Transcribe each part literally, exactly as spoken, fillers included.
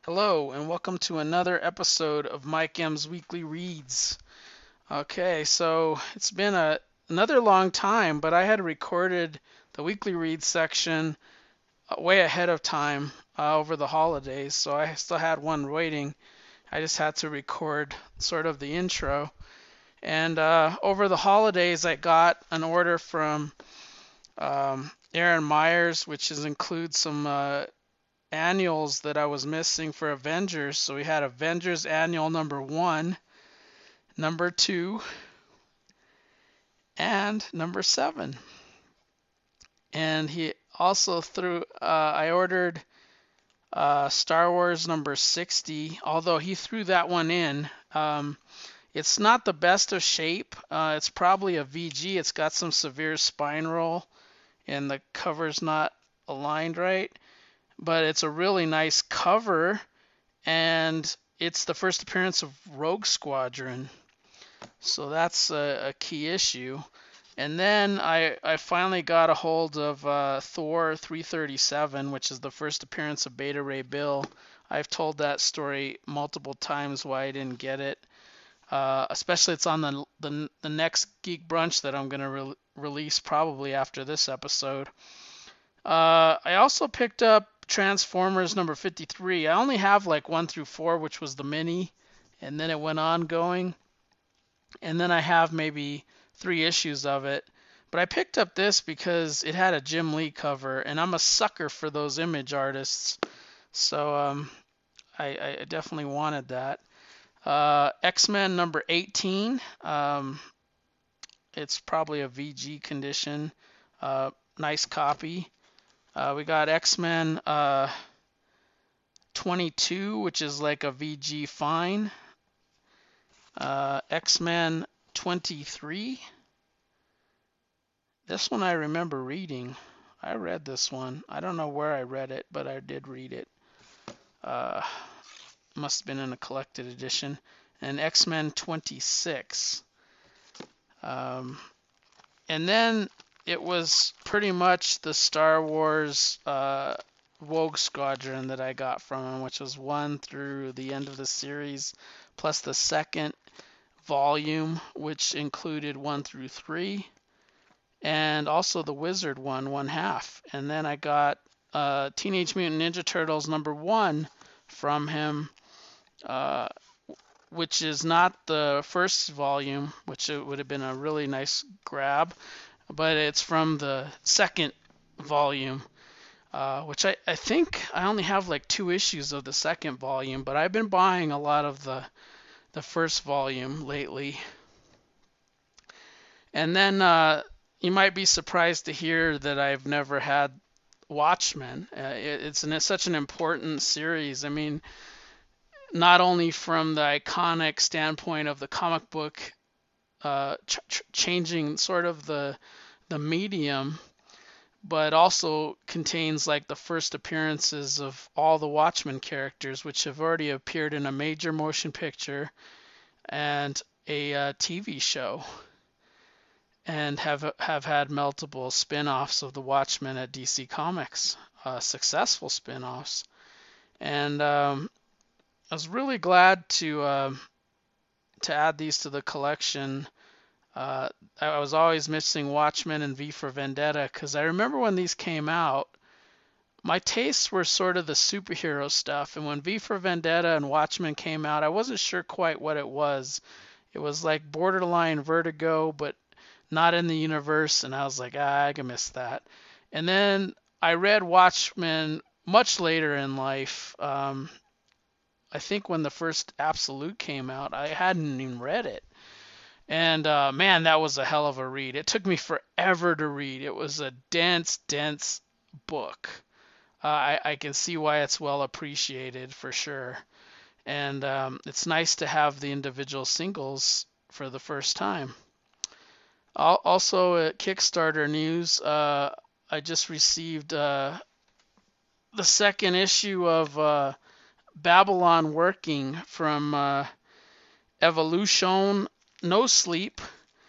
Hello, and welcome to another episode of Mike M's Weekly Reads. Okay, so it's been a another long time, but I had recorded the Weekly Reads section uh, way ahead of time uh, over the holidays, so I still had one waiting. I just had to record sort of the intro. And uh, over the holidays, I got an order from um, Aaron Myers, which is, includes some uh, annuals that I was missing for Avengers. So we had Avengers Annual number one, number two, and number seven. And he also threw, uh, I ordered uh, Star Wars number sixty, although he threw that one in. Um, it's not the best of shape. Uh, it's probably a V G. It's got some severe spine roll, and the cover's not aligned right. But it's a really nice cover, and it's the first appearance of Rogue Squadron. So that's a, a key issue. And then I, I finally got a hold of uh, Thor three thirty-seven, which is the first appearance of Beta Ray Bill. I've told that story multiple times why I didn't get it. Uh, especially it's on the, the the next Geek Brunch that I'm going to re- release probably after this episode. Uh, I also picked up Transformers number fifty-three. I only have like one through four, which was the mini, and then it went on going. And then I have maybe three issues of it. But I picked up this because it had a Jim Lee cover, and I'm a sucker for those image artists. So um, I, I definitely wanted that. Uh, X-Men number eighteen. Um, it's probably a V G condition. Uh, nice copy. Uh, we got X-Men uh, twenty-two, which is like a V G fine. Uh, X-Men twenty-three. This one I remember reading. I read this one. I don't know where I read it, but I did read it. Uh, must have been in a collected edition. And X-Men twenty-six. Um, and then it was pretty much the Star Wars uh, Rogue Squadron that I got from him, which was one through the end of the series, plus the second volume, which included one through three, and also the Wizard one, one half. And then I got uh, Teenage Mutant Ninja Turtles number one from him, uh, which is not the first volume, which it would have been a really nice grab, but it's from the second volume, uh, which I, I think I only have like two issues of the second volume, but I've been buying a lot of the, the first volume lately. And then uh, you might be surprised to hear that I've never had Watchmen. Uh, it, it's, an, it's such an important series. I mean, not only from the iconic standpoint of the comic book uh, ch- ch- changing sort of the the medium, but also contains like the first appearances of all the Watchmen characters, which have already appeared in a major motion picture and a uh, T V show, and have have had multiple spin-offs of the Watchmen at D C Comics, uh, successful spin-offs. And um, I was really glad to uh, to add these to the collection. Uh, I was always missing Watchmen and V for Vendetta because I remember when these came out, my tastes were sort of the superhero stuff. And when V for Vendetta and Watchmen came out, I wasn't sure quite what it was. It was like borderline Vertigo, but not in the universe. And I was like, ah, I can miss that. And then I read Watchmen much later in life. Um, I think when the first Absolute came out, I hadn't even read it. And uh, man, that was a hell of a read. It took me forever to read. It was a dense, dense book. Uh, I, I can see why it's well appreciated for sure. And um, it's nice to have the individual singles for the first time. Also, at Kickstarter news, uh, I just received uh, the second issue of uh, Babylon Working from uh, Evolution No Sleep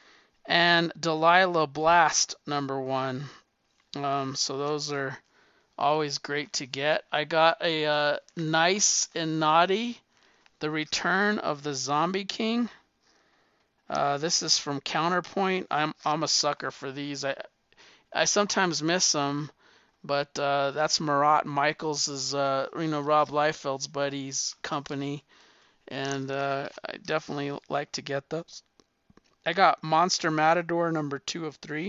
and Delilah Blast number one. Um, so those are Always great to get. I got a uh, Nice and Naughty, The Return of the Zombie King. Uh, this is from Counterpoint. I'm I'm a sucker for these. I I sometimes miss them, but uh, that's Marat Michaels' uh, you know Rob Liefeld's buddy's company, and uh, I definitely like to get those. I got Monster Matador number two of three,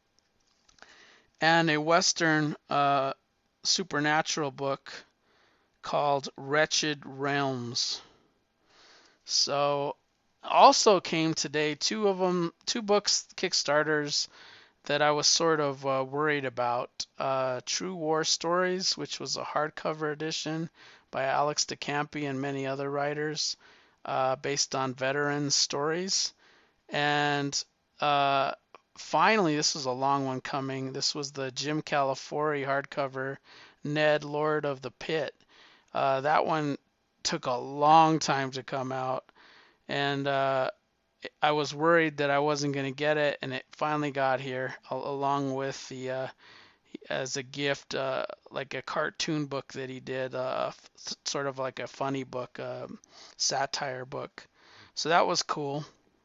and a Western uh, supernatural book called Wretched Realms. So also came today two of them, two books, Kickstarters that I was sort of uh, worried about. Uh, True War Stories, which was a hardcover edition by Alex de Campi and many other writers, uh, based on veteran stories. And uh, finally, this was a long one coming. This was the Jim Calafiore hardcover, Ned, Lord of the Pit. Uh, that one took a long time to come out, and uh, I was worried that I wasn't going to get it, and it finally got here, along with the uh, as a gift, uh, like a cartoon book that he did, uh, sort of like a funny book, uh, satire book. So that was cool.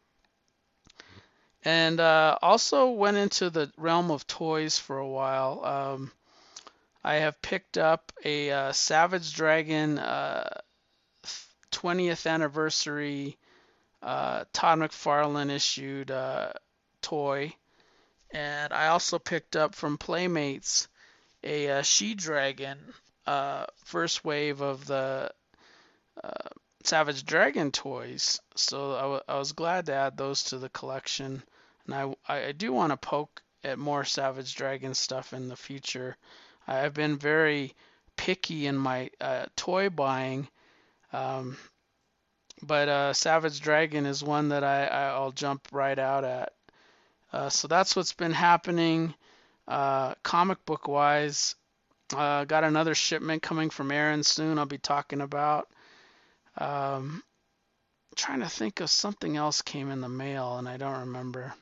And uh, also went into the realm of toys for a while. Um, I have picked up a uh, Savage Dragon uh, twentieth anniversary uh, Todd McFarlane issued uh, toy. And I also picked up from Playmates a uh, She-Dragon uh, first wave of the uh, Savage Dragon toys. So I, w- I was glad to add those to the collection. And I, I do want to poke at more Savage Dragon stuff in the future. I've been very picky in my uh, toy buying, um, but uh, Savage Dragon is one that I, I'll jump right out at. Uh, so that's what's been happening uh, comic book wise. Uh, got another shipment coming from Aaron soon. I'll be talking about. Um, trying to think of something else came in the mail and I don't remember.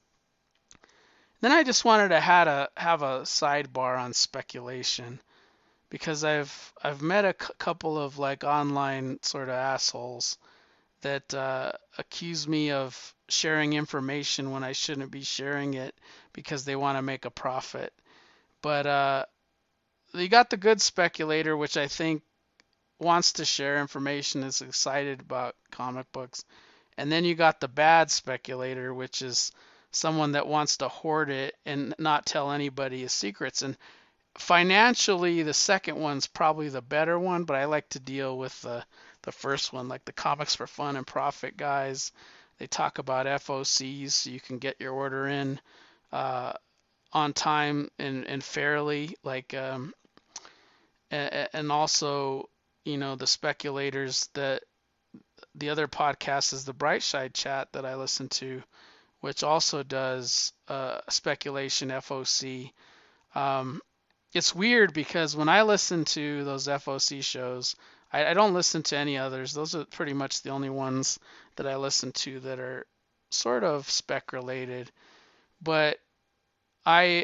Then I just wanted to have a have a sidebar on speculation because I've I've met a c- couple of like online sort of assholes that uh, accuse me of sharing information when I shouldn't be sharing it because they want to make a profit. But uh, you got the good speculator, which I think wants to share information, is excited about comic books. And then you got the bad speculator, which is someone that wants to hoard it and not tell anybody his secrets. And financially, the second one's probably the better one, but I like to deal with the the first one, like the Comics for Fun and Profit guys. They talk about F O Cs so you can get your order in uh, on time and, and fairly, like um, and, and also, you know, the speculators that the other podcast is the Brightside Chat that I listen to, which also does uh, speculation F O C. Um, it's weird because when I listen to those F O C shows, I, I don't listen to any others. Those are pretty much the only ones that I listen to that are sort of spec related. But I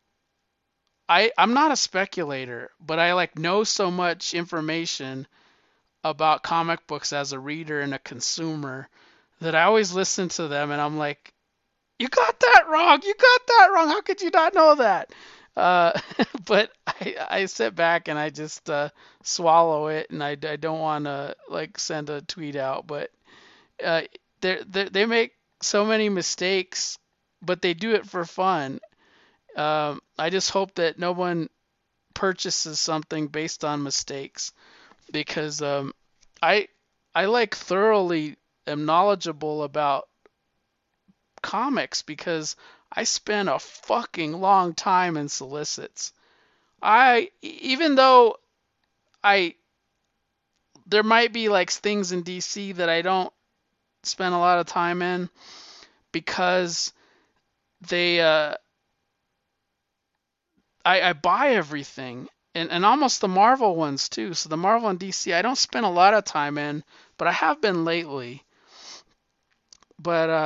I I'm not a speculator, but I like know so much information about comic books as a reader and a consumer that I always listen to them and I'm like, you got that wrong. You got that wrong. How could you not know that? Uh, but I, I sit back and I just uh, swallow it, and I, I don't want to like send a tweet out. But uh, they they make so many mistakes, but they do it for fun. Um, I just hope that no one purchases something based on mistakes, because um, I I like thoroughly am knowledgeable about comics because I spent a fucking long time in solicits. I even though I there might be like things in D C that I don't spend a lot of time in because they uh I, I buy everything, and, and almost the Marvel ones too. So the Marvel and D C I don't spend a lot of time in, but I have been lately. But uh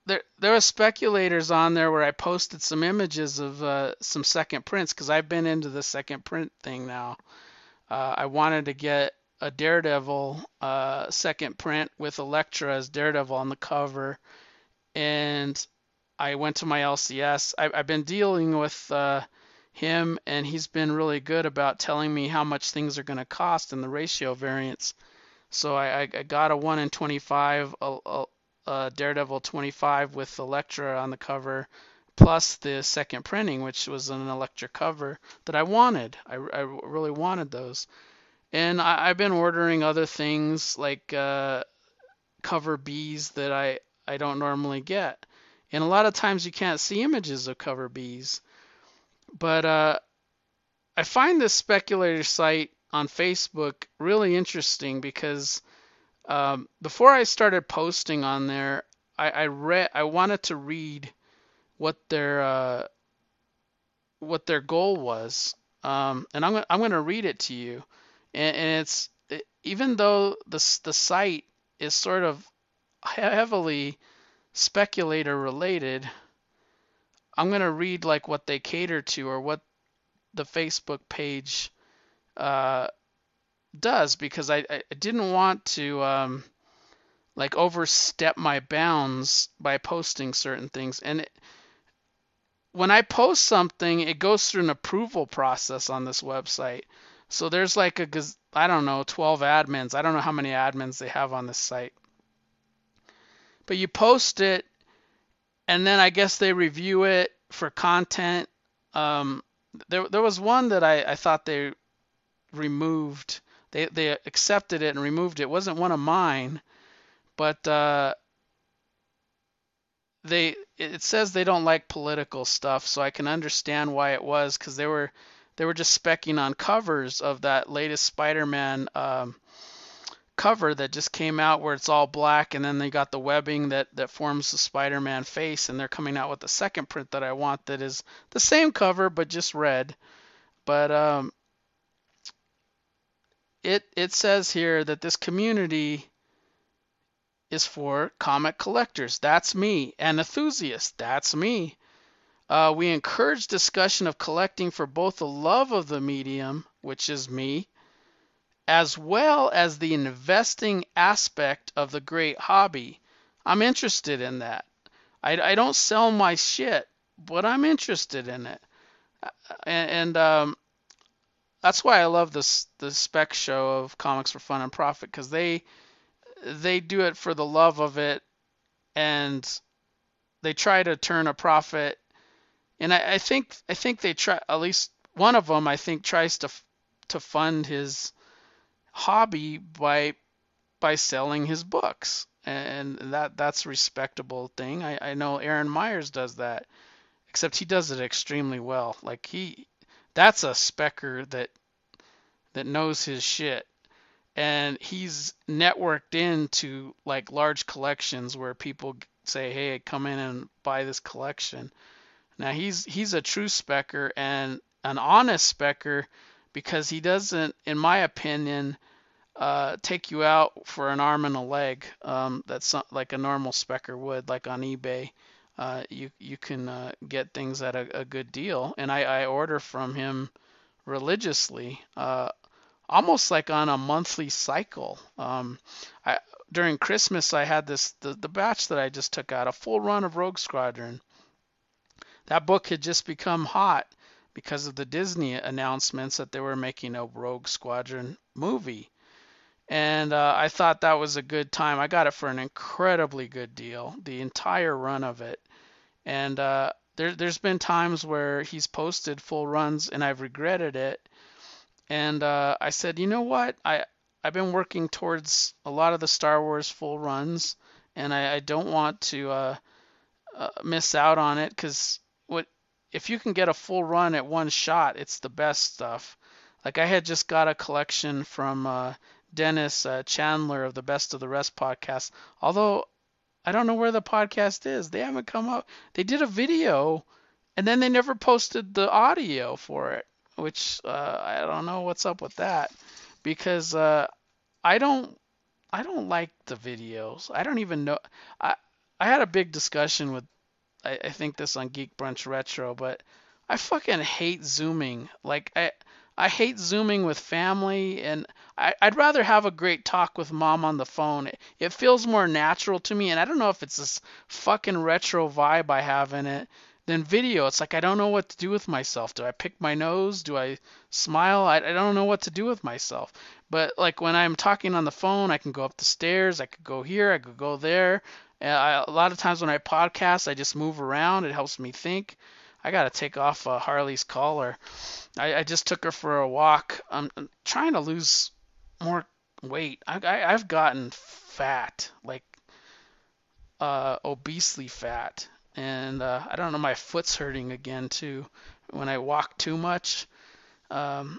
there there were speculators on there where I posted some images of uh, some second prints because I've been into the second print thing now. Uh, I wanted to get a Daredevil uh, second print with Elektra as Daredevil on the cover, and I went to my L C S. I, I've been dealing with uh, him, and he's been really good about telling me how much things are going to cost and the ratio variance. So I, I got a one in twenty-five, a, a, a Daredevil twenty-five with Elektra on the cover, plus the second printing, which was an Elektra cover that I wanted. I, I really wanted those. And I, I've been ordering other things like uh, cover Bs that I, I don't normally get. And a lot of times you can't see images of cover Bs. But uh, I find this speculator site on Facebook really interesting because um, before I started posting on there, I, I read I wanted to read what their uh, what their goal was, um, and I'm I'm going to read it to you. And, and it's it, even though the the site is sort of heavily speculator related, I'm going to read like what they cater to or what the Facebook page uh, does because I, I didn't want to um, like overstep my bounds by posting certain things. And it, when I post something, it goes through an approval process on this website. So there's like a, I don't know, twelve admins. I don't know how many admins they have on this site. But you post it, and then I guess they review it for content. Um, there, there was one that I, I thought they removed. They, they accepted it and removed it. It wasn't one of mine, but uh, they it says they don't like political stuff, so I can understand why it was because they were they were just specking on covers of that latest Spider-Man um, cover that just came out where it's all black and then they got the webbing that that forms the Spider-Man face, and they're coming out with the second print that I want that is the same cover but just red. But um, it it says here that this community is for comic collectors. That's me. And enthusiasts. That's me. Uh, we encourage discussion of collecting for both the love of the medium, which is me, as well as the investing aspect of the great hobby. I'm interested in that. I, I don't sell my shit, but I'm interested in it. And, and um, that's why I love this the spec show of Comics for Fun and Profit, because they they do it for the love of it, and they try to turn a profit. And I, I think I think they try, at least one of them I think tries to to fund his hobby by by selling his books, and that that's a respectable thing. I, I know Aaron Myers does that, except he does it extremely well. Like he, that's a specker that that knows his shit, and he's networked into like large collections where people say, "Hey, come in and buy this collection." Now he's he's a true specker and an honest specker because he doesn't, in my opinion, uh, take you out for an arm and a leg. Um, that's not like a normal specker would, like on eBay. Uh, you you can uh, get things at a, a good deal, and I, I order from him religiously, uh, almost like on a monthly cycle. Um, I during Christmas I had this the, the batch that I just took out, a full run of Rogue Squadron. That book had just become hot because of the Disney announcements that they were making a Rogue Squadron movie. And uh, I thought that was a good time. I got it for an incredibly good deal, the entire run of it. And uh, there, there's been times where he's posted full runs and I've regretted it. And uh, I said, you know what? I, I've been working towards a lot of the Star Wars full runs, and I, I don't want to uh, uh, miss out on it because what if you can get a full run at one shot, it's the best stuff. Like I had just got a collection from uh, Dennis uh, Chandler of the Best of the Rest podcast. Although I don't know where the podcast is. They haven't come up. They did a video and then they never posted the audio for it, which uh, I don't know what's up with that because uh, I don't I don't like the videos. I don't even know. I I had a big discussion with I, I think this on Geek Brunch Retro, but I fucking hate Zooming. Like I I hate Zooming with family, and I, I'd rather have a great talk with mom on the phone. It, it feels more natural to me, and I don't know if it's this fucking retro vibe I have in it than video. It's like I don't know what to do with myself. Do I pick my nose? Do I smile? I, I don't know what to do with myself. But like when I'm talking on the phone, I can go up the stairs, I could go here, I could go there. Uh, I, a lot of times when I podcast, I just move around. It helps me think. I got to take off uh, Harley's collar. I, I just took her for a walk. I'm, I'm trying to lose more weight. I, I, I've gotten fat, like uh, obesely fat. And uh, I don't know, my foot's hurting again too. When I walk too much, um,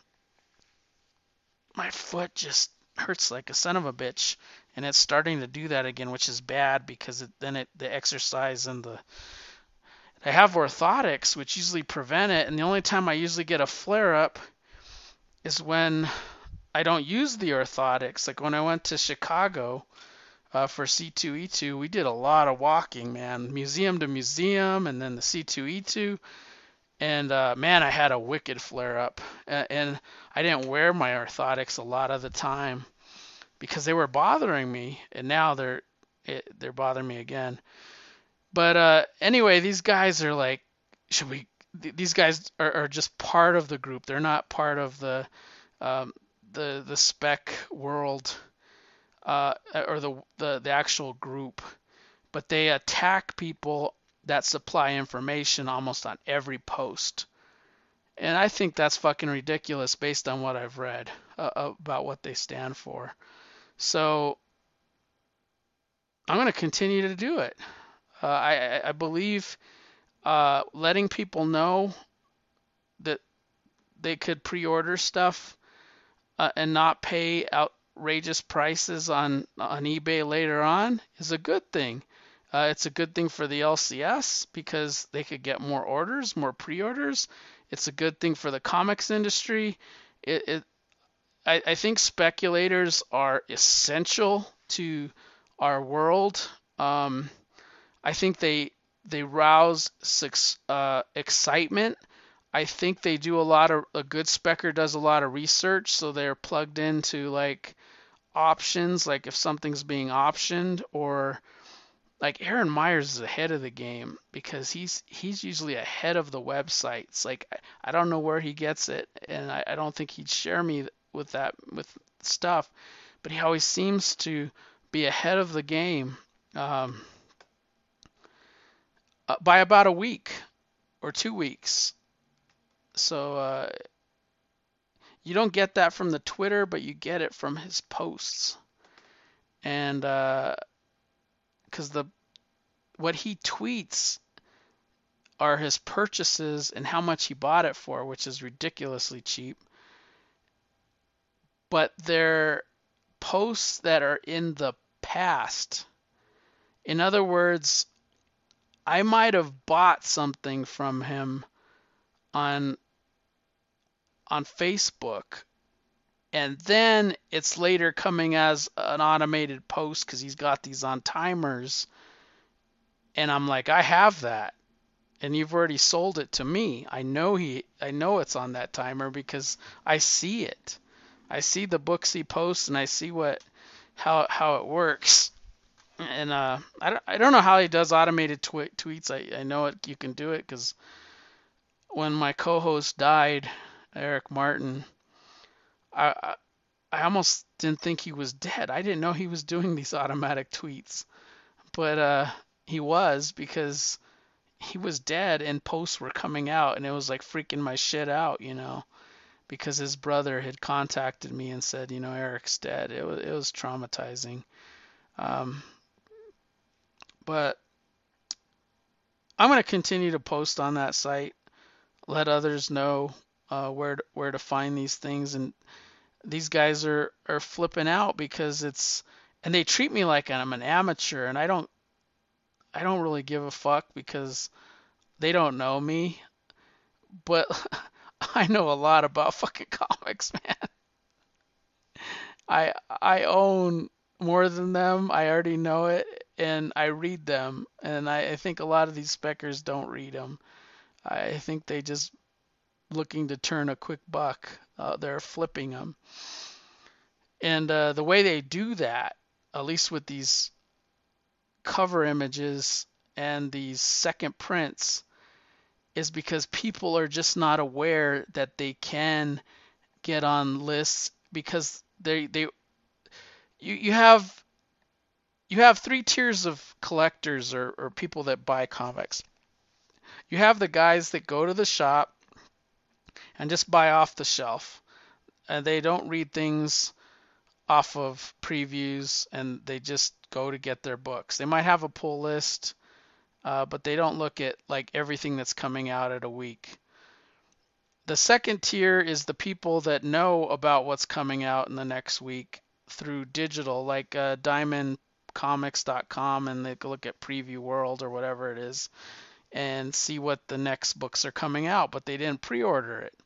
my foot just hurts like a son of a bitch. And it's starting to do that again, which is bad because it, then it the exercise and the I have orthotics, which usually prevent it, and the only time I usually get a flare up is when I don't use the orthotics. Like when I went to Chicago uh, for C two E two, we did a lot of walking, man, museum to museum, and then the C two E two. And uh, man, I had a wicked flare up, and I didn't wear my orthotics a lot of the time because they were bothering me, and now they're it, they're bothering me again. But uh, anyway, these guys are like, should we? These guys are, are just part of the group. They're not part of the um, the the spec world uh, or the, the the actual group. But they attack people that supply information almost on every post. And I think that's fucking ridiculous based on what I've read uh, about what they stand for. So I'm going to continue to do it. Uh, I, I believe uh, letting people know that they could pre-order stuff uh, and not pay outrageous prices on on eBay later on is a good thing. Uh, it's a good thing for the L C S because they could get more orders, more pre-orders. It's a good thing for the comics industry. It, it I, I think speculators are essential to our world. Um, I think they they rouse uh, excitement. I think they do a lot of a good specker does a lot of research, so they're plugged into like options, like if something's being optioned, or like Aaron Myers is ahead of the game because he's he's usually ahead of the websites. Like I, I don't know where he gets it, and I, I don't think he'd share me with that with stuff, but he always seems to be ahead of the game. Um, uh, by about a week or two weeks. So uh, you don't get that from the Twitter, but you get it from his posts. And because uh, the what he tweets are his purchases and how much he bought it for, which is ridiculously cheap. But they're posts that are in the past. In other words, I might have bought something from him on on Facebook, and then it's later coming as an automated post because he's got these on timers, and I'm like, I have that, and you've already sold it to me. I know he, I know it's on that timer because I see it. I see the books he posts, and I see what how how it works. And uh, I don't I don't know how he does automated tw- tweets. I I know it you can do it because when my co-host died, Eric Martin, I I almost didn't think he was dead. I didn't know he was doing these automatic tweets, but uh, he was because he was dead and posts were coming out, and it was like freaking my shit out, you know, because his brother had contacted me and said, you know, Eric's dead. It was it was traumatizing. Um, but I'm gonna continue to post on that site, let others know uh, where to, where to find these things, and these guys are are flipping out because it's and they treat me like I'm an amateur, and I don't I don't really give a fuck because they don't know me, but I know a lot about fucking comics, man. I I own more than them. I already know it, and I read them, and I, I think a lot of these speckers don't read them. I think they just looking to turn a quick buck. Uh, they're flipping them, and uh, the way they do that, at least with these cover images and these second prints, is because people are just not aware that they can get on lists because they they you, you have you have three tiers of collectors or, or people that buy comics. You have the guys that go to the shop and just buy off the shelf, and they don't read things off of previews, and they just go to get their books. They might have a pull list, uh, but they don't look at like everything that's coming out at a week. The second tier is the people that know about what's coming out in the next week through digital, like uh, diamond comics dot com, and they can look at Preview World or whatever it is and see what the next books are coming out, but they didn't pre-order it.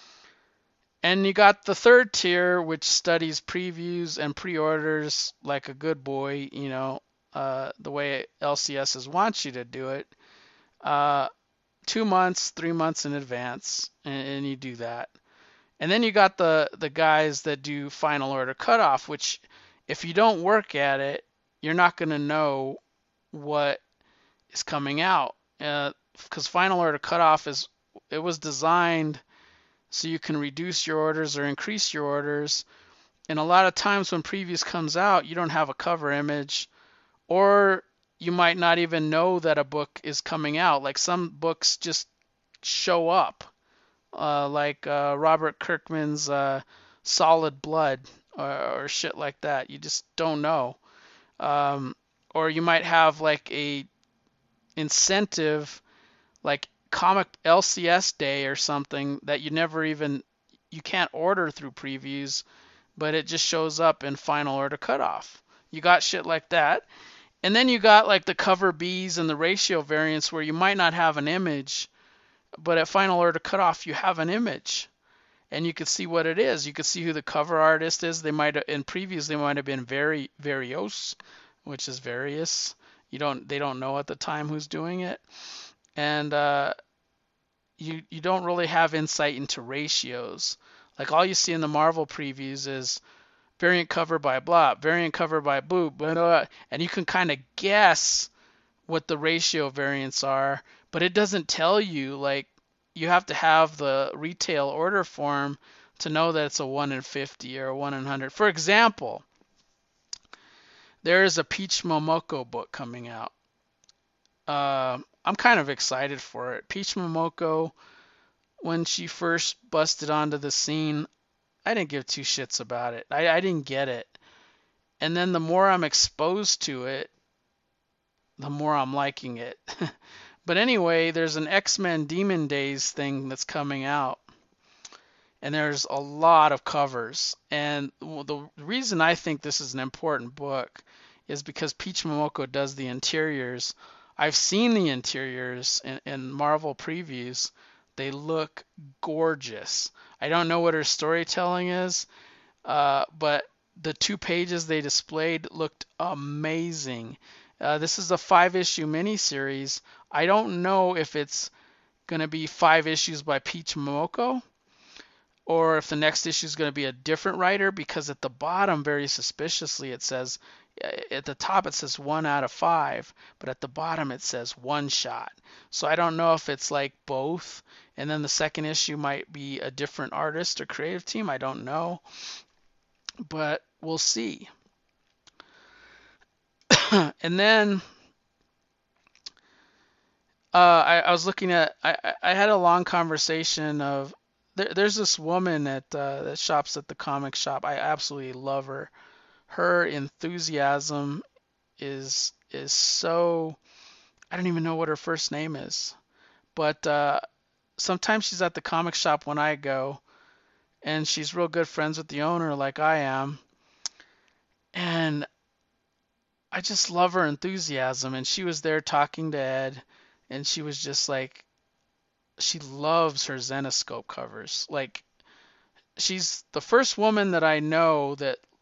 And you got the third tier, which studies previews and pre-orders like a good boy, you know, uh, the way L C Ss want you to do it. Uh, two months, three months in advance, and, and you do that. And then you got the the guys that do final order cutoff, which if you don't work at it, you're not going to know what is coming out. Because uh, final order cutoff is it was designed so you can reduce your orders or increase your orders. And a lot of times when previews comes out, you don't have a cover image, or you might not even know that a book is coming out. Like some books just show up, uh, like uh, Robert Kirkman's uh, Solid Blood or, or shit like that. You just don't know. Um, or you might have like a incentive, like comic L C S day or something that you never even you can't order through previews, but it just shows up in final order cutoff. You got shit like that. And then you got like the cover Bs and the ratio variants where you might not have an image, but at final order cutoff you have an image and you could see what it is. You could see who the cover artist is. They might in previews they might have been very Varios, which is various. You don't they don't know at the time who's doing it. And uh, you you don't really have insight into ratios. Like all you see in the Marvel previews is variant cover by blah, variant cover by boo, blah, blah, and you can kind of guess what the ratio variants are, but it doesn't tell you. Like you have to have the retail order form to know that it's a one in fifty or a one in one hundred. For example, there is a Peach Momoko book coming out. Uh, I'm kind of excited for it. Peach Momoko, when she first busted onto the scene, I didn't give two shits about it. I, I didn't get it. And then the more I'm exposed to it, the more I'm liking it. But anyway, there's an X-Men Demon Days thing that's coming out. And there's a lot of covers. And the reason I think this is an important book is because Peach Momoko does the interiors. I've seen the interiors in, in Marvel previews. They look gorgeous. I don't know what her storytelling is, uh, but the two pages they displayed looked amazing. Uh, this is a five-issue miniseries. I don't know if it's going to be five issues by Peach Momoko or if the next issue is going to be a different writer, because at the bottom, very suspiciously, it says, at the top it says one out of five, but at the bottom it says one shot. So I don't know if it's like both, and then the second issue might be a different artist or creative team. I don't know, but we'll see. And then uh, I, I was looking at, I, I had a long conversation of, there, there's this woman at uh, that shops at the comic shop. I absolutely love her. Her enthusiasm is is so, I don't even know what her first name is, but uh, sometimes she's at the comic shop when I go, and she's real good friends with the owner like I am, and I just love her enthusiasm. And she was there talking to Ed, and she was just like, she loves her Zenescope covers. Like, she's the first woman that I know that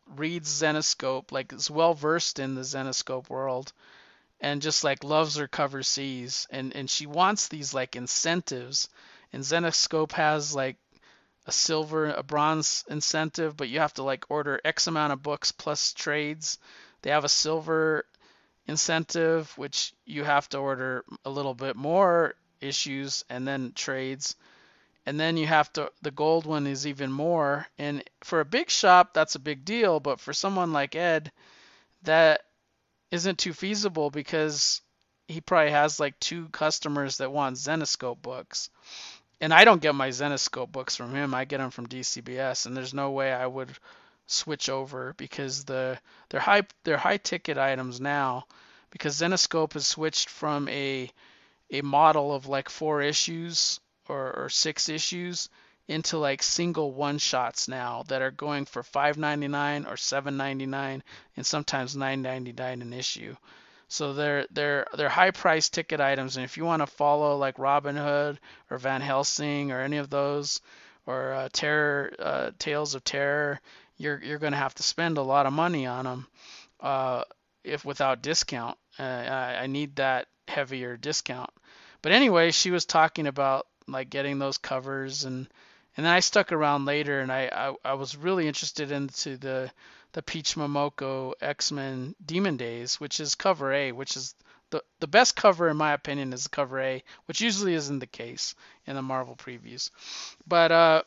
reads Zenescope, like is well versed in the Zenescope world, and just like loves her cover C's, and and she wants these like incentives. And Zenescope has like a silver, a bronze incentive, but you have to like order X amount of books plus trades. They have a silver incentive, which you have to order a little bit more issues and then trades. And then you have to, the gold one is even more. And for a big shop, that's a big deal. But for someone like Ed, that isn't too feasible because he probably has like two customers that want Zenescope books. And I don't get my Zenescope books from him. I get them from D C B S, and there's no way I would switch over because the they're high they're high ticket items now because Zenescope has switched from a a model of like four issues or, or six issues into like single one shots now that are going for five ninety-nine or seven ninety-nine and sometimes nine ninety-nine an issue. So they're they're they're high price ticket items, and if you want to follow like Robin Hood or Van Helsing or any of those, or uh, Terror uh, Tales of Terror, you're you're going to have to spend a lot of money on them, uh, if without discount. Uh, I, I need that heavier discount. But anyway, she was talking about like getting those covers, and and then I stuck around later, and I I, I was really interested into the the Peach Momoko X-Men Demon Days, which is cover A, which is the the best cover in my opinion is cover A, which usually isn't the case in the Marvel previews. But uh,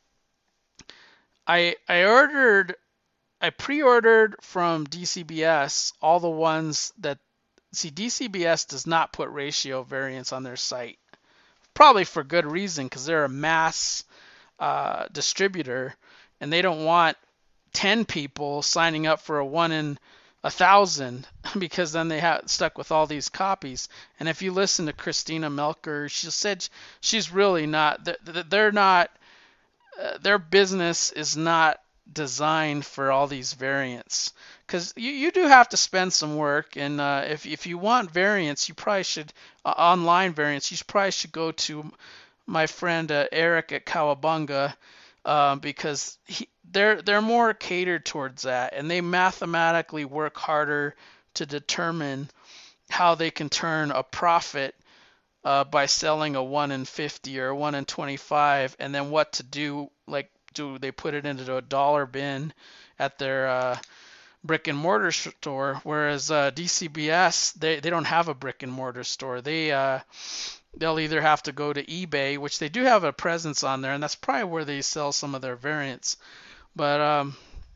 I I ordered I pre-ordered from D C B S all the ones that see D C B S does not put ratio variants on their site, probably for good reason because they're a mass uh, distributor and they don't want ten people signing up for a one in a thousand because then they have stuck with all these copies. And if you listen to Christina Melker, she said she's really not, they're not, uh, their business is not designed for all these variants because you, you do have to spend some work. And uh, if, if you want variants, you probably should, uh, online variants, you probably should go to my friend uh, Eric at Cowabunga, um, because he, they're they're more catered towards that, and they mathematically work harder to determine how they can turn a profit uh, by selling a one in fifty or a one in twenty-five, and then what to do. Like, do they put it into a dollar bin at their uh, brick and mortar store? Whereas uh, D C B S, they they don't have a brick and mortar store. They uh, they'll either have to go to eBay, which they do have a presence on there, and that's probably where they sell some of their variants. But um,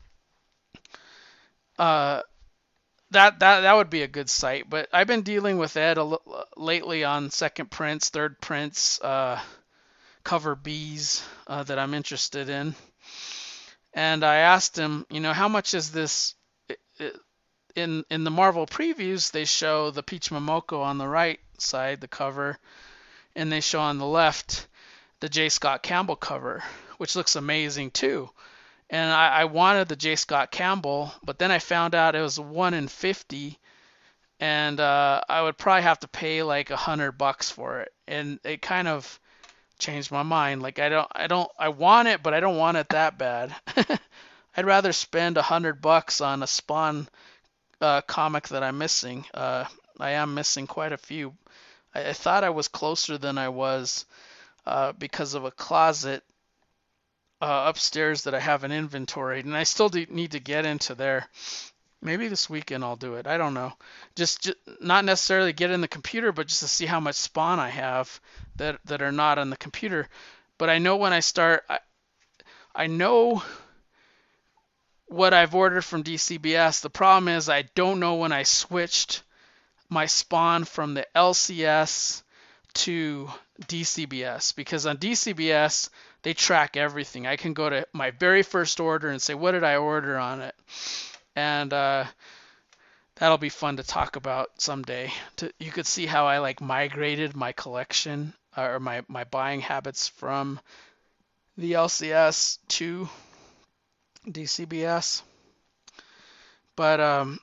uh, that that that would be a good site. But I've been dealing with Ed a l- lately on second prints, third prints, uh, cover Bs uh, that I'm interested in. And I asked him, you know, how much is this? In in the Marvel previews, they show the Peach Momoko on the right side, the cover, and they show on the left the J. Scott Campbell cover, which looks amazing too. And I, I wanted the J. Scott Campbell, but then I found out it was one in fifty, and uh, I would probably have to pay like a hundred bucks for it. And it kind of changed my mind. Like I don't, I don't, I want it, but I don't want it that bad. I'd rather spend a hundred bucks on a Spawn uh, comic that I'm missing. Uh, I am missing quite a few. I, I thought I was closer than I was uh, because of a closet Uh, upstairs that I have an inventory, and I still do need to get into there. Maybe this weekend I'll do it. I don't know. Just, just not necessarily get in the computer, but just to see how much Spawn I have that that are not on the computer. But I know when I start, I, I know what I've ordered from D C B S. The problem is I don't know when I switched my Spawn from the L C S to D C B S, because on D C B S they track everything. I can go to my very first order and say, what did I order on it? And uh, that'll be fun to talk about someday. To, you could see how I like migrated my collection uh, or my, my buying habits from the L C S to D C B S. But um,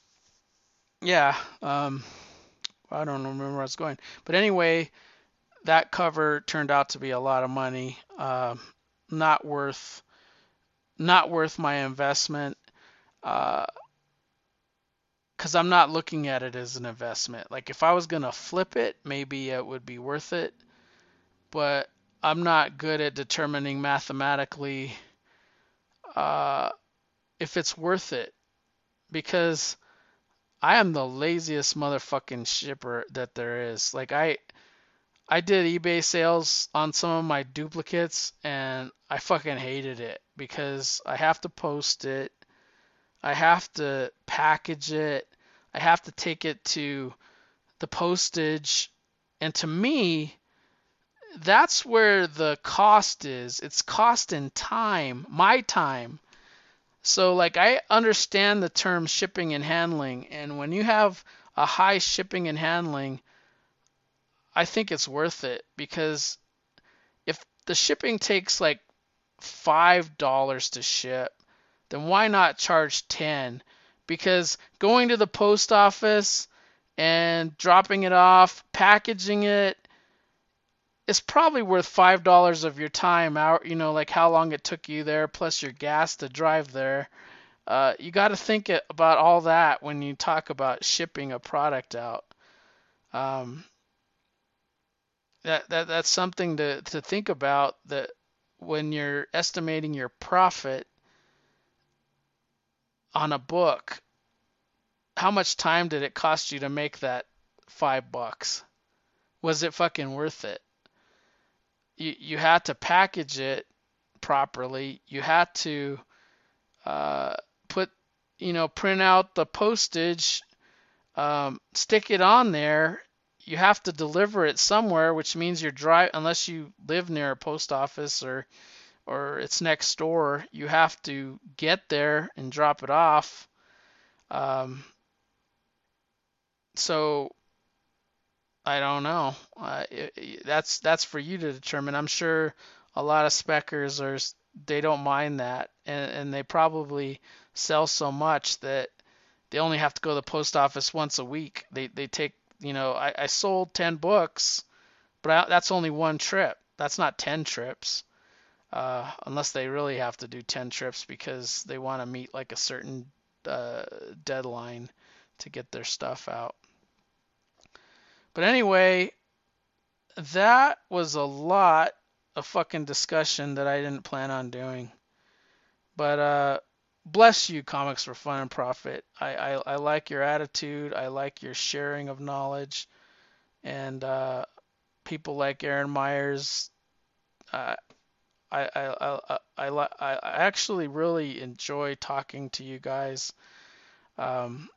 yeah, um, I don't remember where I was going. But anyway, that cover turned out to be a lot of money. Uh, not worth, not worth my investment. Uh, because I'm not looking at it as an investment. Like if I was gonna flip it, maybe it would be worth it, but I'm not good at determining mathematically uh, if it's worth it because I am the laziest motherfucking shipper that there is. Like I I did eBay sales on some of my duplicates and I fucking hated it because I have to post it, I have to package it, I have to take it to the postage, and to me, that's where the cost is. It's cost in time, my time. So like I understand the term shipping and handling, and when you have a high shipping and handling, I think it's worth it because if the shipping takes like five dollars to ship, then why not charge ten? Because going to the post office and dropping it off, packaging it, it's probably worth five dollars of your time out, you know, like how long it took you there plus your gas to drive there. Uh, you got to think about all that when you talk about shipping a product out. Um, that, that that's something to, to think about that when you're estimating your profit on a book, how much time did it cost you to make that five bucks? Was it fucking worth it? You you had to package it properly. You had to uh, put, you know, print out the postage, um, stick it on there. You have to deliver it somewhere, which means you're drive unless you live near a post office or or it's next door. You have to get there and drop it off. Um, so I don't know. Uh, it, it- that's that's for you to determine. I'm sure a lot of speckers are they don't mind that, and and they probably sell so much that they only have to go to the post office once a week. They they take you know I, I sold ten books, but I, that's only one trip. That's not ten trips, uh, unless they really have to do ten trips because they want to meet like a certain uh, deadline to get their stuff out. But anyway, that was a lot of fucking discussion that I didn't plan on doing. But uh, bless you, Comics for Fun and Profit. I, I, I like your attitude. I like your sharing of knowledge. And uh, people like Aaron Myers, uh, I, I, I, I, I, I actually really enjoy talking to you guys. Um,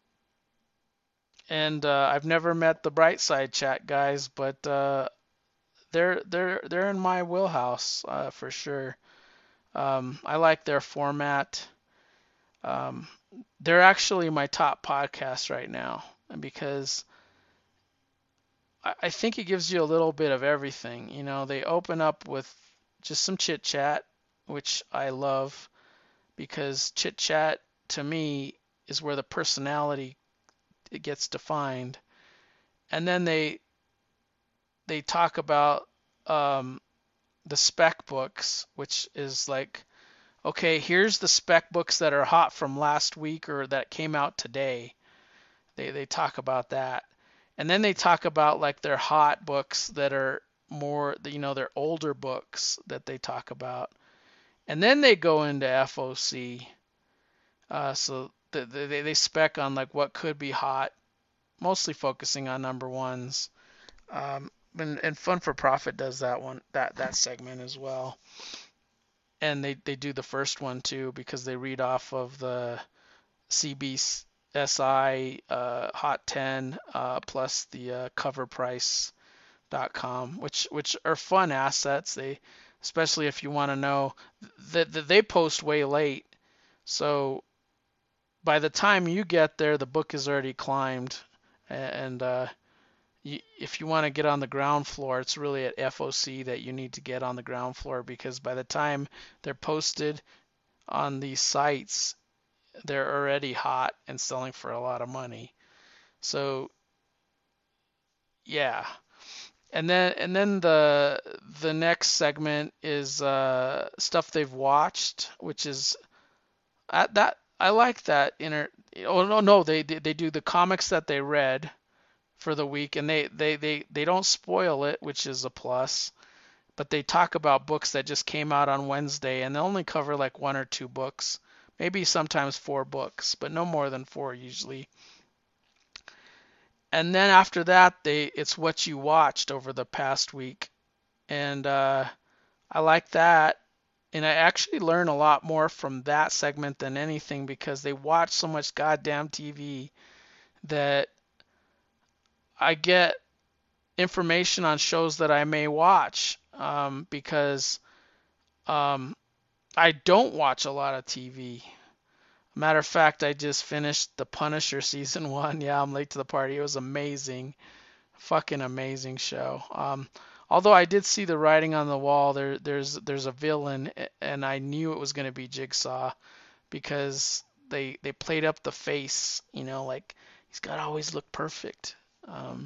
and uh, I've never met the Brightside Chat guys, but uh, they're they're they're in my wheelhouse uh, for sure. Um, I like their format. Um, they're actually my top podcast right now, and because I, I think it gives you a little bit of everything. You know, they open up with just some chit chat, which I love because chit chat to me is where the personality it gets defined, and then they they talk about um, the spec books, which is like, okay, here's the spec books that are hot from last week or that came out today. They they talk about that. And then they talk about like their hot books that are more, you know, their older books that they talk about. And then they go into F O C. Uh, so they, they, they spec on like what could be hot, mostly focusing on number ones. Um, and, and Fun for Profit does that one, that, that segment as well. And they, they do the first one too because they read off of the C B S I uh, Hot ten uh, plus the uh, cover price dot com, which which are fun assets. They especially if you want to know that the, they post way late, so by the time you get there, the book is already climbed, and uh, you, if you want to get on the ground floor, it's really at F O C that you need to get on the ground floor because by the time they're posted on these sites, they're already hot and selling for a lot of money. So yeah. And then and then the the next segment is uh, stuff they've watched, which is uh, that I like that inner. Oh no, no, they, they they do the comics that they read for the week, and they they they they don't spoil it, which is a plus. But they talk about books that just came out on Wednesday, and they only cover like one or two books, maybe sometimes four books, but no more than four usually. And then after that, they it's what you watched over the past week, and uh, I like that. And I actually learn a lot more from that segment than anything because they watch so much goddamn T V that I get information on shows that I may watch um, because um, I don't watch a lot of T V. Matter of fact, I just finished The Punisher season one. Yeah, I'm late to the party. It was amazing. Fucking amazing show. Um, although I did see the writing on the wall, there there's there's a villain, and I knew it was going to be Jigsaw because they they played up the face, you know, like he's got to always look perfect. Um,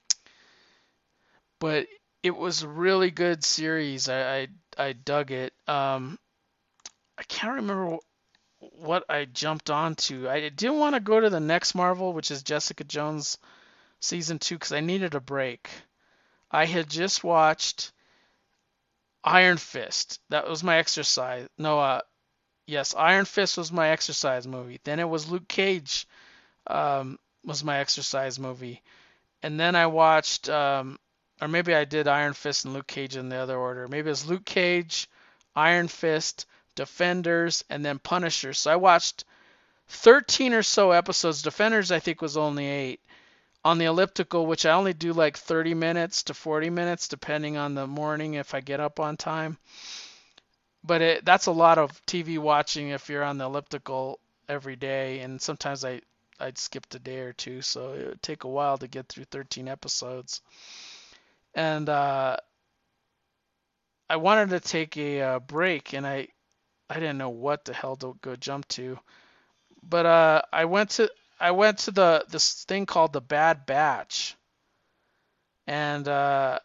but it was a really good series. I I, I dug it. Um, I can't remember what I jumped onto. I didn't want to go to the next Marvel, which is Jessica Jones season two, because I needed a break. I had just watched Iron Fist. That was my exercise. No, uh, yes, Iron Fist was my exercise movie. Then it was Luke Cage, um, was my exercise movie. And then I watched, um, or maybe I did Iron Fist and Luke Cage in the other order. Maybe it was Luke Cage, Iron Fist, Defenders, and then Punisher. So I watched thirteen or so episodes. Defenders, I think, was only eight. On the elliptical, which I only do like thirty minutes to forty minutes, depending on the morning if I get up on time. But it, that's a lot of T V watching if you're on the elliptical every day, and sometimes I, I'd skip a day or two, so it would take a while to get through thirteen episodes. And uh, I wanted to take a uh, break, and I, I didn't know what the hell to go jump to. But uh, I went to I went to the this thing called the Bad Batch, and uh,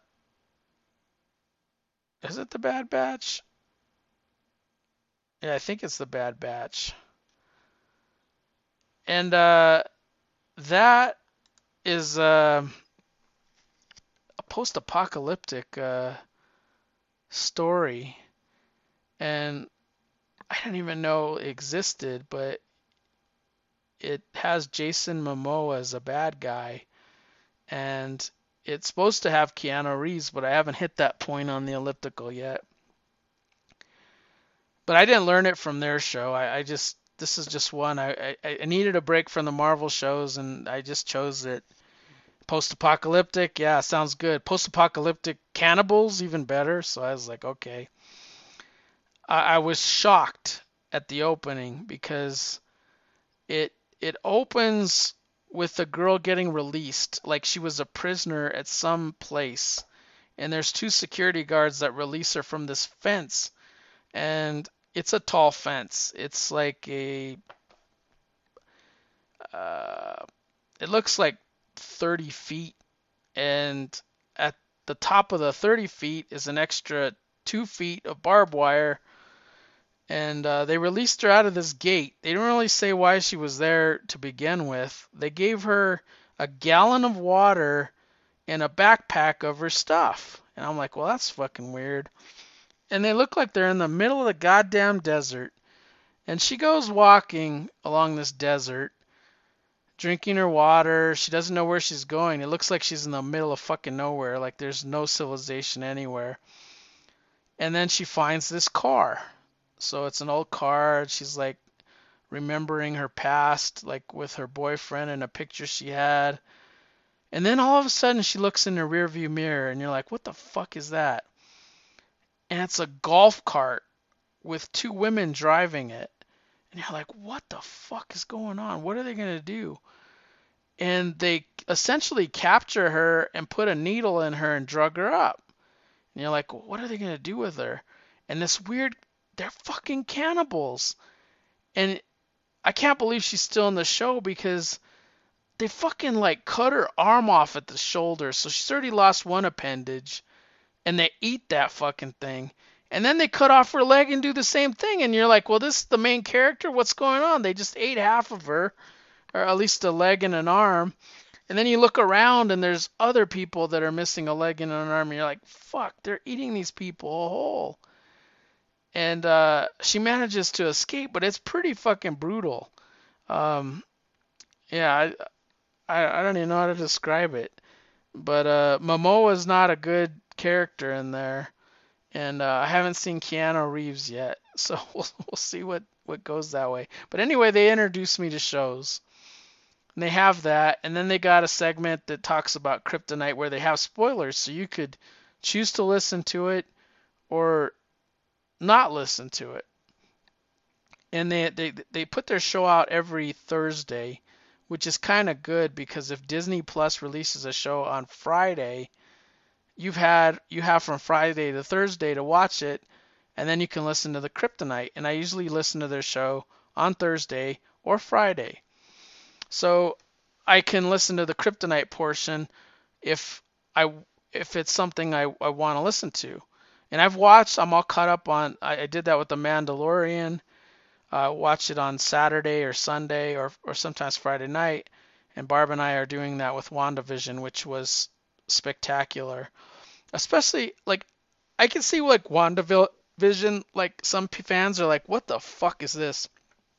is it the Bad Batch? Yeah, I think it's the Bad Batch. And uh, that is uh, a post-apocalyptic uh, story, and I didn't even know it existed, but it has Jason Momoa as a bad guy, and it's supposed to have Keanu Reeves, but I haven't hit that point on the elliptical yet. But I didn't learn it from their show. I, I just this is just one. I, I I needed a break from the Marvel shows, and I just chose it. Post-apocalyptic, yeah, sounds good. Post-apocalyptic cannibals, even better. So I was like, okay. I, I was shocked at the opening because it it opens with a girl getting released, like she was a prisoner at some place, and there's two security guards that release her from this fence, and it's a tall fence. It's like a, uh, it looks like thirty feet, and at the top of the thirty feet is an extra two feet of barbed wire, and uh, they released her out of this gate. They didn't really say why she was there to begin with. They gave her a gallon of water and a backpack of her stuff, and I'm like, well, that's fucking weird. And they look like they're in the middle of the goddamn desert. And she goes walking along this desert, drinking her water. She doesn't know where she's going. It looks like she's in the middle of fucking nowhere, like there's no civilization anywhere. And then she finds this car. So it's an old car. She's like remembering her past, like with her boyfriend and a picture she had. And then all of a sudden she looks in the rearview mirror, and you're like, what the fuck is that? And it's a golf cart with two women driving it. And you're like, what the fuck is going on? What are they going to do? And they essentially capture her and put a needle in her and drug her up. And you're like, what are they going to do with her? And this weird, they're fucking cannibals. And I can't believe she's still in the show because they fucking like cut her arm off at the shoulder. So she's already lost one appendage. And they eat that fucking thing. And then they cut off her leg and do the same thing. And you're like, well, this is the main character. What's going on? They just ate half of her, or at least a leg and an arm. And then you look around and there's other people that are missing a leg and an arm. And you're like, fuck, they're eating these people whole. And uh, she manages to escape, but it's pretty fucking brutal. Um, yeah, I, I, I don't even know how to describe it. But uh, Momoa's not a good character in there. And uh, I haven't seen Keanu Reeves yet, so we'll, we'll see what, what goes that way. But anyway, they introduced me to shows. And they have that, and then they got a segment that talks about Kryptonite where they have spoilers, so you could choose to listen to it or not listen to it. And they they, they put their show out every Thursday, which is kind of good because if Disney Plus releases a show on Friday, you've had you have from Friday to Thursday to watch it, and then you can listen to the Kryptonite. And I usually listen to their show on Thursday or Friday. So I can listen to the Kryptonite portion if I if it's something I, I want to listen to. And I've watched, I'm all caught up on, I, I did that with The Mandalorian. I uh, watched it on Saturday or Sunday or, or sometimes Friday night. And Barb and I are doing that with WandaVision, which was spectacular. Especially, like, I can see, like, WandaVision, like, some fans are like, what the fuck is this?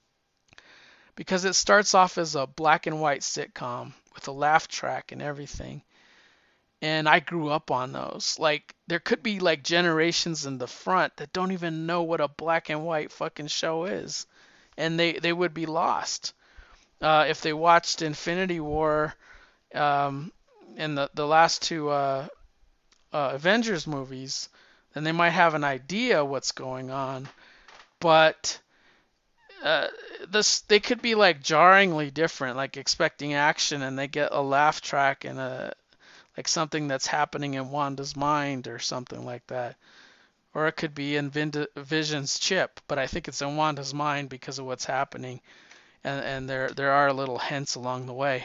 Because it starts off as a black and white sitcom with a laugh track and everything. And I grew up on those. Like, there could be, like, generations in the front that don't even know what a black and white fucking show is. And they, they would be lost. Uh, if they watched Infinity War um, and the, the last two uh, uh, Avengers movies, then they might have an idea what's going on. But uh, this they could be like jarringly different, like expecting action and they get a laugh track and a like something that's happening in Wanda's mind or something like that. Or it could be in Vision's chip, but I think it's in Wanda's mind because of what's happening, and and there there are little hints along the way.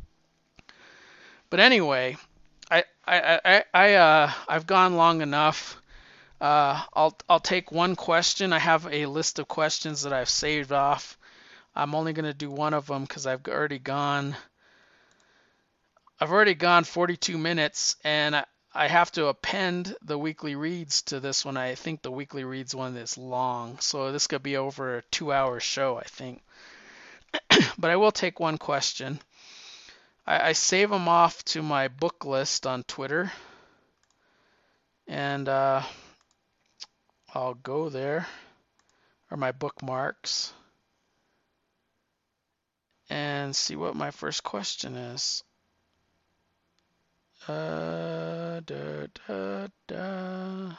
But anyway, I I I, I uh I've gone long enough. Uh, I'll I'll take one question. I have a list of questions that I've saved off. I'm only going to do one of them because I've already gone. I've already gone forty-two minutes, and I, I have to append the weekly reads to this one. I think the weekly reads one is long, so this could be over a two-hour show, I think. But I will take one question. I, I save them off to my book list on Twitter, and uh, I'll go there, or my bookmarks, and see what my first question is. Uh, da, da, da.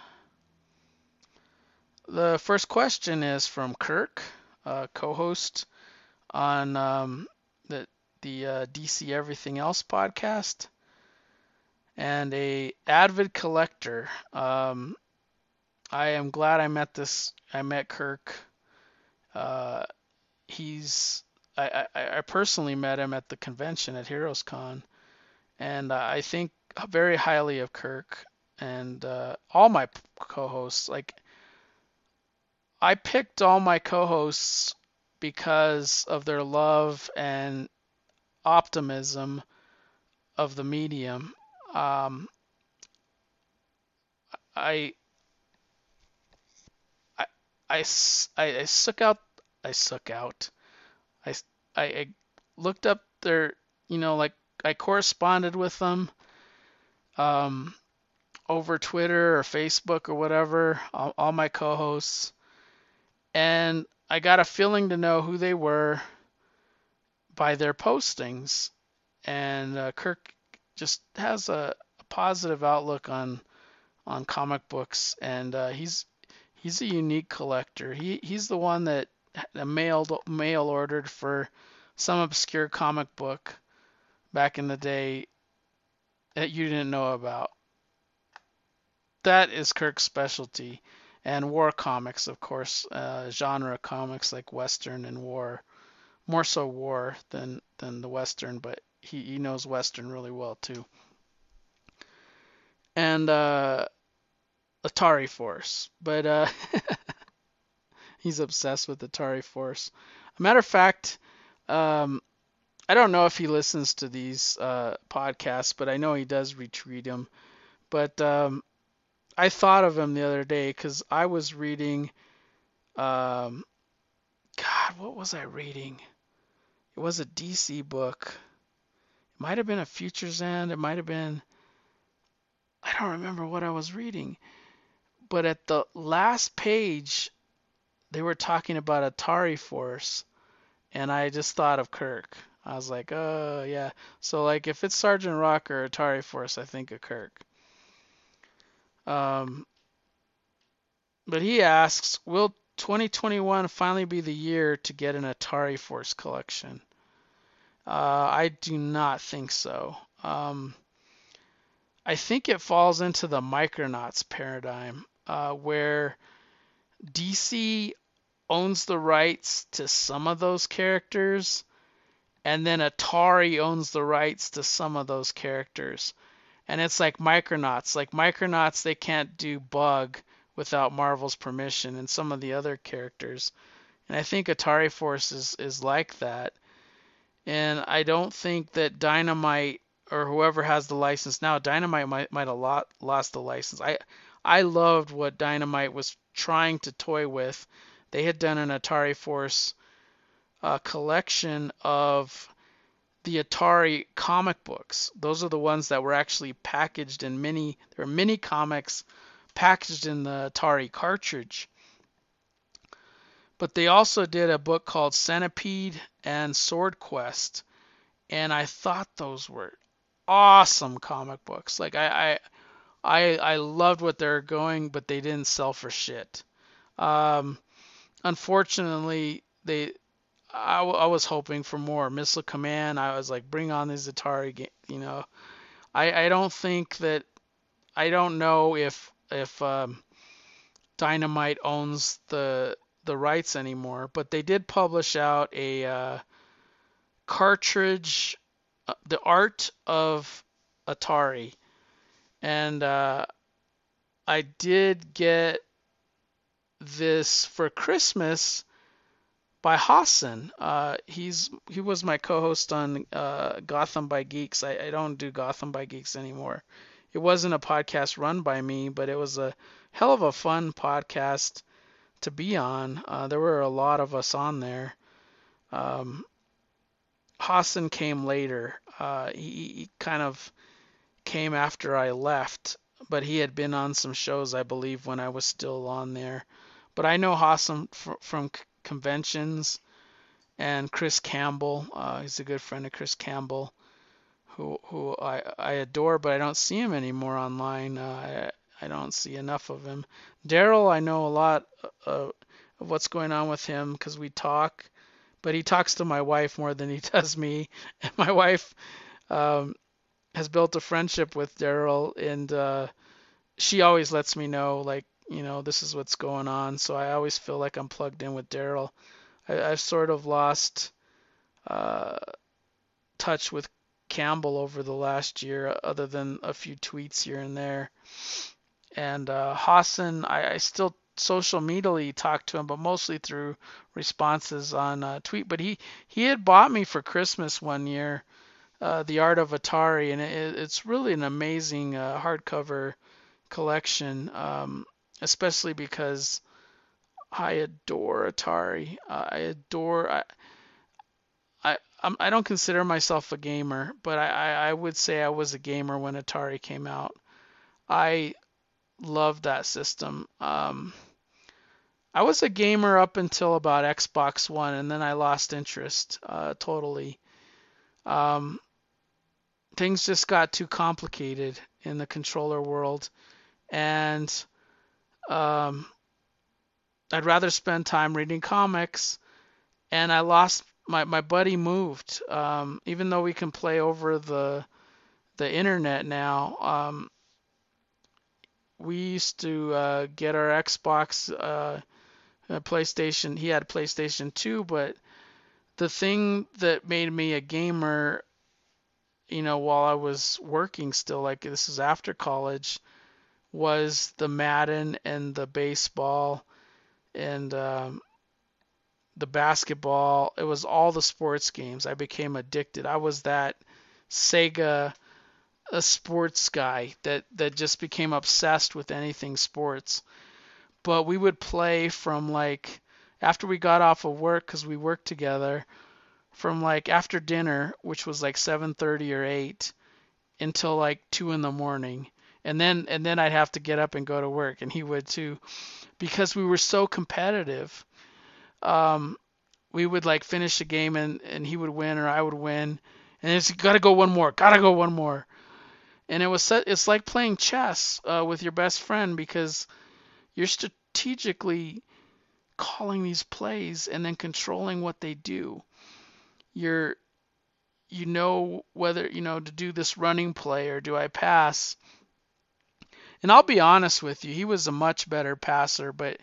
The first question is from Kirk, uh, co-host on um, the the uh, D C Everything Else podcast, and a avid collector. Um, I am glad I met this. I met Kirk. Uh, he's I, I I personally met him at the convention at Heroes Con, and uh, I think very highly of Kirk and uh, all my co-hosts. Like, I picked all my co-hosts because of their love and optimism of the medium. Um, I, I, I, I, I suck out, I suck out. I, I, I looked up their, you know, like I corresponded with them um, over Twitter or Facebook or whatever, all, all my co-hosts. And I got a feeling to know who they were by their postings. And uh, Kirk just has a, a positive outlook on on comic books, and uh, he's he's a unique collector. He he's the one that mailed mail ordered for some obscure comic book back in the day that you didn't know about. That is Kirk's specialty. And war comics, of course, uh, genre comics like Western and war, more so war than than the Western, but he, he knows Western really well too. And uh, Atari Force, but uh, he's obsessed with Atari Force. A matter of fact, um, I don't know if he listens to these uh, podcasts, but I know he does retweet them. But um, I thought of him the other day because I was reading. Um, God, what was I reading? It was a D C book. It might have been a Future's End. It might have been. I don't remember what I was reading. But at the last page, they were talking about Atari Force, and I just thought of Kirk. I was like, oh yeah. So like, if it's Sergeant Rock or Atari Force, I think of Kirk. Um, but he asks, will twenty twenty-one finally be the year to get an Atari Force collection? Uh, I do not think so. Um, I think it falls into the Micronauts paradigm, uh, where D C owns the rights to some of those characters, and then Atari owns the rights to some of those characters. And it's like Micronauts. Like Micronauts, they can't do Bug without Marvel's permission, and some of the other characters. And I think Atari Force is, is like that. And I don't think that Dynamite or whoever has the license now, Dynamite might might have lot, lost the license. I I loved what Dynamite was trying to toy with. They had done an Atari Force uh, collection of the Atari comic books. Those are the ones that were actually packaged in mini. There were mini comics packaged in the Atari cartridge. But they also did a book called Centipede and Sword Quest, and I thought those were awesome comic books. Like I I I, I loved what they're going, but they didn't sell for shit. Um, unfortunately, they I, I was hoping for more Missile Command. I was like, bring on these Atari games. You know, I I don't think that I don't know if if um, Dynamite owns the the rights anymore, but they did publish out a uh, cartridge, uh, the art of Atari, and uh, I did get this for Christmas by Hassan. Uh, he's he was my co-host on uh, Gotham by Geeks. I, I don't do Gotham by Geeks anymore. It wasn't a podcast run by me, but it was a hell of a fun podcast to be on. Uh, there were a lot of us on there. Um, Hassan came later. Uh, he, he kind of came after I left, but he had been on some shows, I believe, when I was still on there. But I know Hassan fr- from c- conventions, and Chris Campbell. Uh, he's a good friend of Chris Campbell, who who I, I adore, but I don't see him anymore online. Uh, I, I don't see enough of him. Daryl, I know a lot uh, of what's going on with him because we talk, but he talks to my wife more than he does me. And my wife um, has built a friendship with Daryl, and uh, she always lets me know, like, you know, this is what's going on. So I always feel like I'm plugged in with Daryl. I've sort of lost uh, touch with Campbell over the last year, other than a few tweets here and there. And uh, Hassan, I, I still social medially talk to him, but mostly through responses on uh, tweet. But he he had bought me for Christmas one year uh, The Art of Atari, and it, it's really an amazing uh, hardcover collection, um, especially because I adore Atari. Uh, I adore. I, I I'm, I don't consider myself a gamer, but I, I, I would say I was a gamer when Atari came out. I loved that system. Um, I was a gamer up until about Xbox One, and then I lost interest uh, totally. Um, things just got too complicated in the controller world, and um, I'd rather spend time reading comics. And I lost my my buddy moved. Um, even though we can play over the the internet now, um, we used to uh, get our Xbox, uh, uh, PlayStation. He had PlayStation two, but the thing that made me a gamer, you know, while I was working still, like this is after college, was the Madden and the baseball and um, the basketball. It was all the sports games. I became addicted. I was that Sega a sports guy that that just became obsessed with anything sports. But we would play from like after we got off of work because we worked together from like after dinner, which was like seven thirty or eight, until like two in the morning. And then and then I'd have to get up and go to work, and he would too, because we were so competitive. Um, we would like finish a game and and he would win or I would win, and it's gotta go one more, gotta go one more. And it was it's like playing chess uh, with your best friend because you're strategically calling these plays and then controlling what they do. You're you know whether you know to do this running play or do I pass. And I'll be honest with you, he was a much better passer, but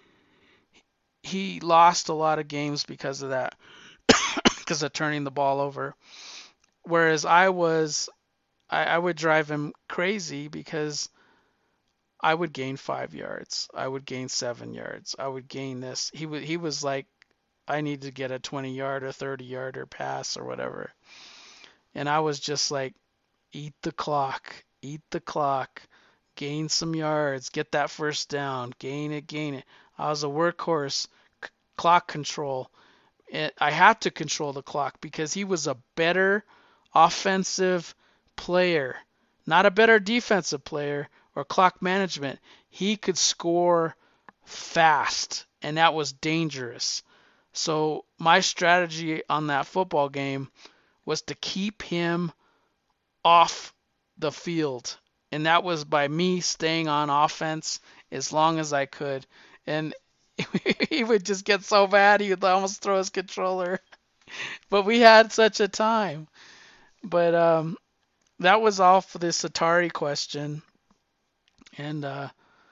he lost a lot of games because of that, because of turning the ball over. Whereas I was, I, I would drive him crazy because I would gain five yards, I would gain seven yards, I would gain this. He was he was like, I need to get a twenty yard or thirty yarder pass or whatever, and I was just like, eat the clock, eat the clock, gain some yards, get that first down, gain it, gain it. I was a workhorse, c- clock control. And I had to control the clock because he was a better offensive player, not a better defensive player or clock management. He could score fast, and that was dangerous. So my strategy on that football game was to keep him off the field. And that was by me staying on offense as long as I could. And he would just get so bad he would almost throw his controller. But we had such a time. But um, that was all for this Atari question. And uh,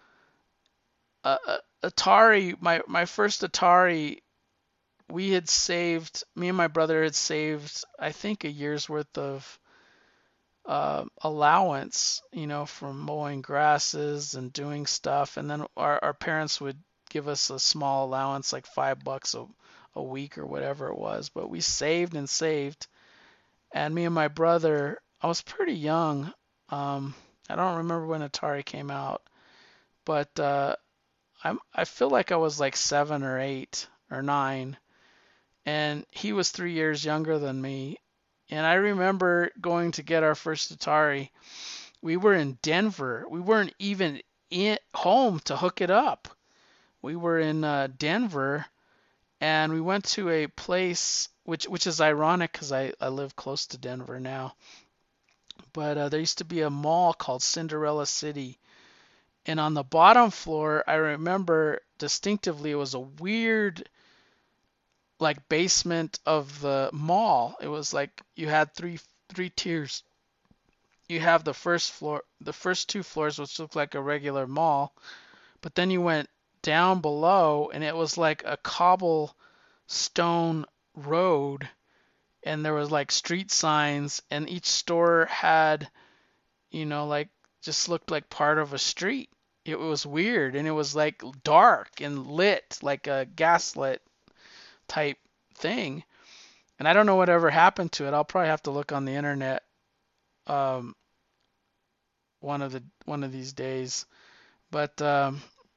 uh, uh, Atari, my, my first Atari, we had saved, me and my brother had saved, I think, a year's worth of uh, allowance, you know, from mowing grasses and doing stuff. And then our, our parents would give us a small allowance, like five bucks a, a week or whatever it was. But we saved and saved. And me and my brother, I was pretty young. Um, I don't remember when Atari came out, but uh, I'm, I feel like I was like seven or eight or nine. And he was three years younger than me. And I remember going to get our first Atari. We were in Denver. We weren't even in home to hook it up. We were in uh, Denver, and we went to a place which which is ironic because I, I live close to Denver now. But uh, there used to be a mall called Cinderella City. And on the bottom floor, I remember distinctively it was a weird like basement of the mall. It was like you had three three tiers. You have the first floor, the first two floors, which looked like a regular mall, but then you went down below, and it was like a cobblestone road, and there was like street signs, and each store had, you know, like just looked like part of a street. It was weird, and it was like dark and lit, like a gaslit type thing. And I don't know whatever happened to it. I'll probably have to look on the internet um, one of the one of these days. But um,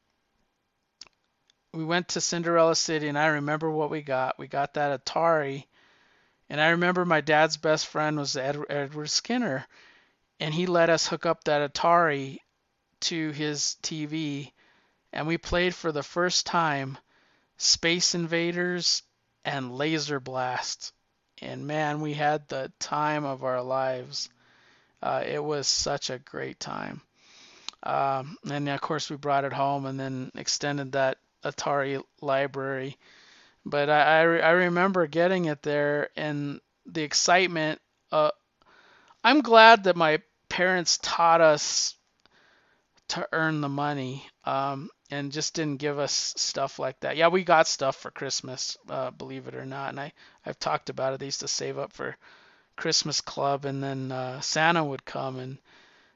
we went to Cinderella City, and I remember what we got. We got that Atari, and I remember my dad's best friend was Ed, Edward Skinner, and he let us hook up that Atari to his T V, and we played for the first time Space Invaders and Laser Blast. And man, we had the time of our lives. Uh, it was such a great time. Um, and of course, we brought it home and then extended that Atari library. But I, I, I remember getting it there and the excitement. Uh, I'm glad that my parents taught us to earn the money um, and just didn't give us stuff like that. Yeah, we got stuff for Christmas, uh, believe it or not. And I, I've talked about it. They used to save up for Christmas club, and then uh, Santa would come and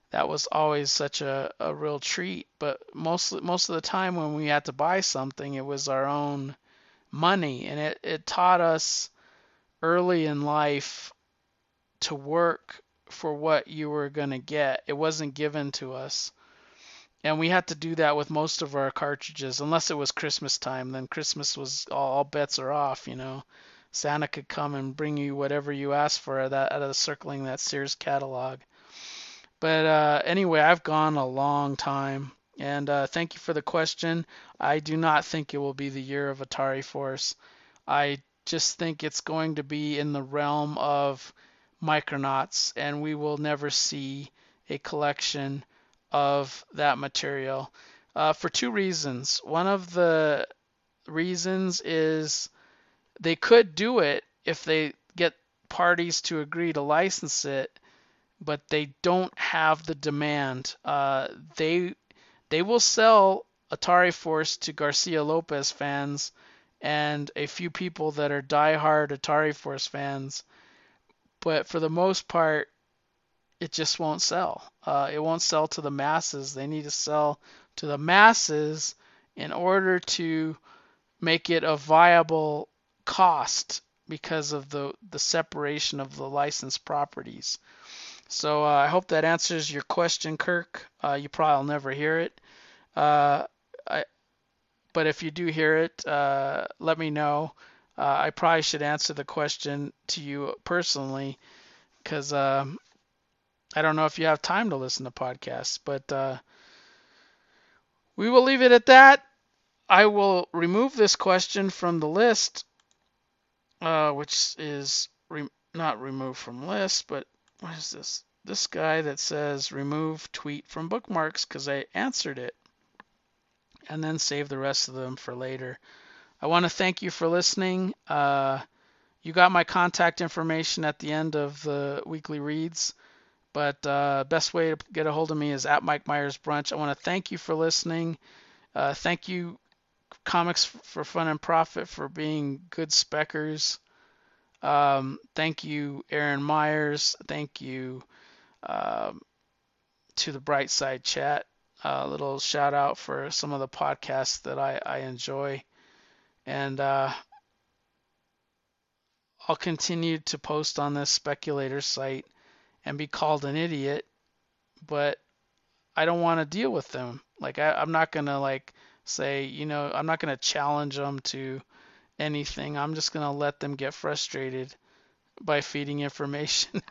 that was always such a, a real treat. But most most of the time when we had to buy something, it was our own money, and it, it taught us early in life to work for what you were going to get. It wasn't given to us. And we had to do that with most of our cartridges, unless it was Christmas time. Then Christmas was all, all bets are off, you know. Santa could come and bring you whatever you asked for that out of circling that Sears catalog. But uh, anyway, I've gone a long time, and uh, thank you for the question. I do not think it will be the year of Atari Force. I just think it's going to be in the realm of Micronauts, and we will never see a collection of that material uh, for two reasons. One of the reasons is they could do it if they get parties to agree to license it, but they don't have the demand. Uh, they they will sell Atari Force to Garcia Lopez fans and a few people that are diehard Atari Force fans, but for the most part, it just won't sell. Uh, it won't sell to the masses. They need to sell to the masses in order to make it a viable cost because of the the separation of the licensed properties. So uh, I hope that answers your question, Kirk. Uh, you probably will never hear it. Uh, I, but if you do hear it, uh, let me know. Uh, I probably should answer the question to you personally because um, I don't know if you have time to listen to podcasts. But uh, we will leave it at that. I will remove this question from the list, uh, which is re- not removed from list, but what is this? This guy that says remove tweet from bookmarks because I answered it and then save the rest of them for later. I want to thank you for listening. Uh, you got my contact information at the end of the weekly reads, but uh, best way to get a hold of me is at Mike Myers Brunch. I want to thank you for listening. Uh, thank you, Comics for Fun and Profit, for being good speckers. Um, thank you, Aaron Myers. Thank you um, to the Bright Side Chat. A uh, little shout out for some of the podcasts that I, I enjoy. And uh, I'll continue to post on this speculator site and be called an idiot, but I don't want to deal with them. Like I, I'm not gonna like say, you know, I'm not gonna challenge them to anything. I'm just gonna let them get frustrated by feeding information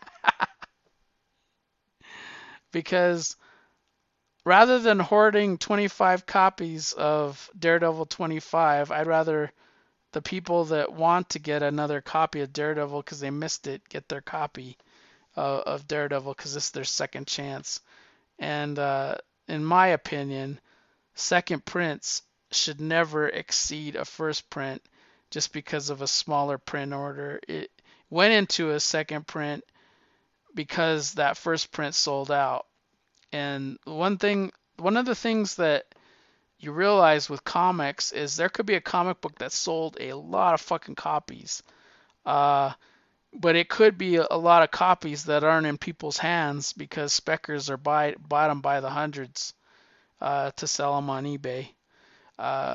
because rather than hoarding twenty-five copies of Daredevil twenty-five, I'd rather the people that want to get another copy of Daredevil because they missed it get their copy uh, of Daredevil because this is their second chance. And uh, in my opinion, second prints should never exceed a first print just because of a smaller print order. It went into a second print because that first print sold out. And one thing, one of the things that you realize with comics is there could be a comic book that sold a lot of fucking copies. Uh, but it could be a lot of copies that aren't in people's hands because speckers are buy bought them by the hundreds uh, to sell them on eBay. Uh,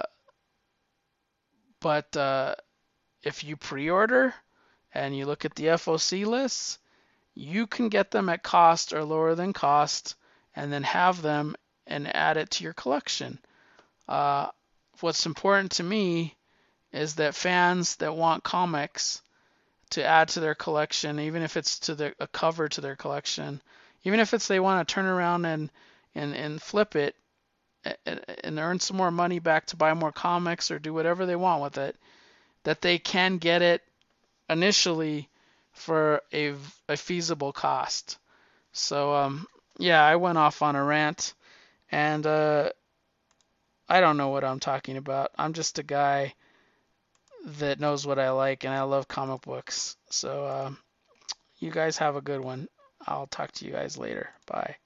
but uh, if you pre-order and you look at the F O C lists, you can get them at cost or lower than cost, and then have them and add it to your collection. Uh, what's important to me is that fans that want comics to add to their collection, even if it's to their, a cover to their collection, even if it's they want to turn around and and, and flip it and, and earn some more money back to buy more comics or do whatever they want with it, that they can get it initially for a, a feasible cost. So um, yeah, I went off on a rant, and uh, I don't know what I'm talking about. I'm just a guy that knows what I like, and I love comic books. So uh, you guys have a good one. I'll talk to you guys later. Bye.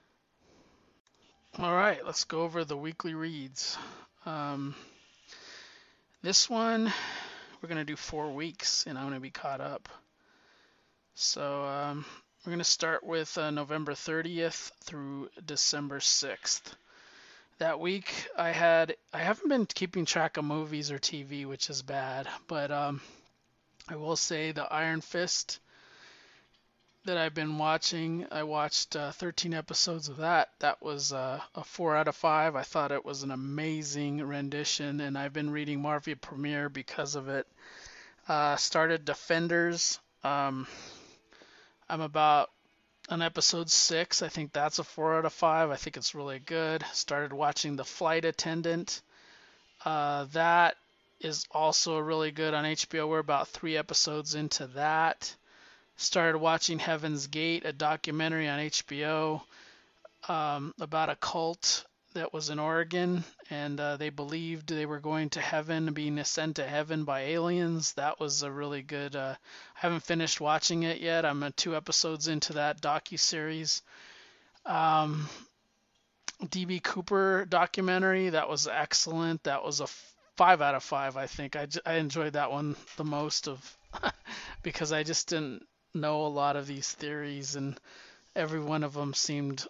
All right, let's go over the weekly reads. Um, this one, we're going to do four weeks, and I'm going to be caught up. So um, We're going to start with uh, November thirtieth through December sixth. That week I had I haven't been keeping track of movies or T V, which is bad, but um, I will say the Iron Fist that I've been watching. I watched uh, thirteen episodes of that. That was uh, a four out of five. I thought it was an amazing rendition, and I've been reading Marvel Premiere because of it. Uh, started Defenders. Um, I'm about on episode six. I think that's a four out of five. I think it's really good. Started watching The Flight Attendant. Uh, that is also really good on H B O. We're about three episodes into that. Started watching Heaven's Gate, a documentary on H B O um, about a cult that was in Oregon, and uh, they believed they were going to heaven, being sent to heaven by aliens. That was a really good. Uh, I haven't finished watching it yet. I'm uh, two episodes into that docu-series. Um, D B. Cooper documentary, that was excellent. That was a five out of five, I think. I, I enjoyed that one the most of because I just didn't know a lot of these theories, and every one of them seemed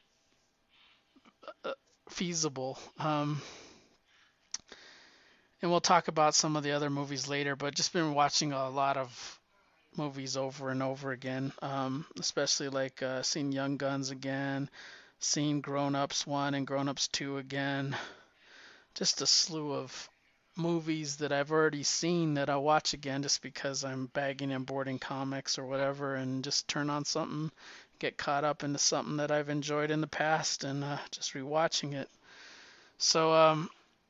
uh, feasible. Um, and we'll talk about some of the other movies later, but just been watching a lot of movies over and over again, um, especially like uh, seeing Young Guns again, seeing Grown Ups one and Grown Ups two again. Just a slew of movies that I've already seen that I'll watch again just because I'm bagging and boarding comics or whatever, and just turn on something, get caught up into something that I've enjoyed in the past, and uh, just rewatching it. So um,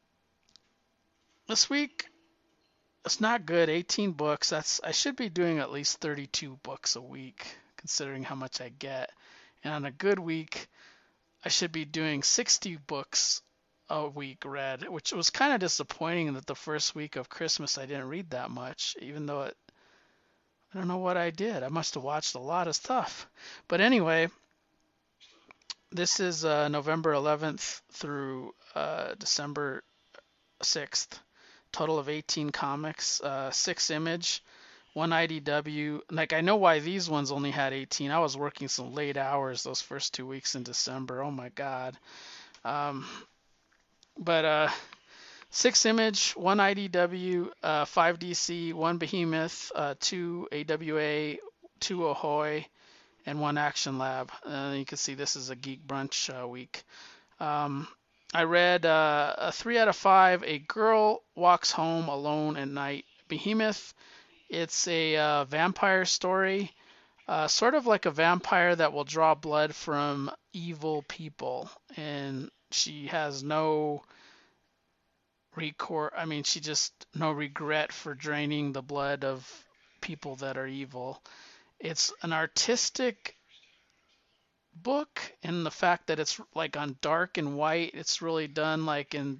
this week it's not good. eighteen books. That's I should be doing at least thirty-two books a week, considering how much I get. And on a good week, I should be doing sixty books a week read, which was kind of disappointing that the first week of Christmas I didn't read that much, even though it, I don't know what I did. I must have watched a lot of stuff. But anyway, this is uh, November eleventh through uh, December sixth. Total of eighteen comics, uh, six Image, one I D W. Like, I know why these ones only had eighteen. I was working some late hours those first two weeks in December. Oh my God. Um, but uh, six Image, one I D W, uh, five D C, one Behemoth, uh, two A W A, two Ahoy, and one Action Lab. Uh, you can see this is a Geek Brunch uh, week. Um, I read uh, a three out of five. A Girl Walks Home Alone at Night. Behemoth. It's a uh, vampire story, uh, sort of like a vampire that will draw blood from evil people, and she has no record. I mean, she just no regret for draining the blood of people that are evil. It's an artistic book in the fact that it's like on dark and white. It's really done like in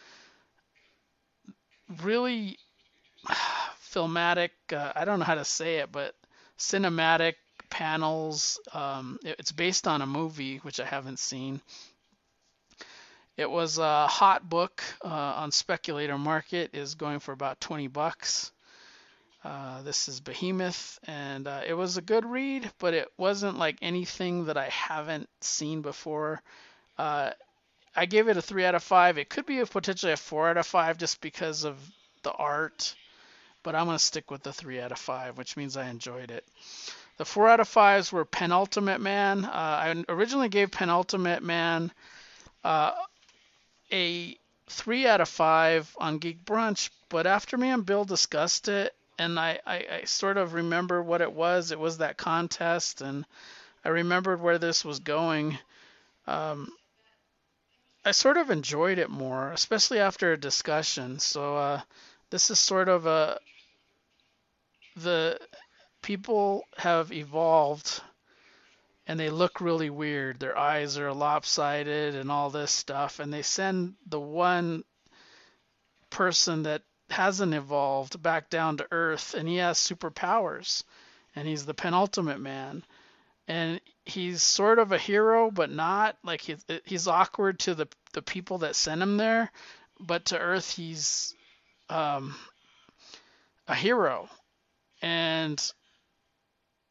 really filmatic, uh, I don't know how to say it, but cinematic panels. Um, it, it's based on a movie, which I haven't seen. It was a hot book uh, on Speculator Market, is going for about twenty bucks. Uh, this is Behemoth, and uh, it was a good read, but it wasn't like anything that I haven't seen before. Uh, I gave it a three out of five. It could be a, potentially a four out of five just because of the art, but I'm going to stick with the three out of five, which means I enjoyed it. The four out of fives were Penultimate Man. Uh, I originally gave Penultimate Man uh, a three out of five on Geek Brunch, but after me and Bill discussed it, and I, I, I sort of remember what it was. It was that contest, and I remembered where this was going. Um, I sort of enjoyed it more, especially after a discussion. So uh, this is sort of a the people have evolved, and they look really weird. Their eyes are lopsided and all this stuff, and they send the one person that hasn't evolved back down to Earth, and he has superpowers, and he's the Penultimate Man, and he's sort of a hero, but not. Like, he's, he's awkward to the the people that send him there, but to Earth he's um, a hero, and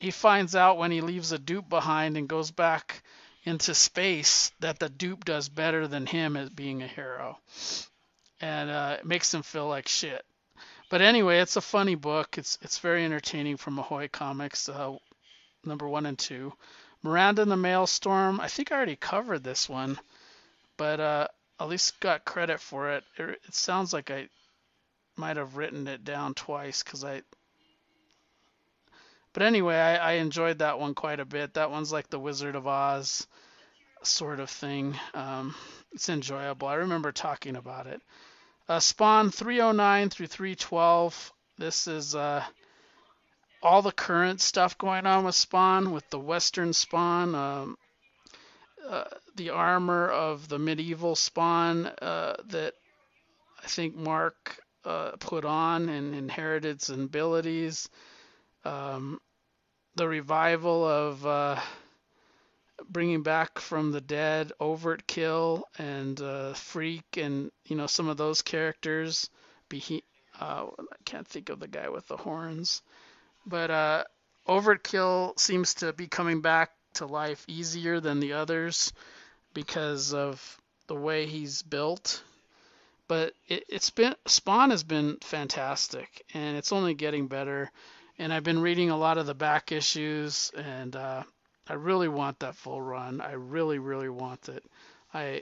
he finds out when he leaves a dupe behind and goes back into space that the dupe does better than him as being a hero, and uh, it makes him feel like shit. But anyway, it's a funny book. It's it's very entertaining from Ahoy Comics, uh, number one and two. Miranda and the Maelstrom. I think I already covered this one, but uh, at least got credit for it. It, it sounds like I might have written it down twice because I. But anyway, I, I enjoyed that one quite a bit. That one's like the Wizard of Oz sort of thing. Um, it's enjoyable. I remember talking about it. Uh, Spawn three oh nine through three twelve. This is uh, all the current stuff going on with Spawn, with the Western Spawn, um, uh, the armor of the medieval Spawn uh, that I think Mark uh, put on and inherited its abilities. Um, the revival of uh, bringing back from the dead Overt Kill and uh, Freak, and you know some of those characters. Be uh, I can't think of the guy with the horns, but uh, Overkill seems to be coming back to life easier than the others because of the way he's built. But it, it's been Spawn has been fantastic, and it's only getting better. And I've been reading a lot of the back issues, and uh, I really want that full run. I really, really want it. I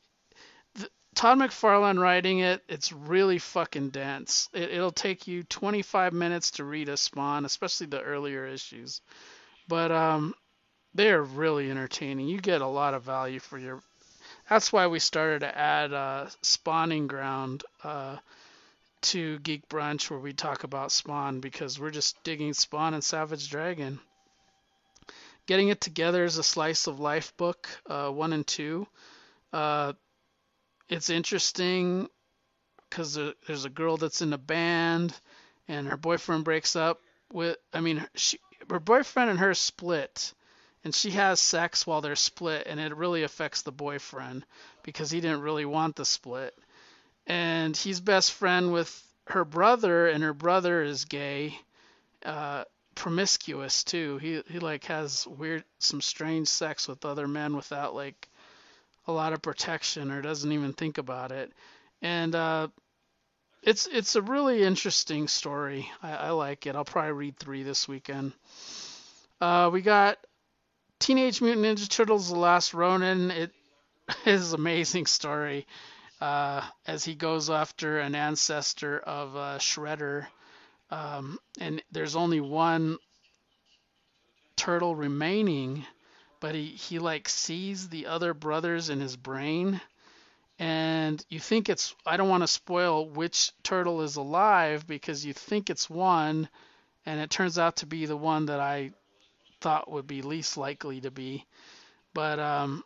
th- Todd McFarlane writing it, it's really fucking dense. It, it'll take you twenty-five minutes to read a Spawn, especially the earlier issues. But um, they're really entertaining. You get a lot of value for your. That's why we started to add uh, Spawning Ground uh, to Geek Brunch, where we talk about Spawn, because we're just digging Spawn and Savage Dragon. Getting It Together is a slice of life book, uh, one and two. Uh, it's interesting because there's a girl that's in a band, and her boyfriend breaks up with. I mean, she, her boyfriend and her split, and she has sex while they're split, and it really affects the boyfriend because he didn't really want the split. And he's best friend with her brother, and her brother is gay, uh, promiscuous too. He he like has weird, some strange sex with other men without like a lot of protection, or doesn't even think about it. And uh, it's it's a really interesting story. I, I like it. I'll probably read three this weekend. Uh, we got Teenage Mutant Ninja Turtles: The Last Ronin. It is an amazing story. Uh, as he goes after an ancestor of uh, Shredder, um, and there's only one turtle remaining, but he, he like sees the other brothers in his brain, and you think it's, I don't want to spoil which turtle is alive because you think it's one, and it turns out to be the one that I thought would be least likely to be. But um,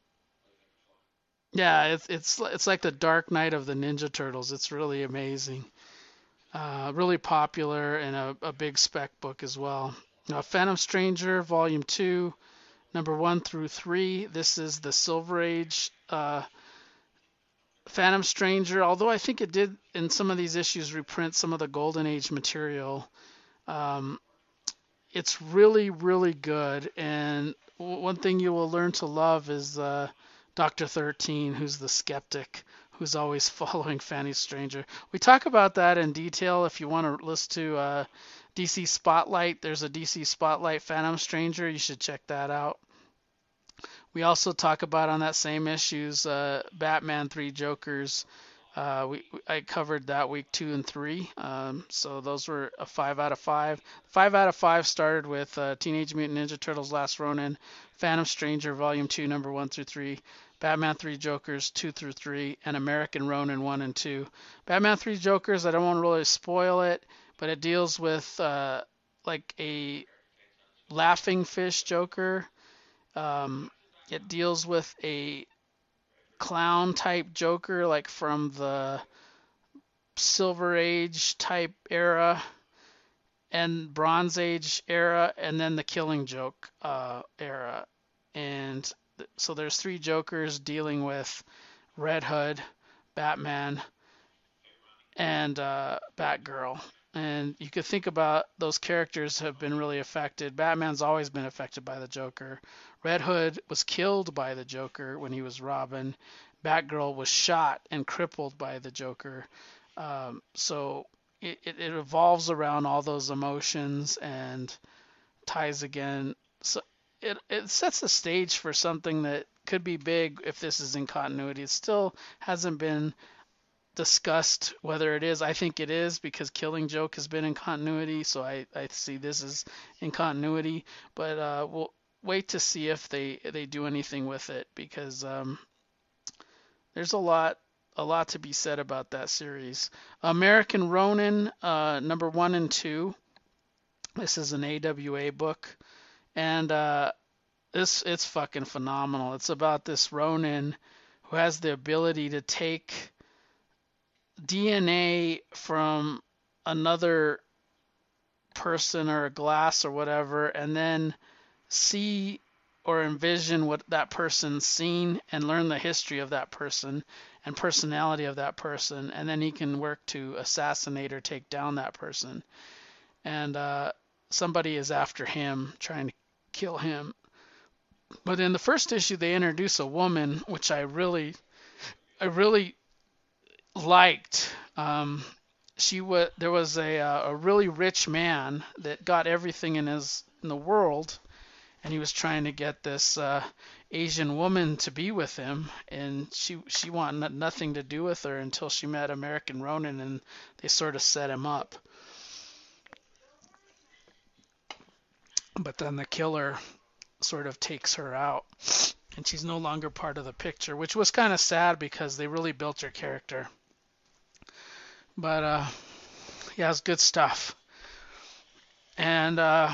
yeah, it's it's it's like the Dark Knight of the Ninja Turtles. It's really amazing. Uh, really popular, and a, a big spec book as well. Now, Phantom Stranger, Volume two, number one through three. This is the Silver Age uh, Phantom Stranger, although I think it did in some of these issues reprint some of the Golden Age material. Um, it's really, really good. And w- one thing you will learn to love is uh, Doctor thirteen, who's the skeptic, who's always following Phantom Stranger. We talk about that in detail if you want to listen to uh, D C Spotlight. There's a D C Spotlight Phantom Stranger. You should check that out. We also talk about on that same issues uh, Batman Three Jokers. Uh, we I covered that week two and three. Um, so those were a five out of five. Five out of five started with uh, Teenage Mutant Ninja Turtles: Last Ronin, Phantom Stranger Volume two, number one through three, Batman Three Jokers two through three, and American Ronin one and two. Batman Three Jokers, I don't want to really spoil it, but it deals with uh, like a laughing fish Joker. Um, it deals with a clown type Joker, like from the Silver Age type era and Bronze Age era, and then the Killing Joke uh, era. And th- so there's three Jokers dealing with Red Hood, Batman, and uh, Batgirl. And you could think about those characters have been really affected. Batman's always been affected by the Joker. Red Hood was killed by the Joker when he was Robin. Batgirl was shot and crippled by the Joker. Um, so it, it, it evolves around all those emotions and ties again. So it, it sets the stage for something that could be big if this is in continuity. It still hasn't been discussed whether it is. I think it is because Killing Joke has been in continuity, so I, I see this as in continuity. But uh, we'll wait to see if they they do anything with it because um, there's a lot a lot to be said about that series. American Ronin, uh, number one and two. This is an A W A book, and uh, this it's fucking phenomenal. It's about this Ronin who has the ability to take D N A from another person or a glass or whatever, and then see or envision what that person's seen and learn the history of that person and personality of that person, and then he can work to assassinate or take down that person. And uh, somebody is after him, trying to kill him. But in the first issue, they introduce a woman, which I really, I really liked. Um, she was there was a uh, a really rich man that got everything in his in the world, and he was trying to get this uh, Asian woman to be with him, and she she wanted nothing to do with her until she met American Ronin, and they sort of set him up. But then the killer sort of takes her out, and she's no longer part of the picture, which was kind of sad because they really built her character. But uh, yeah, it's good stuff. And uh,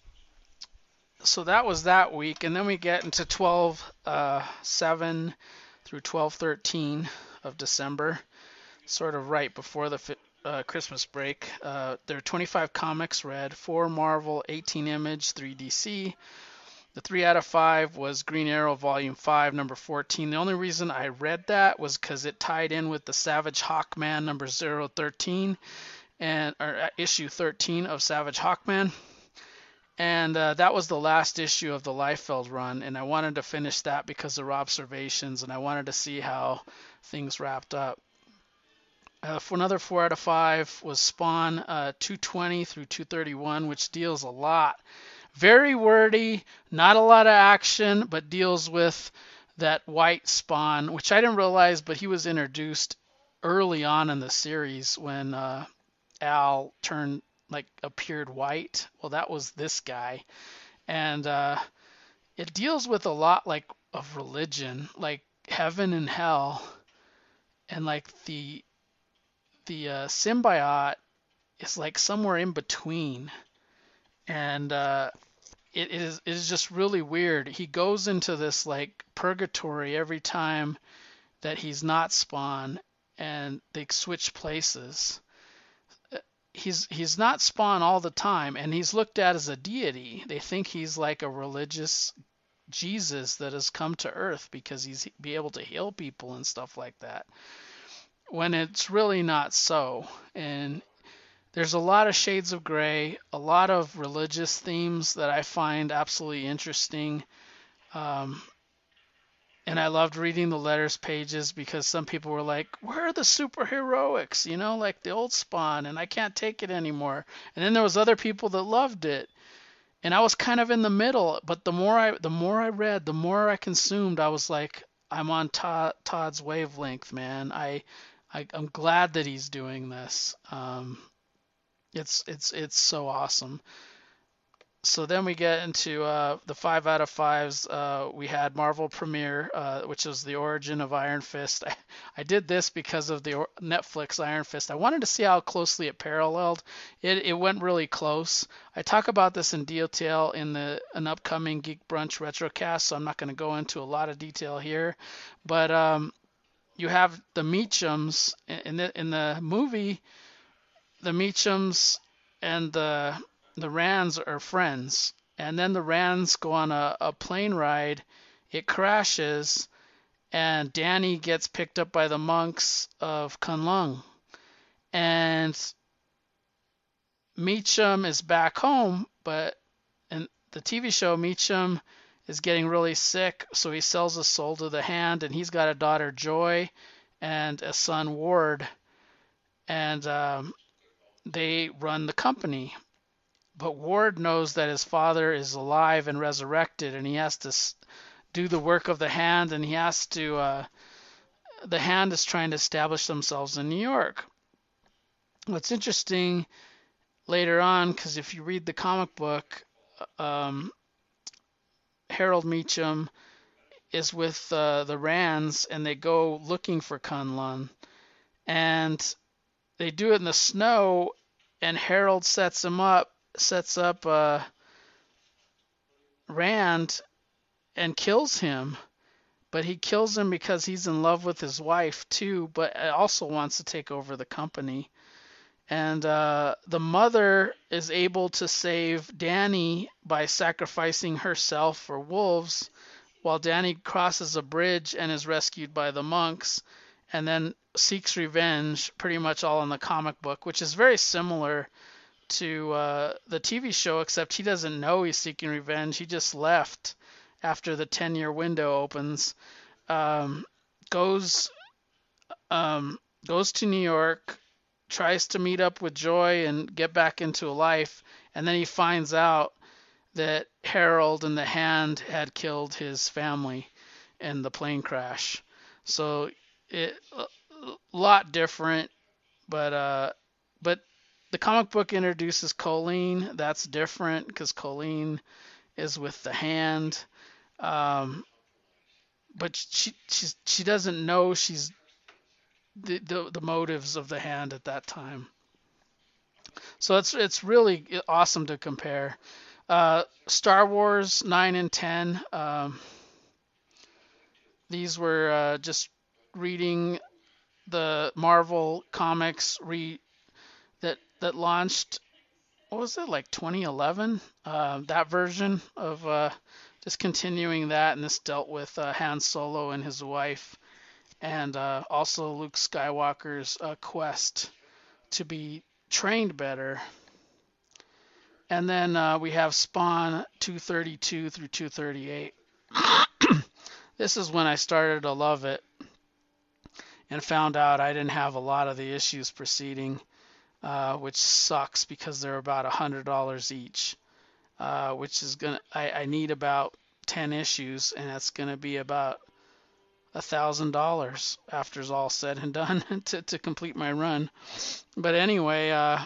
so that was that week, and then we get into twelve seven through twelve thirteen of December, sort of right before the uh, Christmas break. Uh, there are twenty-five comics read, four Marvel, eighteen Image, three D C. The three out of five was Green Arrow Volume five, number fourteen. The only reason I read that was because it tied in with the Savage Hawkman number zero thirteen, and or uh, issue thirteen of Savage Hawkman. And uh, that was the last issue of the Liefeld run, and I wanted to finish that because of observations, and I wanted to see how things wrapped up. Uh, for another four out of five was Spawn uh, two twenty through two thirty-one, which deals a lot. Very wordy, not a lot of action, but deals with that white Spawn, which I didn't realize, but he was introduced early on in the series when uh, Al turned, like, appeared white. Well, that was this guy. And uh, it deals with a lot, like, of religion, like heaven and hell, and, like, the, the uh, symbiote is, like, somewhere in between. And uh, it is it is just really weird. He goes into this like purgatory every time that he's not Spawn, and they switch places. He's he's not Spawn all the time, and he's looked at as a deity. They think he's like a religious Jesus that has come to Earth because he's be able to heal people and stuff like that. When it's really not so, and there's a lot of shades of gray, a lot of religious themes that I find absolutely interesting. Um, and I loved reading the letters pages because some people were like, where are the superheroics? You know, like the old Spawn, and I can't take it anymore. And then there was other people that loved it. And I was kind of in the middle, but the more I the more I read, the more I consumed, I was like, I'm on Todd, Todd's wavelength, man. I, I I'm glad that he's doing this. Um, It's it's it's so awesome. So then we get into uh, the five out of fives. Uh, we had Marvel Premiere, uh, which is the origin of Iron Fist. I, I did this because of the Netflix Iron Fist. I wanted to see how closely it paralleled. It it went really close. I talk about this in detail in the an upcoming Geek Brunch Retrocast, so I'm not going to go into a lot of detail here. But um, you have the Meachums in the in the movie. The Meachums and the the Rands are friends, and then the Rands go on a, a plane ride. It crashes, and Danny gets picked up by the monks of Kunlun, and Meachum is back home, but in the T V show, Meachum is getting really sick, so he sells his soul to the Hand, and he's got a daughter, Joy, and a son, Ward, and um, they run the company. But Ward knows that his father is alive and resurrected, and he has to do the work of the Hand, and he has to. Uh, the Hand is trying to establish themselves in New York. What's interesting later on, because if you read the comic book, um, Harold Meachum is with uh, the Rands, and they go looking for Kunlun, and they do it in the snow, and Harold sets him up, sets up uh, Rand and kills him. But he kills him because he's in love with his wife too, but also wants to take over the company. And uh, the mother is able to save Danny by sacrificing herself for wolves, while Danny crosses a bridge and is rescued by the monks, and then seeks revenge, pretty much all in the comic book, which is very similar to uh, the T V show, except he doesn't know he's seeking revenge. He just left after the ten-year window opens, um, goes um, goes to New York, tries to meet up with Joy and get back into life, and then he finds out that Harold and the Hand had killed his family in the plane crash. So it a lot different, but uh, but the comic book introduces Colleen. That's different because Colleen is with the Hand, um, but she she's, she doesn't know she's the, the the motives of the Hand at that time. So it's it's really awesome to compare. Uh, Star Wars nine and ten. Um, these were uh, just reading the Marvel comics re that that launched. What was it, like twenty eleven? Uh, that version of uh, just continuing that, and this dealt with uh, Han Solo and his wife, and uh, also Luke Skywalker's uh, quest to be trained better. And then uh, we have Spawn two thirty-two through two thirty-eight. This is when I started to love it and found out I didn't have a lot of the issues preceding, uh, which sucks because they're about one hundred dollars each, uh, which is gonna I, I need about ten issues, and that's gonna be about a thousand dollars after it's all said and done to to complete my run. But anyway, uh,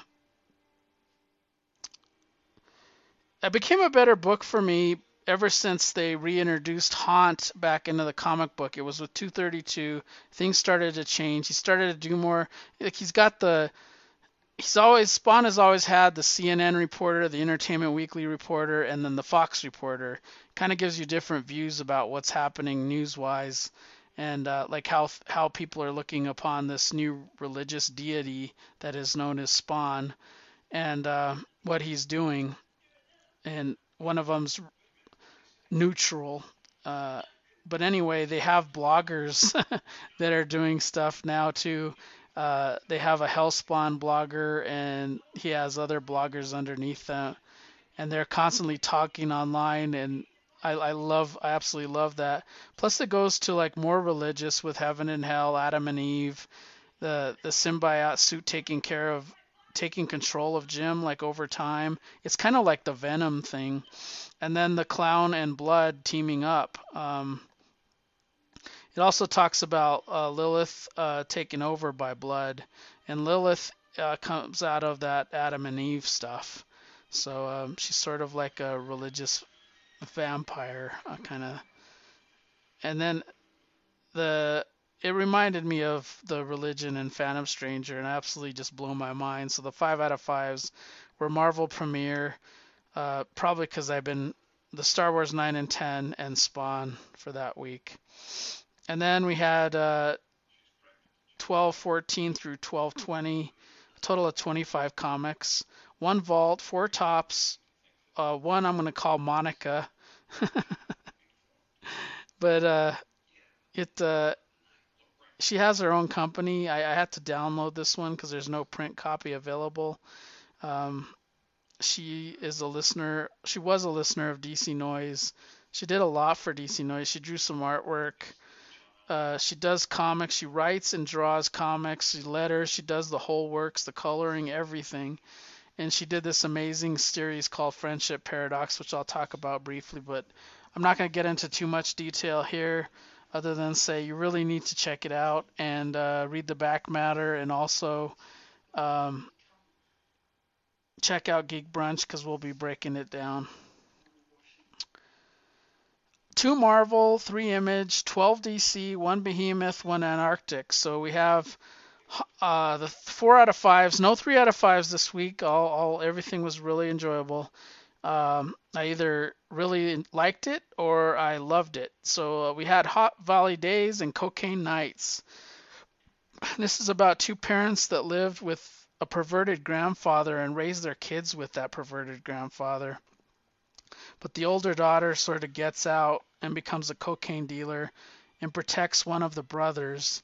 it became a better book for me ever since they reintroduced Haunt back into the comic book. It was with two thirty-two. Things started to change. He started to do more. Like he's got the. He's always Spawn has always had the C N N reporter, the Entertainment Weekly reporter, and then the Fox reporter. Kind of gives you different views about what's happening news-wise, and uh, like how how people are looking upon this new religious deity that is known as Spawn, and uh, what he's doing. And one of them's neutral. Uh, but anyway, they have bloggers that are doing stuff now too. Uh, they have a Hellspawn blogger, and he has other bloggers underneath them, and they're constantly talking online. And I, I love, I absolutely love that. Plus, it goes to like more religious with Heaven and Hell, Adam and Eve, the the symbiote suit taking care of, taking control of Jim like over time. It's kind of like the Venom thing. And then the Clown and Blood teaming up. Um, it also talks about uh, Lilith uh, taken over by Blood, and Lilith uh, comes out of that Adam and Eve stuff. So um, she's sort of like a religious vampire uh, kind of. And then the it reminded me of the religion in Phantom Stranger, and absolutely just blew my mind. So the five out of fives were Marvel premiere, uh, probably because I've been the Star Wars nine and ten and Spawn for that week. And then we had uh, twelve fourteen through twelve twenty, a total of twenty-five comics, one vault, four tops, uh, one I'm going to call Monica. But uh, it uh, she has her own company. I, I had to download this one because there's no print copy available. Um, She is a listener. She was a listener of D C Noise. She did a lot for D C Noise. She drew some artwork. Uh, she does comics. She writes and draws comics. She letters. She does the whole works, the coloring, everything. And she did this amazing series called Friendship Paradox, which I'll talk about briefly, but I'm not going to get into too much detail here other than say you really need to check it out and uh, read the back matter, and also um, check out Geek Brunch because we'll be breaking it down. Two Marvel, three Image, twelve D C, one Behemoth, one Antarctic. So we have uh, the four out of fives. No three out of fives this week. All, all everything was really enjoyable. Um, I either really liked it or I loved it. So uh, we had Hot Valley Days and Cocaine Nights. This is about two parents that lived with a perverted grandfather and raised their kids with that perverted grandfather. But the older daughter sort of gets out and becomes a cocaine dealer and protects one of the brothers.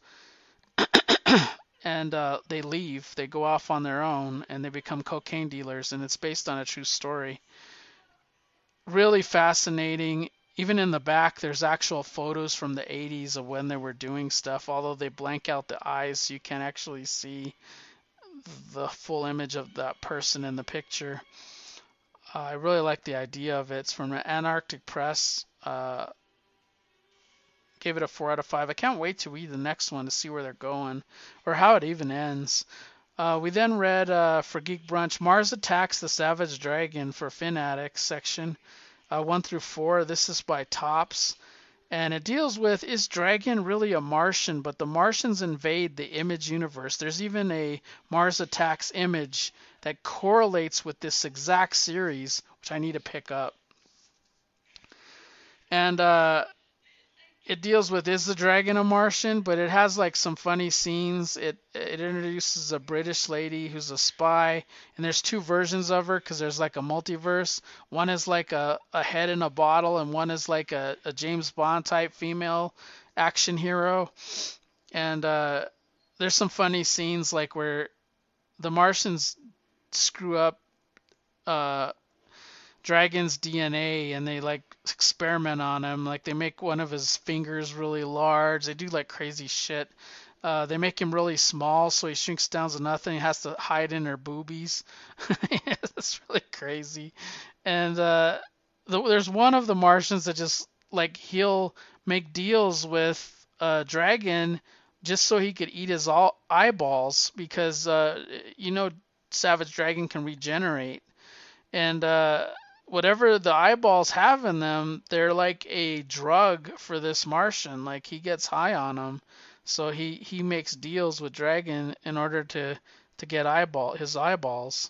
And uh, they leave. They go off on their own and they become cocaine dealers. And it's based on a true story. Really fascinating. Even in the back, there's actual photos from the eighties of when they were doing stuff, although they blank out the eyes so you can't actually see the full image of that person in the picture. Uh, I really like the idea of it. It's from Antarctic Press. Uh, gave it a four out of five. I can't wait to read the next one to see where they're going or how it even ends. Uh, we then read uh, for Geek Brunch, Mars Attacks the Savage Dragon for Fanatics section, uh, one through four. This is by Topps. And it deals with, is Dragon really a Martian? But the Martians invade the Image universe. There's even a Mars Attacks image that correlates with this exact series, which I need to pick up. And uh, it deals with, is the dragon a Martian? But it has like some funny scenes. It it introduces a British lady who's a spy, and there's two versions of her because there's like a multiverse. One is like a, a head in a bottle, and one is like a, a James Bond type female action hero. And uh, there's some funny scenes like where the Martians screw up uh, Dragon's D N A and they like experiment on him. Like they make one of his fingers really large. They do like crazy shit. Uh, they make him really small so he shrinks down to nothing. He has to hide in their boobies. That's really crazy. And uh, the, there's one of the Martians that just like he'll make deals with uh, Dragon just so he could eat his all eyeballs because uh, you know Savage Dragon can regenerate. And uh, whatever the eyeballs have in them, they're like a drug for this Martian. Like he gets high on them, so he he makes deals with Dragon in order to to get eyeball his eyeballs.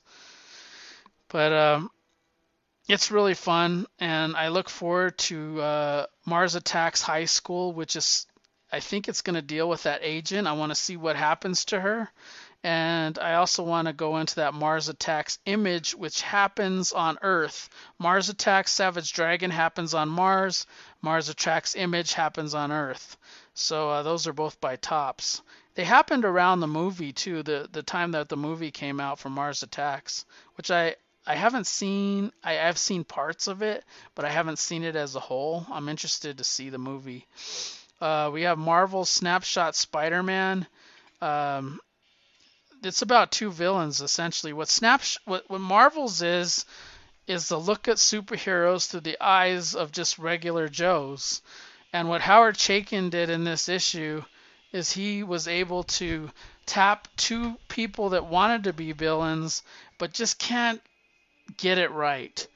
But um, it's really fun, and I look forward to uh, Mars Attacks High School, which is I think it's going to deal with that agent. I want to see what happens to her. And I also want to go into that Mars Attacks Image, which happens on Earth. Mars Attacks Savage Dragon happens on Mars. Mars Attacks Image happens on Earth. So uh, those are both by Topps. They happened around the movie too, the the time that the movie came out for Mars Attacks, which I I haven't seen. I, I've seen parts of it, but I haven't seen it as a whole. I'm interested to see the movie. Uh, we have Marvel Snapshot Spider-Man. Um, It's about two villains essentially. What Snaps, what, what Marvel's is, is to look at superheroes through the eyes of just regular Joes. And what Howard Chaykin did in this issue is he was able to tap two people that wanted to be villains, but just can't get it right.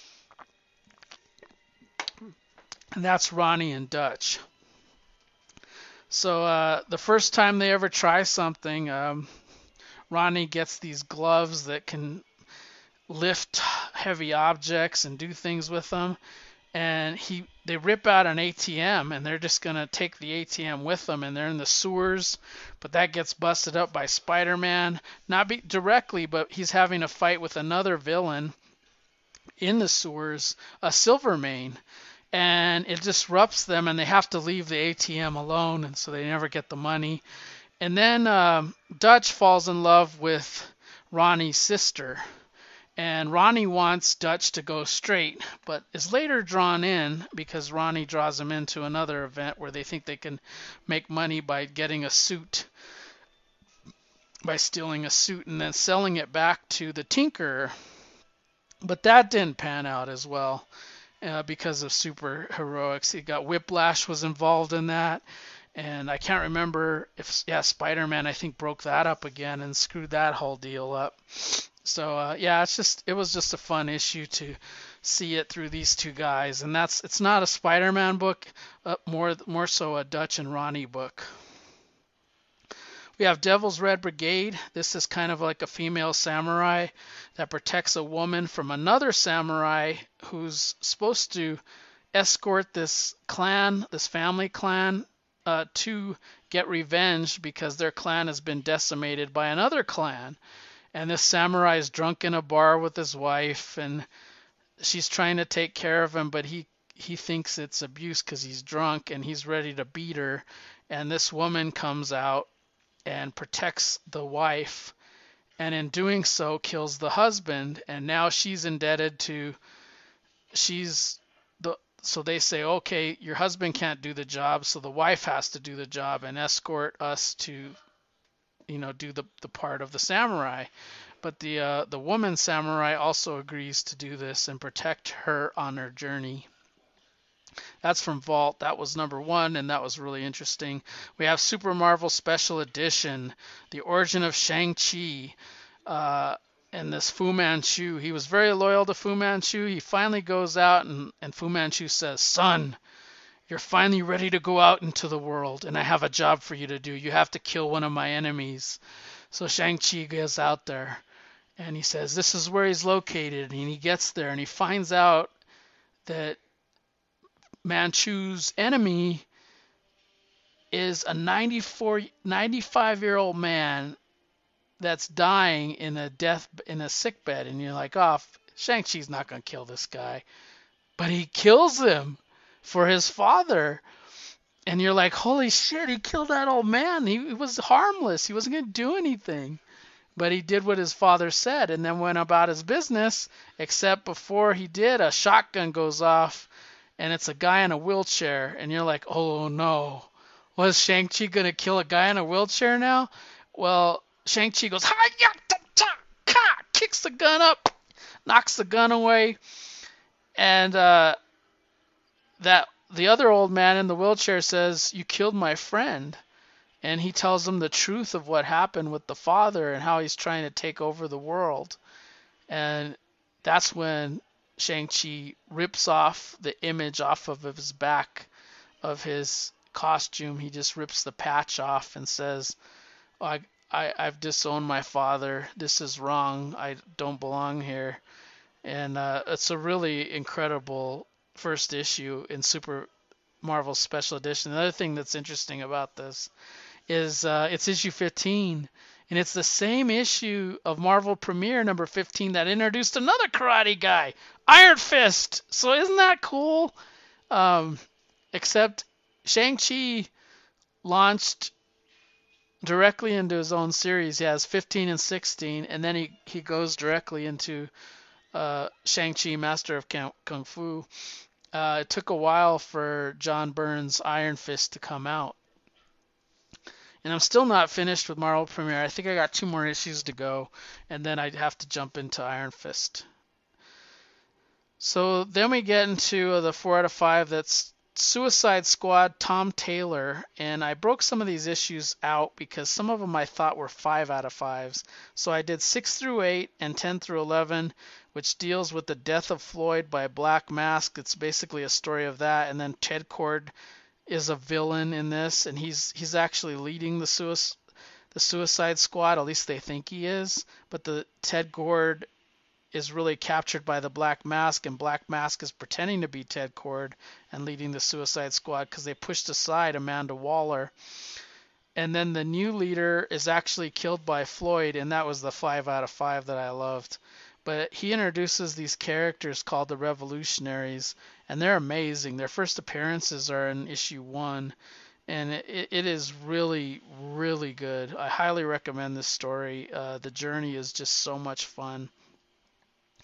And that's Ronnie and Dutch. So uh, the first time they ever try something, um, Ronnie gets these gloves that can lift heavy objects and do things with them. And he they rip out an A T M and they're just going to take the A T M with them, and they're in the sewers. But that gets busted up by Spider-Man. Not be, directly, but he's having a fight with another villain in the sewers, a Silvermane. And it disrupts them and they have to leave the A T M alone, and so they never get the money. And then um, Dutch falls in love with Ronnie's sister, And Ronnie wants Dutch to go straight, but is later drawn in because Ronnie draws him into another event where they think they can make money by getting a suit, by stealing a suit and then selling it back to the Tinkerer. But that didn't pan out as well uh, because of super heroics. He got Whiplash was involved in that, and I can't remember if yeah Spider-Man I think broke that up again and screwed that whole deal up. So uh, yeah, it's just it was just a fun issue to see it through these two guys, and that's it's not a Spider-Man book, uh, more more so a Dutch and Ronnie book. We have Devil's Red Brigade. This is kind of like a female samurai that protects a woman from another samurai who's supposed to escort this clan, this family clan, uh, to get revenge because their clan has been decimated by another clan. And this samurai is drunk in a bar with his wife, and she's trying to take care of him, but he he thinks it's abuse because he's drunk and he's ready to beat her. And this woman comes out and protects the wife, and in doing so kills the husband, and now she's indebted to she's the so they say, okay, your husband can't do the job, so the wife has to do the job and escort us to you know do the the part of the samurai. But the uh, the woman samurai also agrees to do this and protect her on her journey. That's from Vault. That was number one, and that was really interesting. We have Super Marvel Special Edition, The Origin of Shang-Chi, uh, and this Fu Manchu. He was very loyal to Fu Manchu. He finally goes out, and, and Fu Manchu says, son, you're finally ready to go out into the world, and I have a job for you to do. You have to kill one of my enemies. So Shang-Chi goes out there, and he says, this is where he's located, and he gets there, and he finds out that Manchu's enemy is a ninety-four, ninety-five-year-old man that's dying in a death in a sick bed, and you're like, oh, Shang-Chi's not gonna kill this guy, but he kills him for his father, and you're like, holy shit, he killed that old man. He, he was harmless. He wasn't gonna do anything, but he did what his father said, and then went about his business. Except before he did, a shotgun goes off. And it's a guy in a wheelchair, and you're like, oh no, was Shang-Chi gonna kill a guy in a wheelchair now? Well, Shang-Chi goes, hi-ya, ta-ta, ka, kicks the gun up, knocks the gun away, and uh, that the other old man in the wheelchair says, you killed my friend, and he tells him the truth of what happened with the father and how he's trying to take over the world, and that's when Shang-Chi rips off the image off of his back of his costume. He just rips the patch off and says, oh, I, I, I've disowned my father. This is wrong. I don't belong here. And uh, it's a really incredible first issue in Super Marvel Special Edition. Another thing that's interesting about this is uh, it's issue fifteen. And it's the same issue of Marvel Premiere number fifteen that introduced another karate guy, Iron Fist. So isn't that cool? Um, except Shang-Chi launched directly into his own series. He has fifteen and sixteen, and then he, he goes directly into uh, Shang-Chi, Master of Kung Fu. Uh, it took a while for John Byrne's Iron Fist to come out. And I'm still not finished with Marvel Premiere. I think I got two more issues to go, and then I'd have to jump into Iron Fist. So then we get into uh, the four out of five. That's Suicide Squad, Tom Taylor. And I broke some of these issues out because some of them I thought were five out of fives. So I did six through eight and ten through eleven, which deals with the death of Floyd by Black Mask. It's basically a story of that. And then Ted Kord is a villain in this, and he's he's actually leading the suicide the Suicide Squad. At least they think he is. But the Ted Kord is really captured by the Black Mask, and Black Mask is pretending to be Ted Kord and leading the Suicide Squad because they pushed aside Amanda Waller. And then the new leader is actually killed by Floyd, and that was the five out of five that I loved. But he introduces these characters called the Revolutionaries, and they're amazing. Their first appearances are in issue one, and it, it is really, really good. I highly recommend this story. Uh, the journey is just so much fun.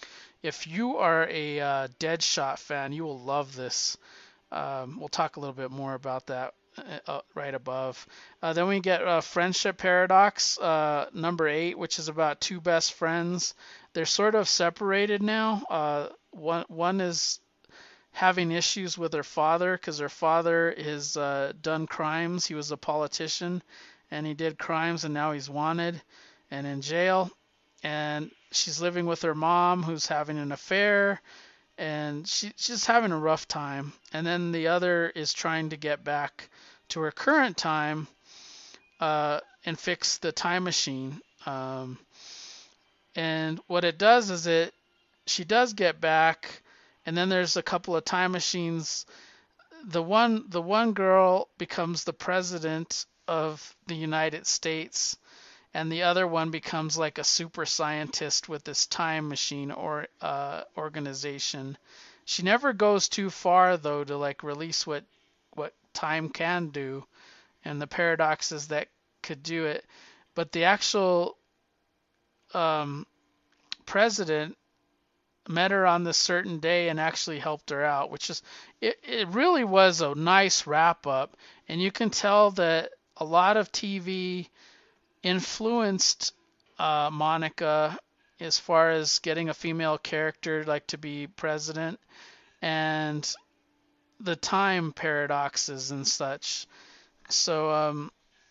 If you are a uh, Deadshot fan, you will love this. Um, we'll talk a little bit more about that uh, uh, right above. Uh, then we get uh, Friendship Paradox, uh, number eight, which is about two best friends. They're sort of separated now. Uh, one one is having issues with her father because her father has uh, done crimes. He was a politician and he did crimes and now he's wanted and in jail. And she's living with her mom who's having an affair and she, she's having a rough time. And then the other is trying to get back to her current time uh, and fix the time machine. Um, and what it does is it she does get back, and then there's a couple of time machines. The one the one girl becomes the president of the United States, and the other one becomes like a super scientist with this time machine or uh, organization. She never goes too far though to like release what what time can do and the paradoxes that could do it. But the actual um, president met her on this certain day and actually helped her out, which is it, it really was a nice wrap up. And you can tell that a lot of T V influenced uh, Monica as far as getting a female character like to be president and the time paradoxes and such. So um,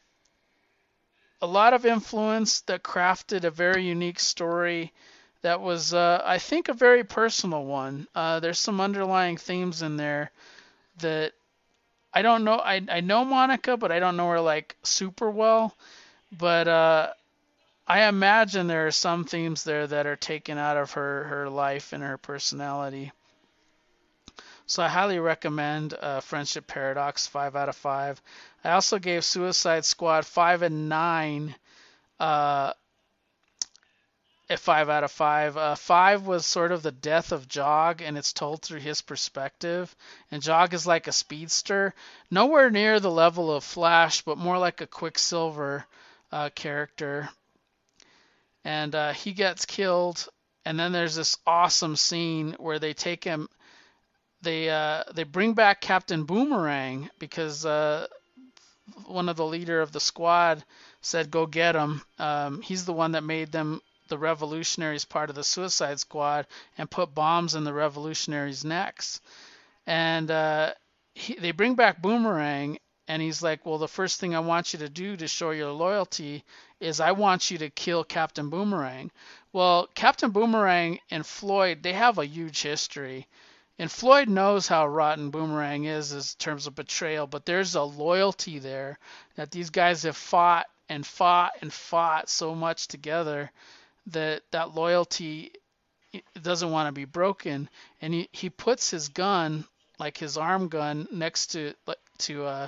a lot of influence that crafted a very unique story that was, uh, I think, a very personal one. Uh, there's some underlying themes in there that I don't know. I, I know Monica, but I don't know her like super well. But uh, I imagine there are some themes there that are taken out of her, her life and her personality. So I highly recommend uh, Friendship Paradox, five out of five. I also gave Suicide Squad five and nine uh, at five out of five. Uh, five was sort of the death of Jog, and it's told through his perspective. And Jog is like a speedster, nowhere near the level of Flash, but more like a Quicksilver uh, character. And uh, he gets killed, and then there's this awesome scene where they take him. They uh, they bring back Captain Boomerang because uh, one of the leader of the squad said go get him. Um, he's the one that made them the revolutionaries part of the Suicide Squad and put bombs in the revolutionaries' necks. And uh, he, they bring back Boomerang, and he's like, well, the first thing I want you to do to show your loyalty is I want you to kill Captain Boomerang. Well, Captain Boomerang and Floyd, they have a huge history. And Floyd knows how rotten Boomerang is in terms of betrayal, but there's a loyalty there that these guys have fought and fought and fought so much together that that loyalty doesn't want to be broken. And he, he puts his gun, like his arm gun, next to to uh,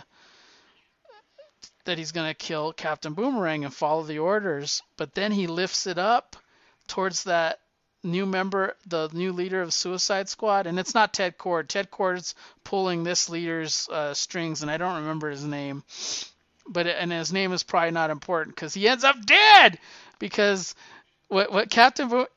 that he's going to kill Captain Boomerang and follow the orders. But then he lifts it up towards that new member, the new leader of Suicide Squad, and it's not Ted Kord. Ted Kord's pulling this leader's uh, strings, and I don't remember his name, but and his name is probably not important because he ends up dead because what what Captain Bo-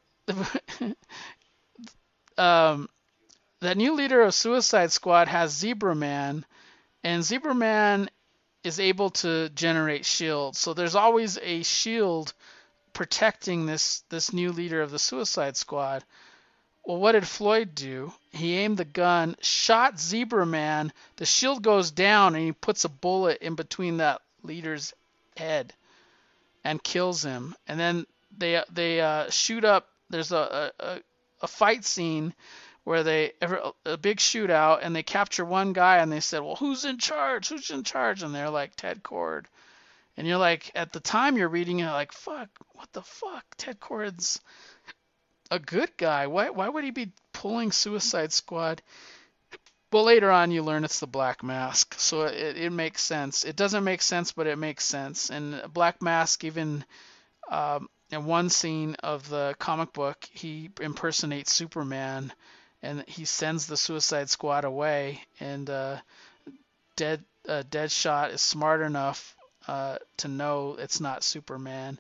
um that new leader of Suicide Squad has Zebra Man, and Zebra Man is able to generate shields, so there's always a shield protecting this this new leader of the Suicide Squad. Well, what did Floyd do? He aimed the gun, shot Zebra Man, the shield goes down, and he puts a bullet in between that leader's head and kills him. And then they they uh, shoot up. There's a, a a fight scene where they a big shootout, and they capture one guy, and they said, well, who's in charge? Who's in charge? And they're like, Ted Kord. And you're like, at the time you're reading it, like, fuck, what the fuck? Ted Kord's a good guy. Why why would he be pulling Suicide Squad? Well, later on you learn it's the Black Mask, so it, it makes sense. It doesn't make sense, but it makes sense. And Black Mask, even um, in one scene of the comic book, he impersonates Superman, and he sends the Suicide Squad away. And uh, Dead uh, Deadshot is smart enough Uh, to know it's not Superman,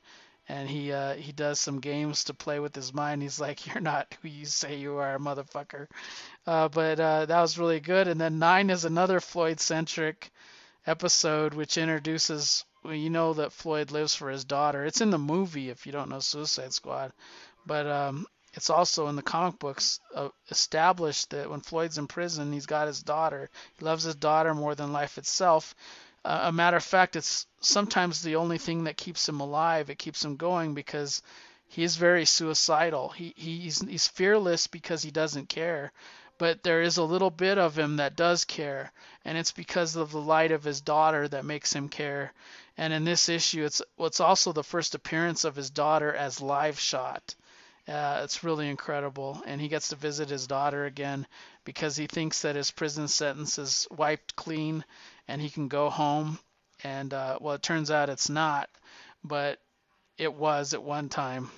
and he uh, he does some games to play with his mind. He's like, "You're not who you say you are, motherfucker." Uh, but uh, that was really good. And then nine is another Floyd-centric episode, which introduces, well, you know that Floyd lives for his daughter. It's in the movie if you don't know Suicide Squad, but um, it's also in the comic books uh, established that when Floyd's in prison, he's got his daughter. He loves his daughter more than life itself. Uh, a matter of fact, it's sometimes the only thing that keeps him alive. It keeps him going because he is very suicidal. He he's he's fearless because he doesn't care, but there is a little bit of him that does care, and it's because of the light of his daughter that makes him care. And in this issue, it's well, it's also the first appearance of his daughter as live shot. Uh, it's really incredible, and he gets to visit his daughter again because he thinks that his prison sentence is wiped clean and he can go home. And uh, well, it turns out it's not, but it was at one time.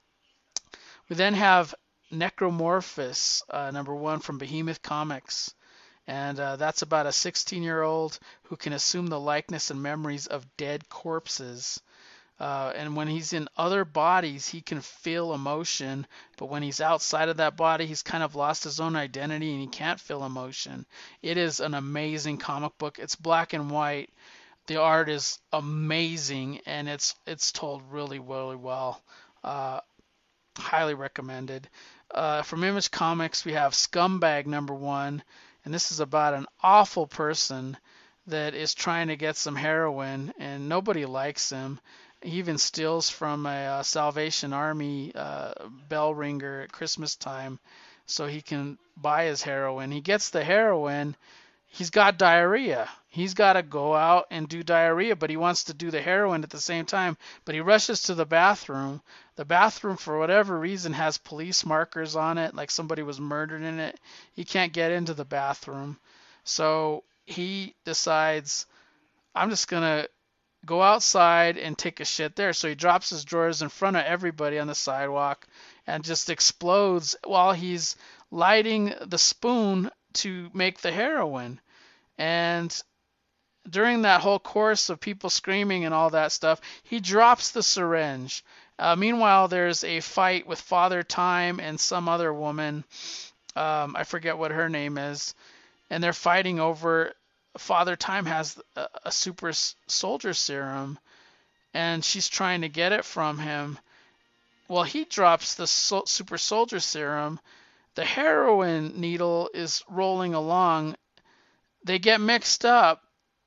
We then have Necromorphous, uh, number one from Behemoth Comics. And uh, that's about a sixteen-year-old who can assume the likeness and memories of dead corpses. Uh, and when he's in other bodies, he can feel emotion. But when he's outside of that body, he's kind of lost his own identity and he can't feel emotion. It is an amazing comic book. It's black and white. The art is amazing, and it's it's told really, really well. Uh, highly recommended. Uh, from Image Comics, we have Scumbag number one, and this is about an awful person that is trying to get some heroin, and nobody likes him. He even steals from a uh, Salvation Army uh, bell ringer at Christmas time so he can buy his heroin. He gets the heroin. He's got diarrhea. He's got to go out and do diarrhea, but he wants to do the heroin at the same time. But he rushes to the bathroom. The bathroom, for whatever reason, has police markers on it, like somebody was murdered in it. He can't get into the bathroom. So he decides, I'm just going to go outside and take a shit there. So he drops his drawers in front of everybody on the sidewalk and just explodes while he's lighting the spoon to make the heroin. And during that whole course of people screaming and all that stuff, he drops the syringe. Uh, meanwhile, there's a fight with Father Time and some other woman. Um, I forget what her name is. And they're fighting over, Father Time has a, a super soldier serum, and she's trying to get it from him. Well, he drops the so, super soldier serum. The heroin needle is rolling along. They get mixed up.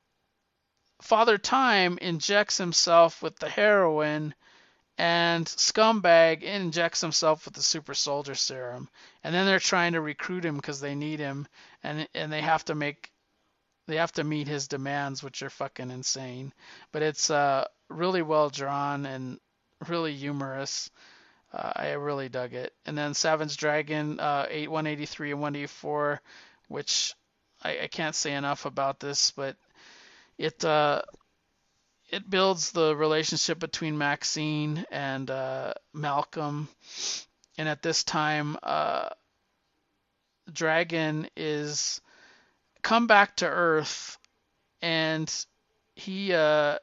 Father Time injects himself with the heroin, and Scumbag injects himself with the super soldier serum. And then they're trying to recruit him because they need him, and and they have to make they have to meet his demands, which are fucking insane. But it's uh, really well drawn and really humorous. Uh, I really dug it. And then Savage Dragon, uh, eight, one eighty-three and one eighty-four, which I, I can't say enough about this, but it uh, it builds the relationship between Maxine and uh, Malcolm. And at this time, uh, Dragon is come back to Earth, and he uh,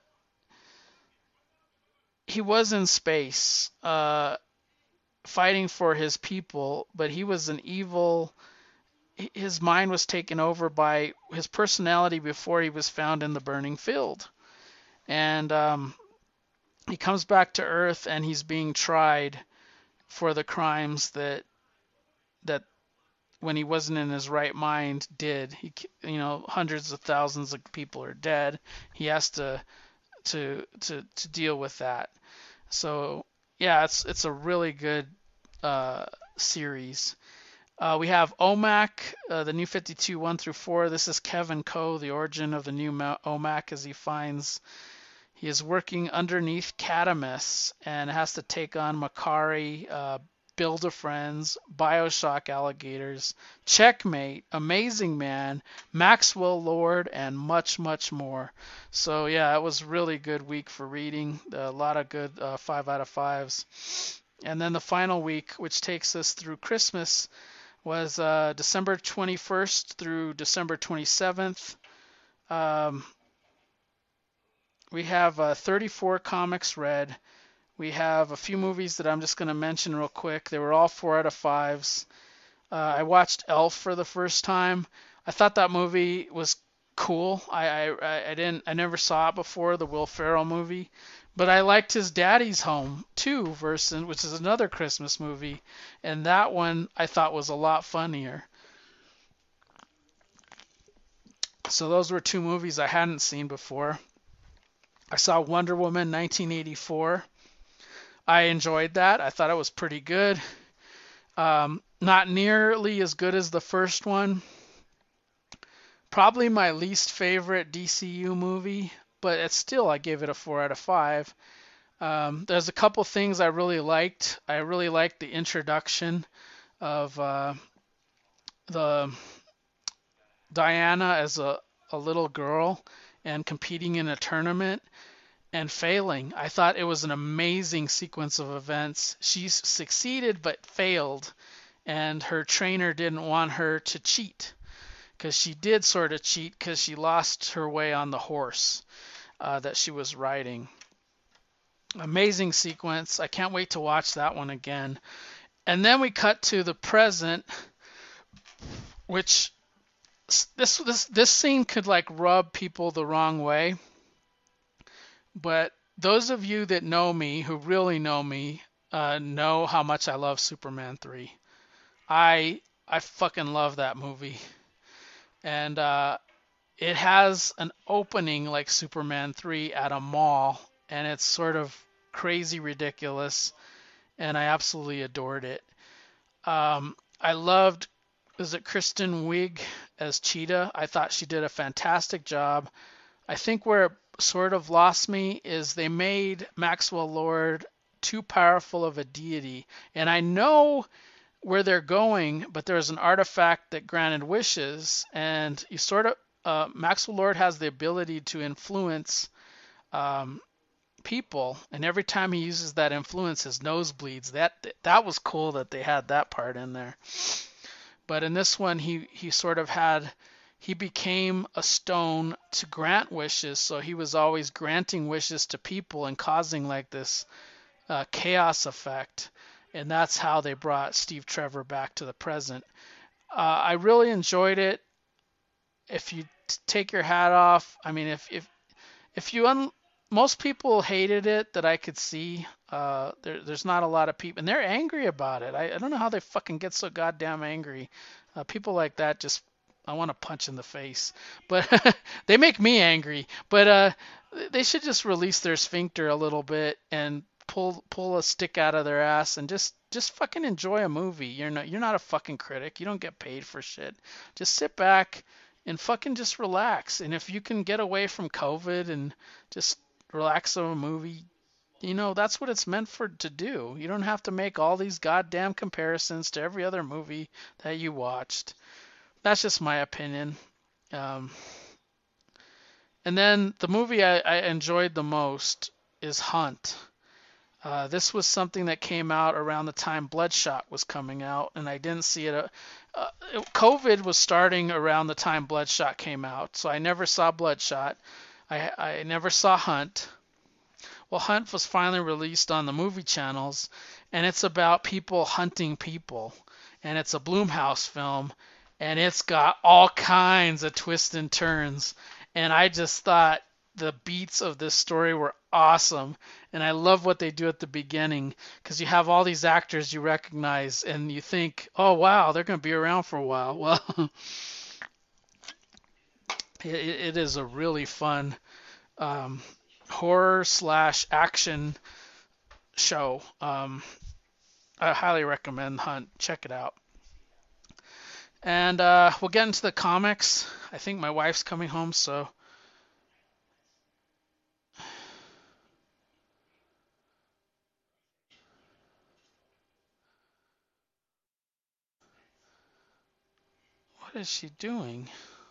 he was in space uh, fighting for his people, but he was an evil. His mind was taken over by his personality before he was found in the burning field. And um, he comes back to Earth, and he's being tried for the crimes that that when he wasn't in his right mind did. He, you know, hundreds of thousands of people are dead. He has to to to to deal with that. So yeah, it's it's a really good uh, series. Uh, we have O M A C, uh, the New fifty-two, one through four. This is Kevin Coe, the origin of the new O M A C, as he finds he is working underneath Catamus and has to take on Makari, uh, Build-A-Friends, Bioshock alligators, Checkmate, Amazing Man, Maxwell Lord, and much, much more. So yeah, it was really good week for reading. A lot of good uh, five out of fives. And then the final week, which takes us through Christmas, was uh, December twenty-first through December twenty-seventh. Um, we have uh, thirty-four comics read. We have a few movies that I'm just going to mention real quick. They were all four out of fives. Uh, I watched Elf for the first time. I thought that movie was cool. I, I I didn't I never saw it before, the Will Ferrell movie, but I liked his Daddy's Home too, versus which is another Christmas movie, and that one I thought was a lot funnier. So those were two movies I hadn't seen before. I saw Wonder Woman nineteen eighty-four. I enjoyed that. I thought it was pretty good. Um, not nearly as good as the first one. Probably my least favorite D C U movie, but it's still, I gave it a four out of five. Um, there's a couple things I really liked. I really liked the introduction of uh, the Diana as a, a little girl and competing in a tournament and failing. I thought it was an amazing sequence of events. She succeeded but failed, and her trainer didn't want her to cheat because she did sort of cheat because she lost her way on the horse uh, that she was riding. Amazing sequence. I can't wait to watch that one again. And then we cut to the present, which this this this scene could like rub people the wrong way. But those of you that know me, who really know me, uh, know how much I love Superman three. I I fucking love that movie. And uh, it has an opening like Superman three at a mall, and it's sort of crazy ridiculous, and I absolutely adored it. Um, I loved, is it Kristen Wiig as Cheetah? I thought she did a fantastic job. I think where it sort of lost me is they made Maxwell Lord too powerful of a deity. And I know where they're going, but there's an artifact that granted wishes, and you sort of, uh, Maxwell Lord has the ability to influence um, people, and every time he uses that influence, his nose bleeds. That that was cool that they had that part in there. But in this one, he he sort of had he became a stone to grant wishes, so he was always granting wishes to people and causing like this uh, chaos effect, and that's how they brought Steve Trevor back to the present. Uh, I really enjoyed it. If you t- take your hat off, I mean, if if if you un- most people hated it that I could see. Uh, there, there's not a lot of people, and they're angry about it. I, I don't know how they fucking get so goddamn angry. Uh, people like that just, I want to punch in the face. But they make me angry. But uh, they should just release their sphincter a little bit and pull pull a stick out of their ass and just just fucking enjoy a movie. You're not you're not a fucking critic. You don't get paid for shit. Just sit back and fucking just relax. And if you can get away from COVID and just relax on a movie, you know, that's what it's meant for to do. You don't have to make all these goddamn comparisons to every other movie that you watched. That's just my opinion. Um, and then the movie I, I enjoyed the most is Hunt. Uh, this was something that came out around the time Bloodshot was coming out, and I didn't see it. Uh, uh, COVID was starting around the time Bloodshot came out, so I never saw Bloodshot. I, I never saw Hunt. Well, Hunt was finally released on the movie channels, and it's about people hunting people, and it's a Blumhouse film, and it's got all kinds of twists and turns, and I just thought the beats of this story were awesome, and I love what they do at the beginning, because you have all these actors you recognize, and you think, oh wow, they're going to be around for a while. Well, it, it is a really fun um, horror slash action show. Um, I highly recommend Hunt. Check it out. And uh, we'll get into the comics. I think my wife's coming home, so what is she doing?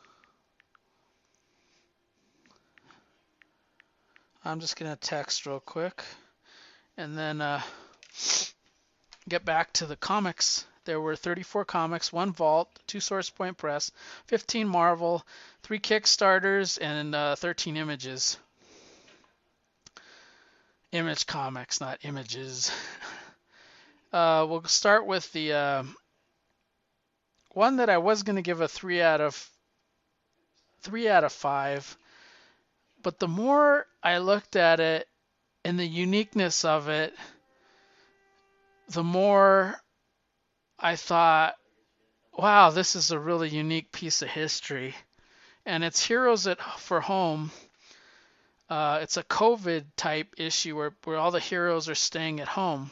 I'm just gonna text real quick, and then uh, get back to the comics. There were thirty-four comics, one Vault, two Source Point Press, fifteen Marvel, three Kickstarters, and uh, thirteen Images. Image Comics, not Images. Uh, we'll start with the uh, one that I was going to give a three out of three out of five, but the more I looked at it and the uniqueness of it, the more I thought, wow, this is a really unique piece of history. And it's Heroes at for Home. Uh, it's a COVID type issue where, where all the heroes are staying at home.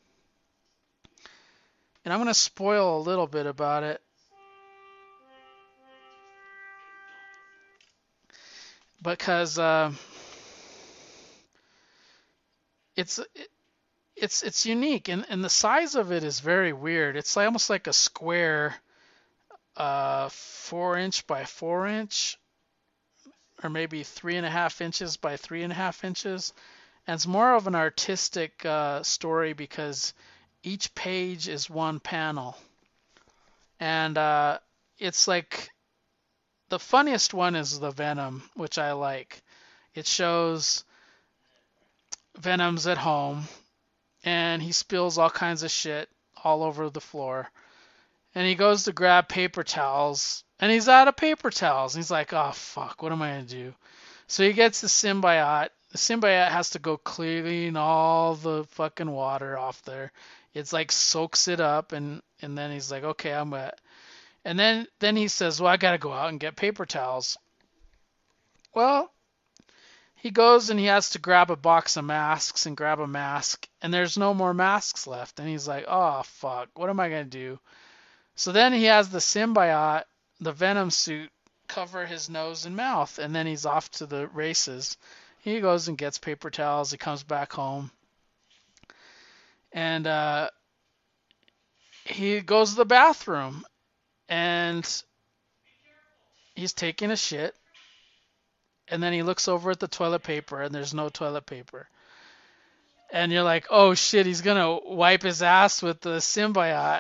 And I'm going to spoil a little bit about it. Because uh, it's it's it's unique, and, and the size of it is very weird. It's like, almost like a square, uh, four inch by four inch, or maybe three and a half inches by three and a half inches. And it's more of an artistic uh, story because each page is one panel. And uh, it's like the funniest one is the Venom, which I like. It shows Venom's at home and he spills all kinds of shit all over the floor. And he goes to grab paper towels and he's out of paper towels. And he's like, oh, fuck, what am I going to do? So he gets the symbiote. The symbiote has to go clean all the fucking water off there. It's like soaks it up, and, and then he's like, okay, I'm wet. And then, then he says, well, I got to go out and get paper towels. Well, he goes and he has to grab a box of masks and grab a mask, and there's no more masks left. And he's like, oh, fuck, what am I going to do? So then he has the symbiote, the Venom suit, cover his nose and mouth, and then he's off to the races. He goes and gets paper towels. He comes back home, and uh, he goes to the bathroom, and he's taking a shit, and then he looks over at the toilet paper, and there's no toilet paper. And you're like, oh shit, he's gonna wipe his ass with the symbiote.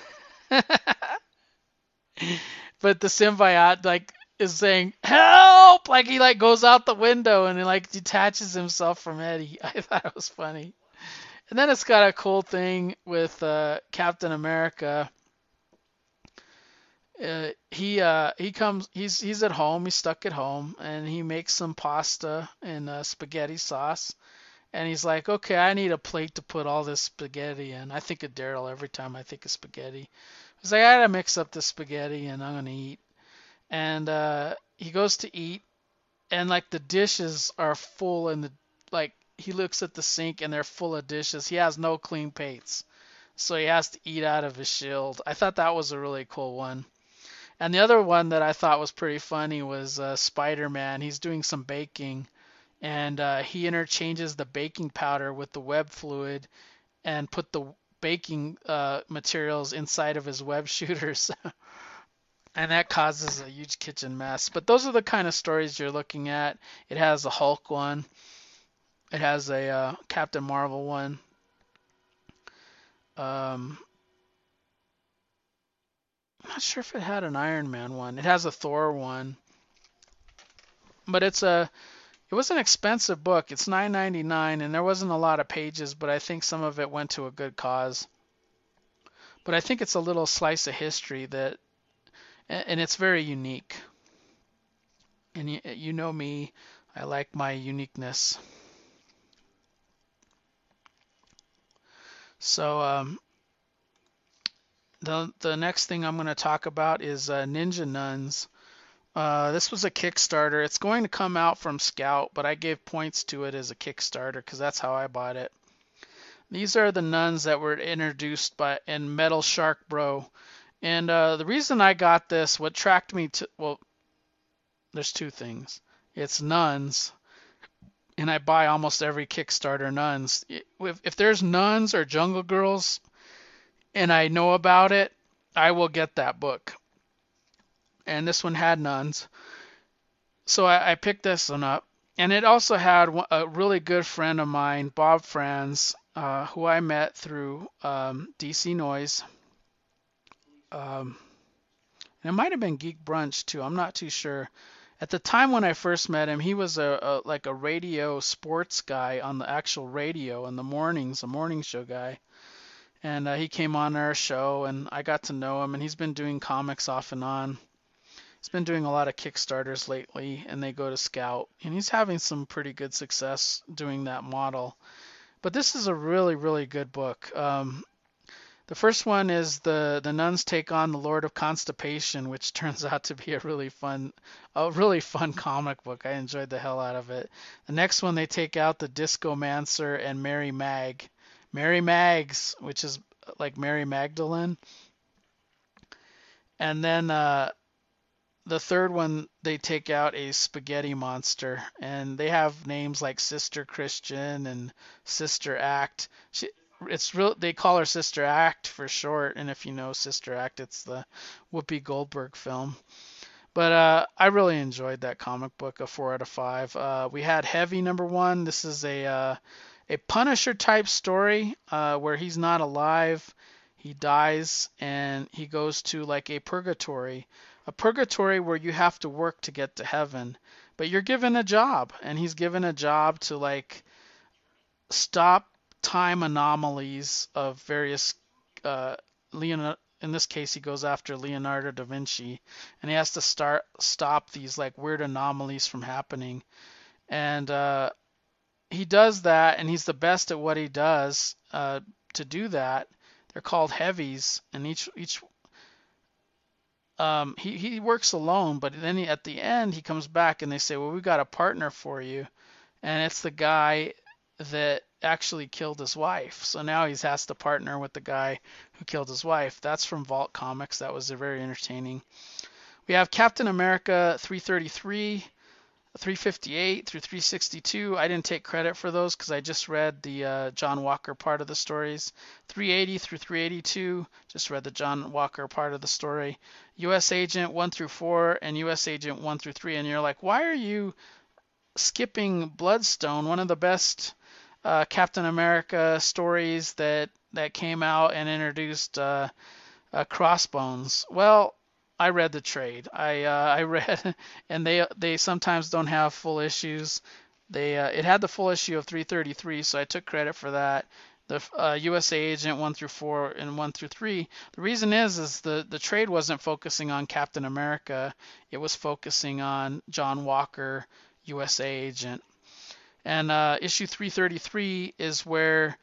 But the symbiote like is saying help, like he like goes out the window and he like detaches himself from Eddie. I thought it was funny. And then it's got a cool thing with uh, Captain America. Uh, he uh, he comes he's he's at home, he's stuck at home, and he makes some pasta and uh, spaghetti sauce. And he's like, okay, I need a plate to put all this spaghetti in. I think of Daryl every time I think of spaghetti. He's like, I gotta mix up the spaghetti and I'm gonna eat. And uh, he goes to eat, and like the dishes are full, and the like he looks at the sink and they're full of dishes. He has no clean plates, so he has to eat out of his shield. I thought that was a really cool one. And the other one that I thought was pretty funny was uh, Spider-Man. He's doing some baking, and uh, he interchanges the baking powder with the web fluid and put the baking uh, materials inside of his web shooters. And that causes a huge kitchen mess. But those are the kind of stories you're looking at. It has a Hulk one. It has a uh, Captain Marvel one. Um, I'm not sure if it had an Iron Man one. It has a Thor one. But it's a it was an expensive book. It's nine ninety-nine, and there wasn't a lot of pages, but I think some of it went to a good cause. But I think it's a little slice of history that, and it's very unique. And you, you know me, I like my uniqueness. So um, the the next thing I'm going to talk about is uh, Ninja Nuns. Uh, this was a Kickstarter. It's going to come out from Scout, but I gave points to it as a Kickstarter because that's how I bought it. These are the nuns that were introduced by in Metal Shark Bro. And uh, the reason I got this, what tracked me to, well, there's two things. It's nuns, and I buy almost every Kickstarter nuns. If, if there's nuns or Jungle Girls and I know about it, I will get that book. And this one had nuns. So I, I picked this one up. And it also had a really good friend of mine, Bob Franz, uh, who I met through um, D C Noise. Um, and it might have been Geek Brunch too. I'm not too sure. At the time when I first met him, he was a, a like a radio sports guy on the actual radio in the mornings, a morning show guy. And uh, he came on our show, and I got to know him. And he's been doing comics off and on. He's been doing a lot of Kickstarters lately, and they go to Scout, and he's having some pretty good success doing that model. But this is a really, really good book. Um, the first one is the the nuns take on the Lord of Constipation, which turns out to be a really fun, a really fun comic book. I enjoyed the hell out of it. The next one, they take out the Discomancer and Mary Mag, Mary Mags, which is like Mary Magdalene. And then uh, the third one, they take out a spaghetti monster, and they have names like Sister Christian and Sister Act. She, it's real. They call her Sister Act for short, and if you know Sister Act, it's the Whoopi Goldberg film. But uh, I really enjoyed that comic book, a four out of five. Uh, we had Heavy number one. This is a uh, a Punisher type story uh, where he's not alive. He dies and he goes to like a purgatory, a purgatory where you have to work to get to heaven, but you're given a job, and he's given a job to like stop time anomalies of various uh, Leonardo. In this case, he goes after Leonardo da Vinci, and he has to start stop these like weird anomalies from happening. And uh, he does that, and he's the best at what he does uh, to do that. They're called heavies, and each each um, he he works alone, but then he, at the end he comes back and they say, well, we got a partner for you, and it's the guy that actually killed his wife. So now he has to partner with the guy who killed his wife. That's from Vault Comics. That was very entertaining. We have Captain America three thirty-three, three fifty-eight through three sixty-two. I didn't take credit for those because I just read the uh, John Walker part of the stories. three eighty through three eighty-two, just read the John Walker part of the story. U S Agent one through four and U S Agent one through three. And you're like, why are you skipping Bloodstone, one of the best uh, Captain America stories that, that came out and introduced uh, uh, Crossbones? Well, I read the trade. I uh, I read, and they they sometimes don't have full issues. They uh, it had the full issue of three thirty-three, so I took credit for that. The uh, U S A Agent one through four and one through three. The reason is is the the trade wasn't focusing on Captain America. It was focusing on John Walker, U S A Agent. And uh, issue three thirty-three is where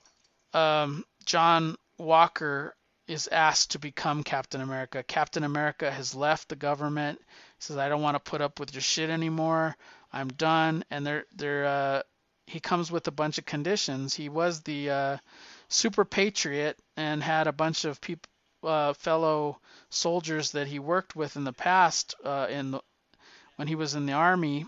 um, John Walker is asked to become Captain America. Captain America has left the government. He says, I don't want to put up with your shit anymore. I'm done. And they're, they're, uh, he comes with a bunch of conditions. He was the uh, super patriot and had a bunch of people, uh, fellow soldiers that he worked with in the past uh, in the, when he was in the army,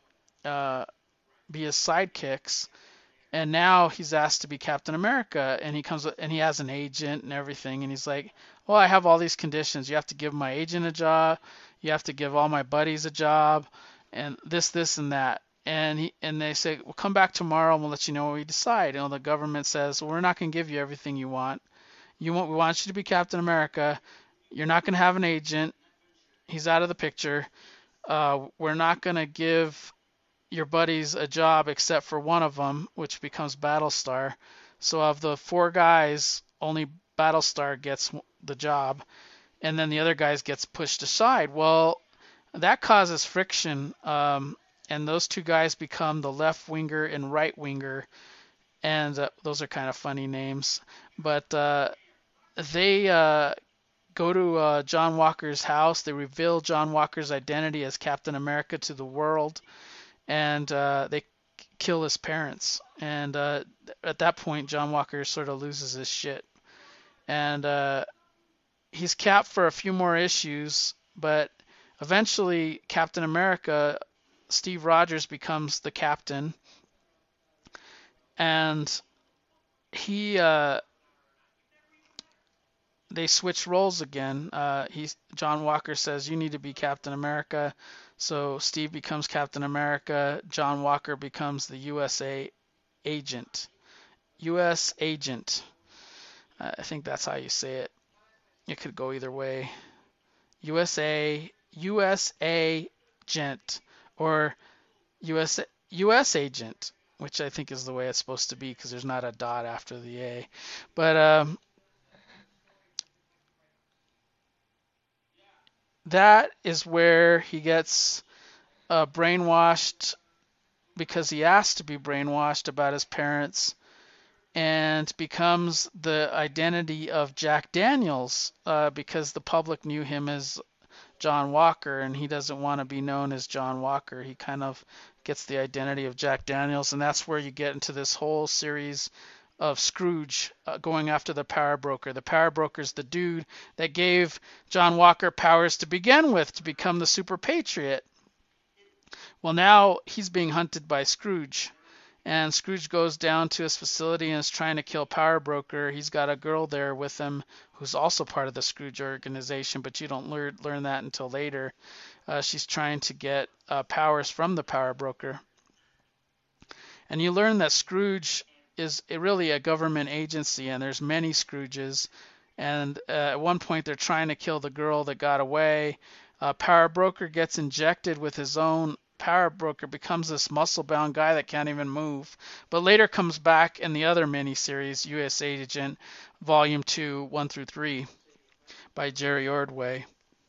uh, be his sidekicks. And now he's asked to be Captain America, and he comes and he has an agent and everything, and he's like, well, I have all these conditions. You have to give my agent a job, you have to give all my buddies a job, and this, this, and that. And he and they say, well, come back tomorrow and we'll let you know what we decide. And the government says, well, we're not going to give you everything you want. You want we want you to be Captain America. You're not going to have an agent. He's out of the picture. Uh, we're not going to give your buddies a job except for one of them, which becomes Battlestar. So of the four guys, only Battlestar gets the job, and then the other guys gets pushed aside. Well, that causes friction, um, and those two guys become the left winger and right winger, and uh, those are kind of funny names. But uh, they uh, go to uh, John Walker's house. They reveal John Walker's identity as Captain America to the world. And uh, they kill his parents. And uh, at that point, John Walker sort of loses his shit. And uh, he's capped for a few more issues, but eventually Captain America, Steve Rogers, becomes the captain. And he, uh, they switch roles again. Uh, he's, John Walker says, you need to be Captain America. So Steve becomes Captain America. John Walker becomes the U S A agent. U S agent. Uh, I think that's how you say it. It could go either way. U S A, U S A gent or U S U S agent, which I think is the way it's supposed to be because there's not a dot after the A. But um, that is where he gets uh, brainwashed because he asked to be brainwashed about his parents and becomes the identity of Jack Daniels uh, because the public knew him as John Walker and he doesn't want to be known as John Walker. He kind of gets the identity of Jack Daniels, and that's where you get into this whole series of Scrooge uh, going after the power broker. The power broker's the dude that gave John Walker powers to begin with to become the super patriot. Well, now he's being hunted by Scrooge. And Scrooge goes down to his facility and is trying to kill Power Broker. He's got a girl there with him who's also part of the Scrooge organization, but you don't learn learn that until later. Uh, she's trying to get uh, powers from the Power Broker. And you learn that Scrooge is really a government agency, and there's many Scrooges. And uh, at one point, they're trying to kill the girl that got away. Uh, Power Broker gets injected with his own Power Broker, becomes this muscle-bound guy that can't even move, but later comes back in the other miniseries, U S Agent, Volume two, one through three, by Jerry Ordway.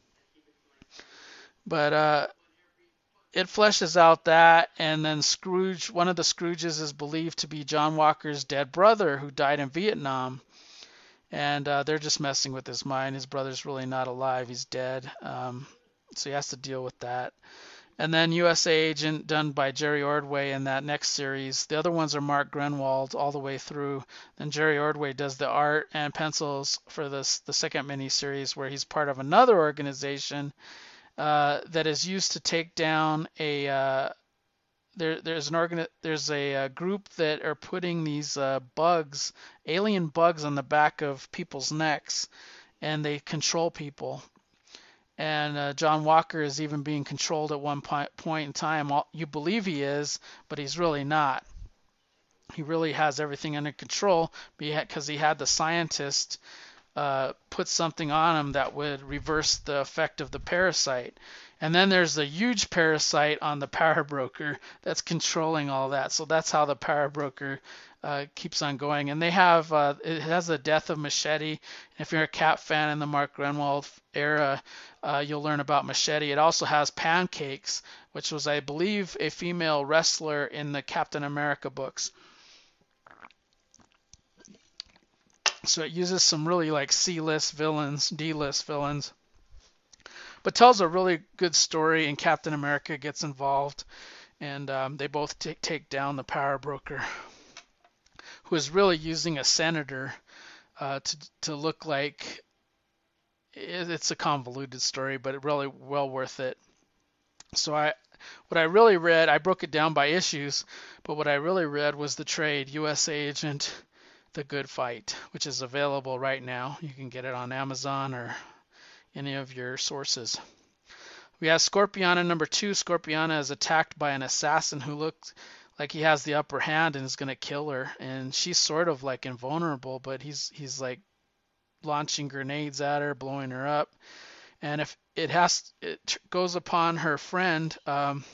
But uh, it fleshes out that, and then Scrooge, one of the Scrooges is believed to be John Walker's dead brother who died in Vietnam, and uh, they're just messing with his mind. His brother's really not alive; he's dead, um, so he has to deal with that. And then U S A Agent, done by Jerry Ordway in that next series. The other ones are Mark Grenwald all the way through. Then Jerry Ordway does the art and pencils for this the second miniseries, where he's part of another organization uh, that is used to take down a uh, there there's an organ there's a, a group that are putting these uh, bugs, alien bugs, on the back of people's necks, and they control people. And uh, John Walker is even being controlled at one point, point in time. You believe he is, but he's really not. He really has everything under control because he had the scientist uh, put something on him that would reverse the effect of the parasite. And then there's a huge parasite on the power broker that's controlling all that. So that's how the power broker uh, keeps on going. And they have, uh, it has the death of Machete. If you're a Cap fan in the Mark Grenwald era, uh, you'll learn about Machete. It also has Pancakes, which was, I believe, a female wrestler in the Captain America books. So it uses some really like C-list villains, D-list villains, but tells a really good story, and Captain America gets involved, and um, they both t- take down the power broker, who is really using a senator uh, to to look like it, it's a convoluted story, but really well worth it. So I, what I really read, I broke it down by issues, but what I really read was the trade U S A Agent, The Good Fight, which is available right now. You can get it on Amazon or any of your sources. We have Scorpiana number two. Scorpiana is attacked by an assassin who looks like he has the upper hand and is going to kill her. And she's sort of like invulnerable, but he's he's like launching grenades at her, blowing her up. And if it has, it goes upon her friend um,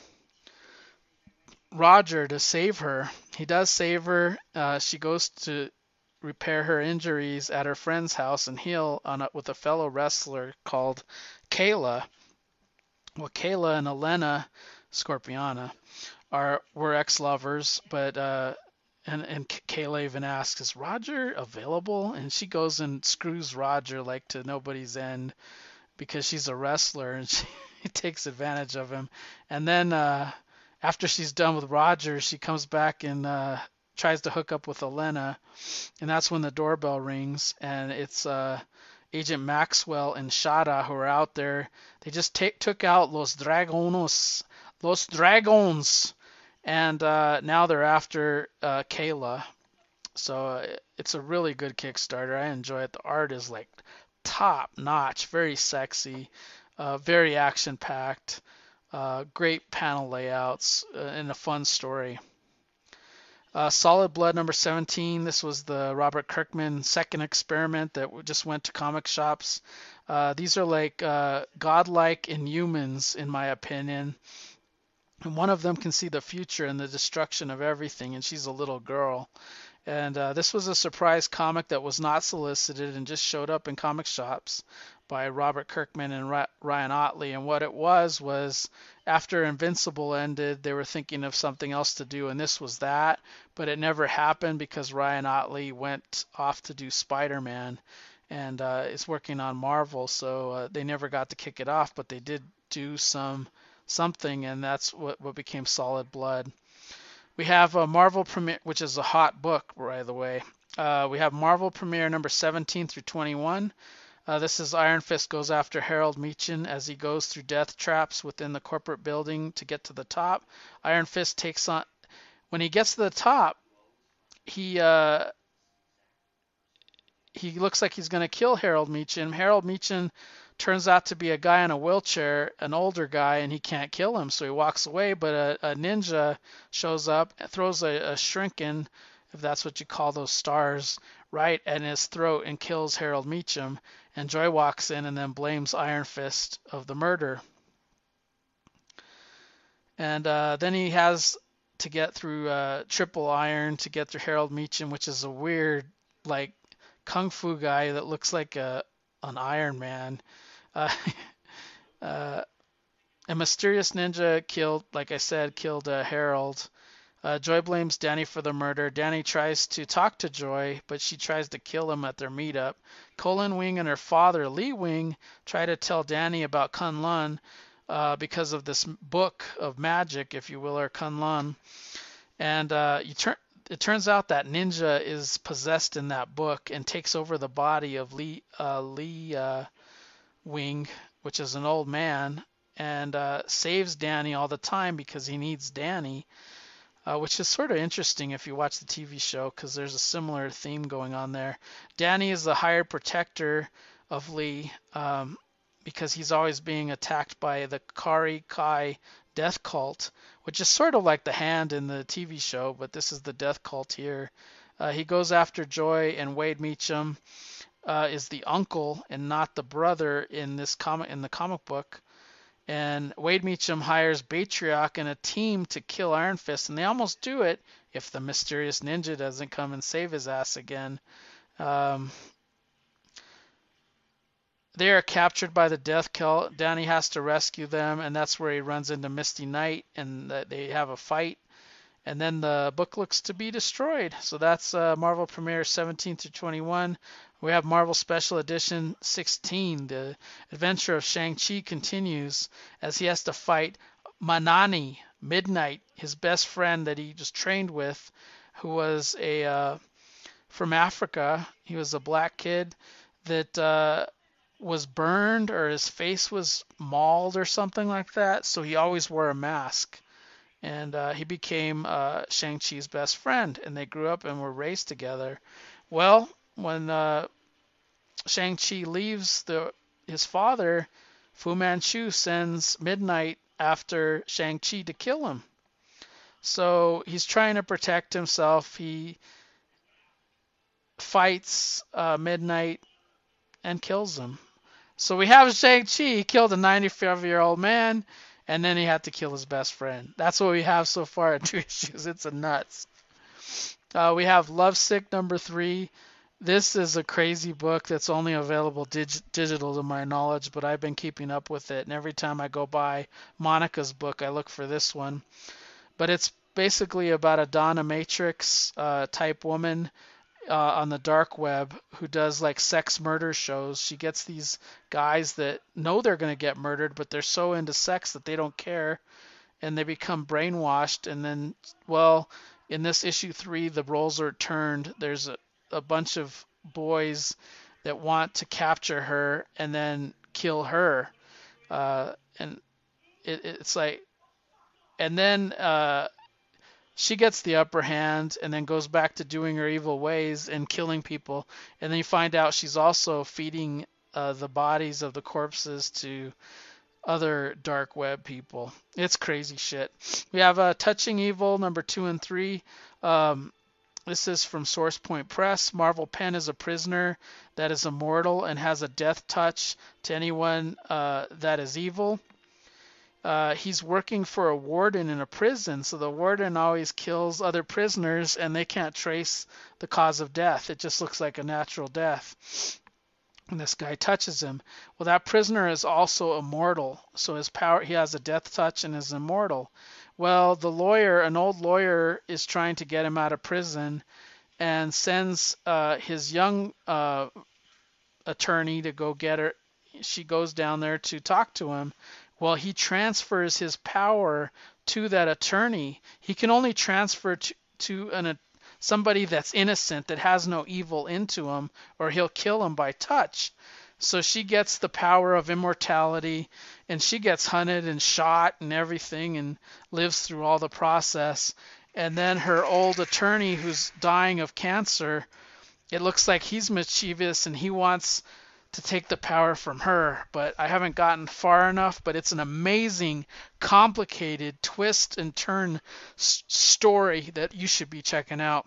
Roger to save her. He does save her. Uh, she goes to repair her injuries at her friend's house and heal on a, with a fellow wrestler called Kayla. Well, Kayla and Elena Scorpiana are were ex-lovers, but uh, and and Kayla even asks, "Is Roger available?" And she goes and screws Roger like to nobody's end because she's a wrestler and she takes advantage of him. And then uh, after she's done with Roger, she comes back and uh, tries to hook up with Elena, and that's when the doorbell rings, and it's uh, Agent Maxwell and Shada who are out there. They just take, took out Los Dragonos, Los Dragons, and uh, now they're after uh, Kayla. So uh, it's a really good Kickstarter. I enjoy it. The art is like top notch, very sexy, uh, very action packed, uh, great panel layouts, uh, and a fun story. Uh, Solid Blood number seventeen. This was the Robert Kirkman second experiment that just went to comic shops. Uh, these are like uh, godlike inhumans, in my opinion. And one of them can see the future and the destruction of everything, and she's a little girl. And uh, this was a surprise comic that was not solicited and just showed up in comic shops by Robert Kirkman and Ryan Ottley. And what it was was after Invincible ended, they were thinking of something else to do, and this was that. But it never happened because Ryan Ottley went off to do Spider-Man and uh, is working on Marvel, so uh, they never got to kick it off. But they did do some something, and that's what, what became Solid Blood. We have a Marvel Premiere, which is a hot book, by the way. Uh, we have Marvel Premiere number seventeen through twenty-one. Uh, this is Iron Fist goes after Harold Meechin as he goes through death traps within the corporate building to get to the top. Iron Fist takes on, when he gets to the top, he uh, he looks like he's going to kill Harold Meechin. Harold Meechin turns out to be a guy in a wheelchair, an older guy, and he can't kill him, so he walks away. But a, a ninja shows up, throws a, a shuriken, if that's what you call those stars, right in his throat and kills Harold Meechin. And Joy walks in and then blames Iron Fist of the murder. And uh, then he has to get through uh, Triple Iron to get through Harold Meechin, which is a weird, like, kung fu guy that looks like a an Iron Man. Uh, uh, a mysterious ninja killed, like I said, killed uh, Harold. Uh, Joy blames Danny for the murder. Danny tries to talk to Joy, but she tries to kill him at their meetup. Colin Wing and her father, Lee Wing, try to tell Danny about Kunlun uh, because of this book of magic, if you will, or Kunlun. And uh, you turn. It turns out that ninja is possessed in that book and takes over the body of Lee uh, Lee uh, Wing, which is an old man, and uh, saves Danny all the time because he needs Danny, uh, which is sort of interesting if you watch the T V show because there's a similar theme going on there. Danny is the hired protector of Lee um, because he's always being attacked by the Kari Kai death cult, which is sort of like the Hand in the T V show, but this is the death cult here. Uh, he goes after Joy, and Wade Meacham uh, is the uncle and not the brother in this comic in the comic book. And Wade Meacham hires Batrioc and a team to kill Iron Fist, and they almost do it if the mysterious ninja doesn't come and save his ass again. Um, They are captured by the death cult. Danny has to rescue them, and that's where he runs into Misty Knight, and they have a fight. And then the book looks to be destroyed. So that's uh, Marvel Premiere seventeen through twenty-one. We have Marvel Special Edition sixteen. The adventure of Shang-Chi continues as he has to fight Manani, Midnight, his best friend that he just trained with, who was a uh, from Africa. He was a black kid that uh, was burned, or his face was mauled or something like that, so he always wore a mask. And uh, he became uh, Shang-Chi's best friend, and they grew up and were raised together. Well, when uh, Shang-Chi leaves the his father, Fu Manchu sends Midnight after Shang-Chi to kill him. So he's trying to protect himself. He fights uh, Midnight and kills him. So we have Shang-Chi. He killed a ninety-five-year-old man, and then he had to kill his best friend. That's what we have so far in two issues. It's a nuts. Uh, we have Lovesick number three. This is a crazy book that's only available dig- digital to my knowledge, but I've been keeping up with it. And every time I go by Monica's book, I look for this one. But it's basically about a Donna Matrix uh, type woman Uh, on the dark web who does like sex murder shows. She gets these guys that know they're going to get murdered, but they're so into sex that they don't care, and they become brainwashed. And then, well, in this issue three, the roles are turned. There's a, a bunch of boys that want to capture her and then kill her. Uh, and it, it's like, and then uh, she gets the upper hand and then goes back to doing her evil ways and killing people. And then you find out she's also feeding uh, the bodies of the corpses to other dark web people. It's crazy shit. We have uh, Touching Evil number two and three. Um, this is from Source Point Press. Marvel Penn is a prisoner that is immortal and has a death touch to anyone uh, that is evil. Uh, he's working for a warden in a prison, so the warden always kills other prisoners and they can't trace the cause of death. It just looks like a natural death. And this guy touches him. Well, that prisoner is also immortal, so his power, he has a death touch and is immortal. Well, the lawyer, an old lawyer, is trying to get him out of prison and sends uh, his young uh, attorney to go get her. She goes down there to talk to him. Well, he transfers his power to that attorney. He can only transfer to, to an, a, somebody that's innocent, that has no evil into him, or he'll kill him by touch. So she gets the power of immortality, and she gets hunted and shot and everything and lives through all the process. And then her old attorney, who's dying of cancer, it looks like he's mischievous and he wants to take the power from her, but I haven't gotten far enough. But it's an amazing, complicated twist and turn s- story that you should be checking out.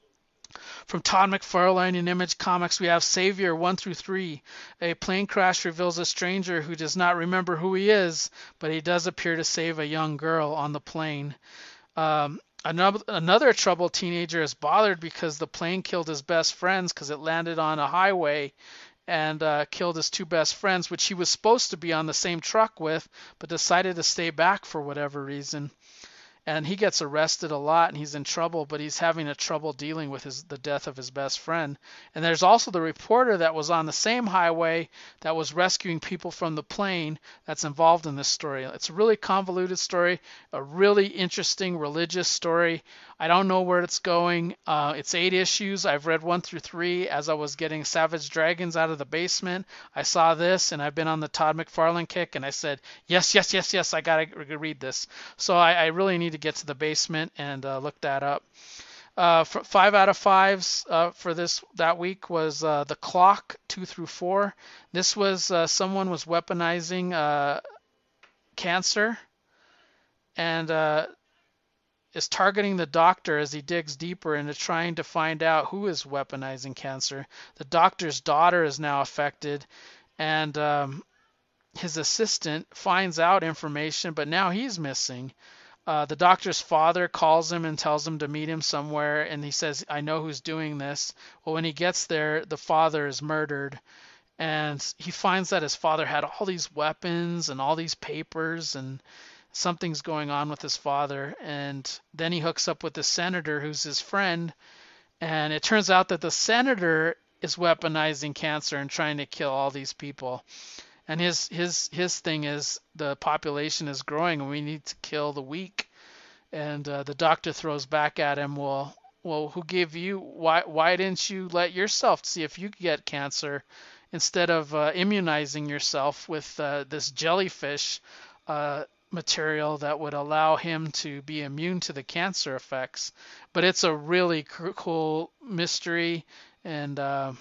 From Todd McFarlane in Image Comics, we have Savior one through three. A plane crash reveals a stranger who does not remember who he is, but he does appear to save a young girl on the plane. Um, another, another troubled teenager is bothered because the plane killed his best friends because it landed on a highway and uh, killed his two best friends, which he was supposed to be on the same truck with, but decided to stay back for whatever reason. And he gets arrested a lot and he's in trouble, but he's having a trouble dealing with his the death of his best friend. And there's also the reporter that was on the same highway that was rescuing people from the plane that's involved in this story. It's a really convoluted story, a really interesting religious story. I don't know where it's going. Uh, it's eight issues. I've read one through three as I was getting Savage Dragons out of the basement. I saw this and I've been on the Todd McFarlane kick and I said, yes, yes, yes, yes, I got to read this. So I, I really need to get to the basement and uh, look that up. Uh, for five out of fives uh, for this that week was uh, The Clock two through four. This was uh, someone was weaponizing uh, cancer and uh, is targeting the doctor as he digs deeper into trying to find out who is weaponizing cancer. The doctor's daughter is now affected, and um, his assistant finds out information, but now he's missing. Uh, the doctor's father calls him and tells him to meet him somewhere, and he says, I know who's doing this. Well, when he gets there, the father is murdered, and he finds that his father had all these weapons and all these papers, and something's going on with his father. And then he hooks up with the senator who's his friend, and it turns out that the senator is weaponizing cancer and trying to kill all these people. And his his his thing is the population is growing and we need to kill the weak. And uh, the doctor throws back at him, well, well, who gave you, why why didn't you let yourself see if you could get cancer instead of uh, immunizing yourself with uh, this jellyfish uh, material that would allow him to be immune to the cancer effects? But it's a really cool mystery and uh,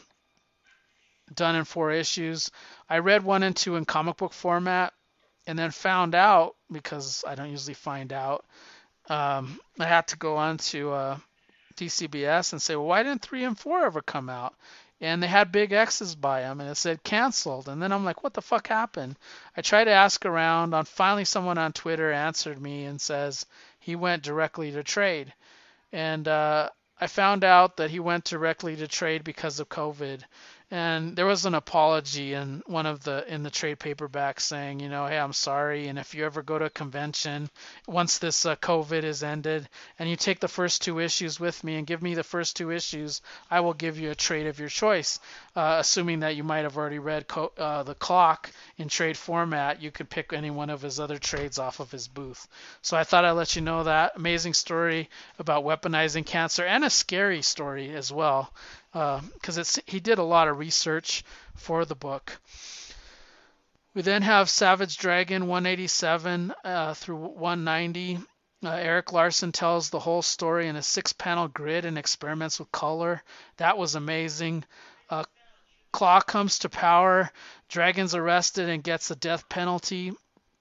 done in four issues. I read one and two in comic book format and then found out, because I don't usually find out, um, I had to go on to uh, D C B S and say, well, why didn't three and four ever come out? And they had big X's by them and it said canceled. And then I'm like, what the fuck happened? I tried to ask around. On finally, someone on Twitter answered me and says he went directly to trade. And uh, I found out that he went directly to trade because of COVID. And there was an apology in one of the in the trade paperback saying, you know, hey, I'm sorry. And if you ever go to a convention, once this uh, COVID is ended, and you take the first two issues with me and give me the first two issues, I will give you a trade of your choice. Uh, assuming that you might have already read co- uh, The Clock in trade format, you could pick any one of his other trades off of his booth. So I thought I'd let you know that. Amazing story about weaponizing cancer, and a scary story as well, because uh, it's he did a lot of research for the book. We then have Savage Dragon one eighty-seven uh, through one ninety. Uh, Eric Larson tells the whole story in a six-panel grid and experiments with color. That was amazing. Uh, Claw comes to power. Dragon's arrested and gets a death penalty.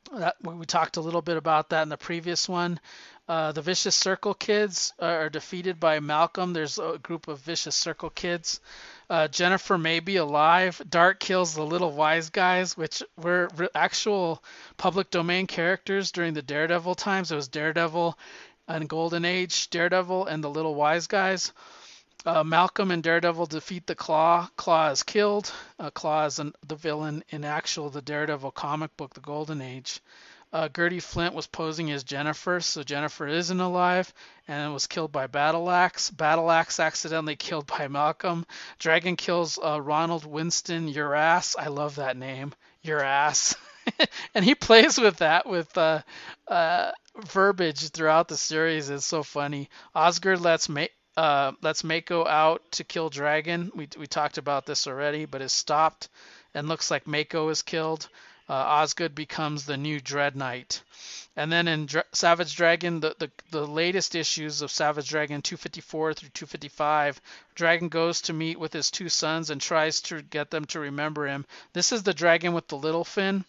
That we talked a little bit about that in the previous one. Uh, the Vicious Circle kids are defeated by Malcolm. There's a group of Vicious Circle kids. Uh, Jennifer may be alive. Dart kills the little wise guys, which were actual public domain characters during the Daredevil times. It was Daredevil and Golden Age Daredevil and the little wise guys. Uh, Malcolm and Daredevil defeat the Claw. Claw is killed. Uh, Claw is an, the villain in actual the Daredevil comic book, The Golden Age. Uh, Gertie Flint was posing as Jennifer, so Jennifer isn't alive and was killed by Battle Axe. Battle Axe accidentally killed by Malcolm. Dragon kills uh, Ronald Winston Your Ass. I love that name, Your Ass. And he plays with that with uh, uh, verbiage throughout the series. It's so funny. Osgood lets Ma- uh, lets Mako out to kill Dragon. We we talked about this already, but is stopped and looks like Mako is killed. Uh, Osgood becomes the new Dread Knight. And then in Dra- Savage Dragon, the, the, the latest issues of Savage Dragon two fifty-four through two fifty-five, Dragon goes to meet with his two sons and tries to get them to remember him. This is the dragon with the little fin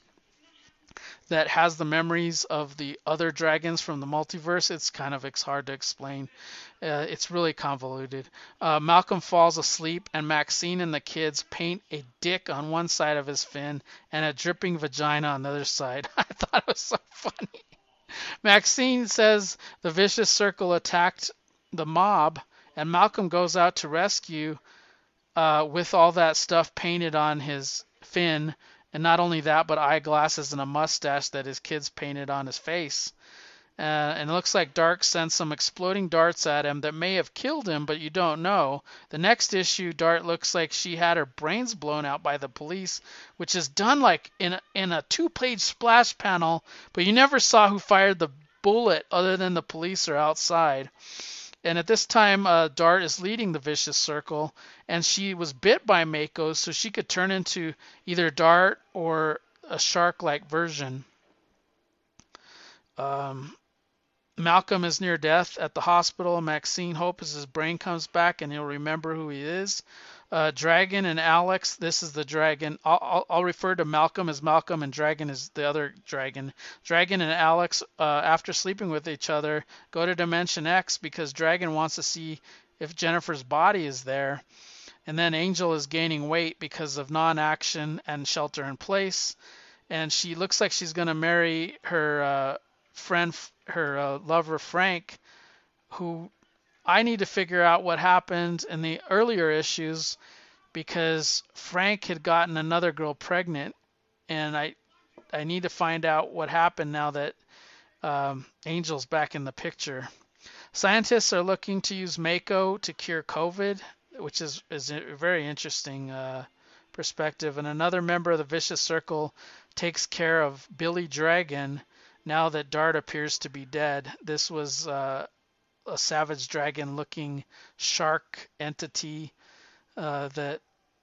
that has the memories of the other dragons from the multiverse. It's kind of it's hard to explain. Uh, it's really convoluted. Uh, Malcolm falls asleep, and Maxine and the kids paint a dick on one side of his fin and a dripping vagina on the other side. I thought it was so funny. Maxine says the vicious circle attacked the mob, and Malcolm goes out to rescue uh, with all that stuff painted on his fin. And not only that, but eyeglasses and a mustache that his kids painted on his face. Uh, and it looks like Dark sent some exploding darts at him that may have killed him, but you don't know. The next issue, Dart looks like she had her brains blown out by the police, which is done like in a, in a two-page splash panel, but you never saw who fired the bullet other than the police are outside. And at this time, uh, Dart is leading the Vicious Circle, and she was bit by Mako, so she could turn into either Dart or a shark-like version. Um, Malcolm is near death at the hospital. Maxine hopes his brain comes back and he'll remember who he is. Uh, Dragon and Alex, this is the dragon. I'll, I'll, I'll refer to Malcolm as Malcolm and Dragon is the other dragon. Dragon and Alex, uh, after sleeping with each other, go to Dimension X because Dragon wants to see if Jennifer's body is there. And then Angel is gaining weight because of non-action and shelter in place. And she looks like she's going to marry her uh, friend, her uh, lover Frank, who I need to figure out what happened in the earlier issues because Frank had gotten another girl pregnant, and I I need to find out what happened now that um, Angel's back in the picture. Scientists are looking to use Mako to cure COVID, which is, is a very interesting uh, perspective. And another member of the Vicious Circle takes care of Billy Dragon now that Dart appears to be dead. This was uh, a Savage Dragon looking shark entity uh, that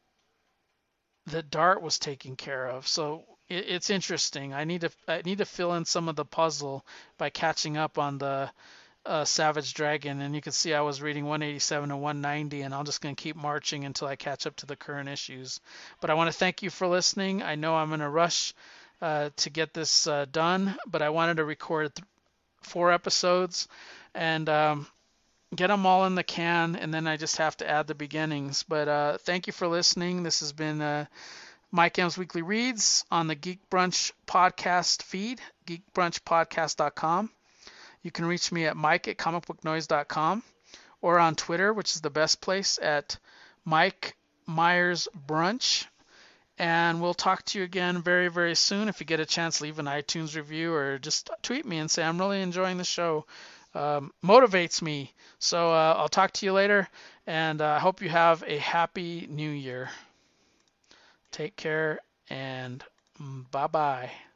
that Dart was taking care of. So it, it's interesting. I need to I need to fill in some of the puzzle by catching up on the uh, Savage Dragon, and you can see I was reading one eighty-seven and one ninety, and I'm just going to keep marching until I catch up to the current issues. But I want to thank you for listening. I know I'm in a rush uh, to get this uh, done, but I wanted to record th- four episodes and um, get them all in the can, and then I just have to add the beginnings. But uh, thank you for listening. This has been uh, Mike M's Weekly Reads on the Geek Brunch podcast feed, geek brunch podcast dot com. You can reach me at mike at comic book noise dot com or on Twitter, which is the best place, at Mike Myers Brunch. And we'll talk to you again very, very soon. If you get a chance, leave an iTunes review or just tweet me and say, I'm really enjoying the show. Um, motivates me. So uh, I'll talk to you later, and I uh, hope you have a happy new year. Take care, and bye-bye.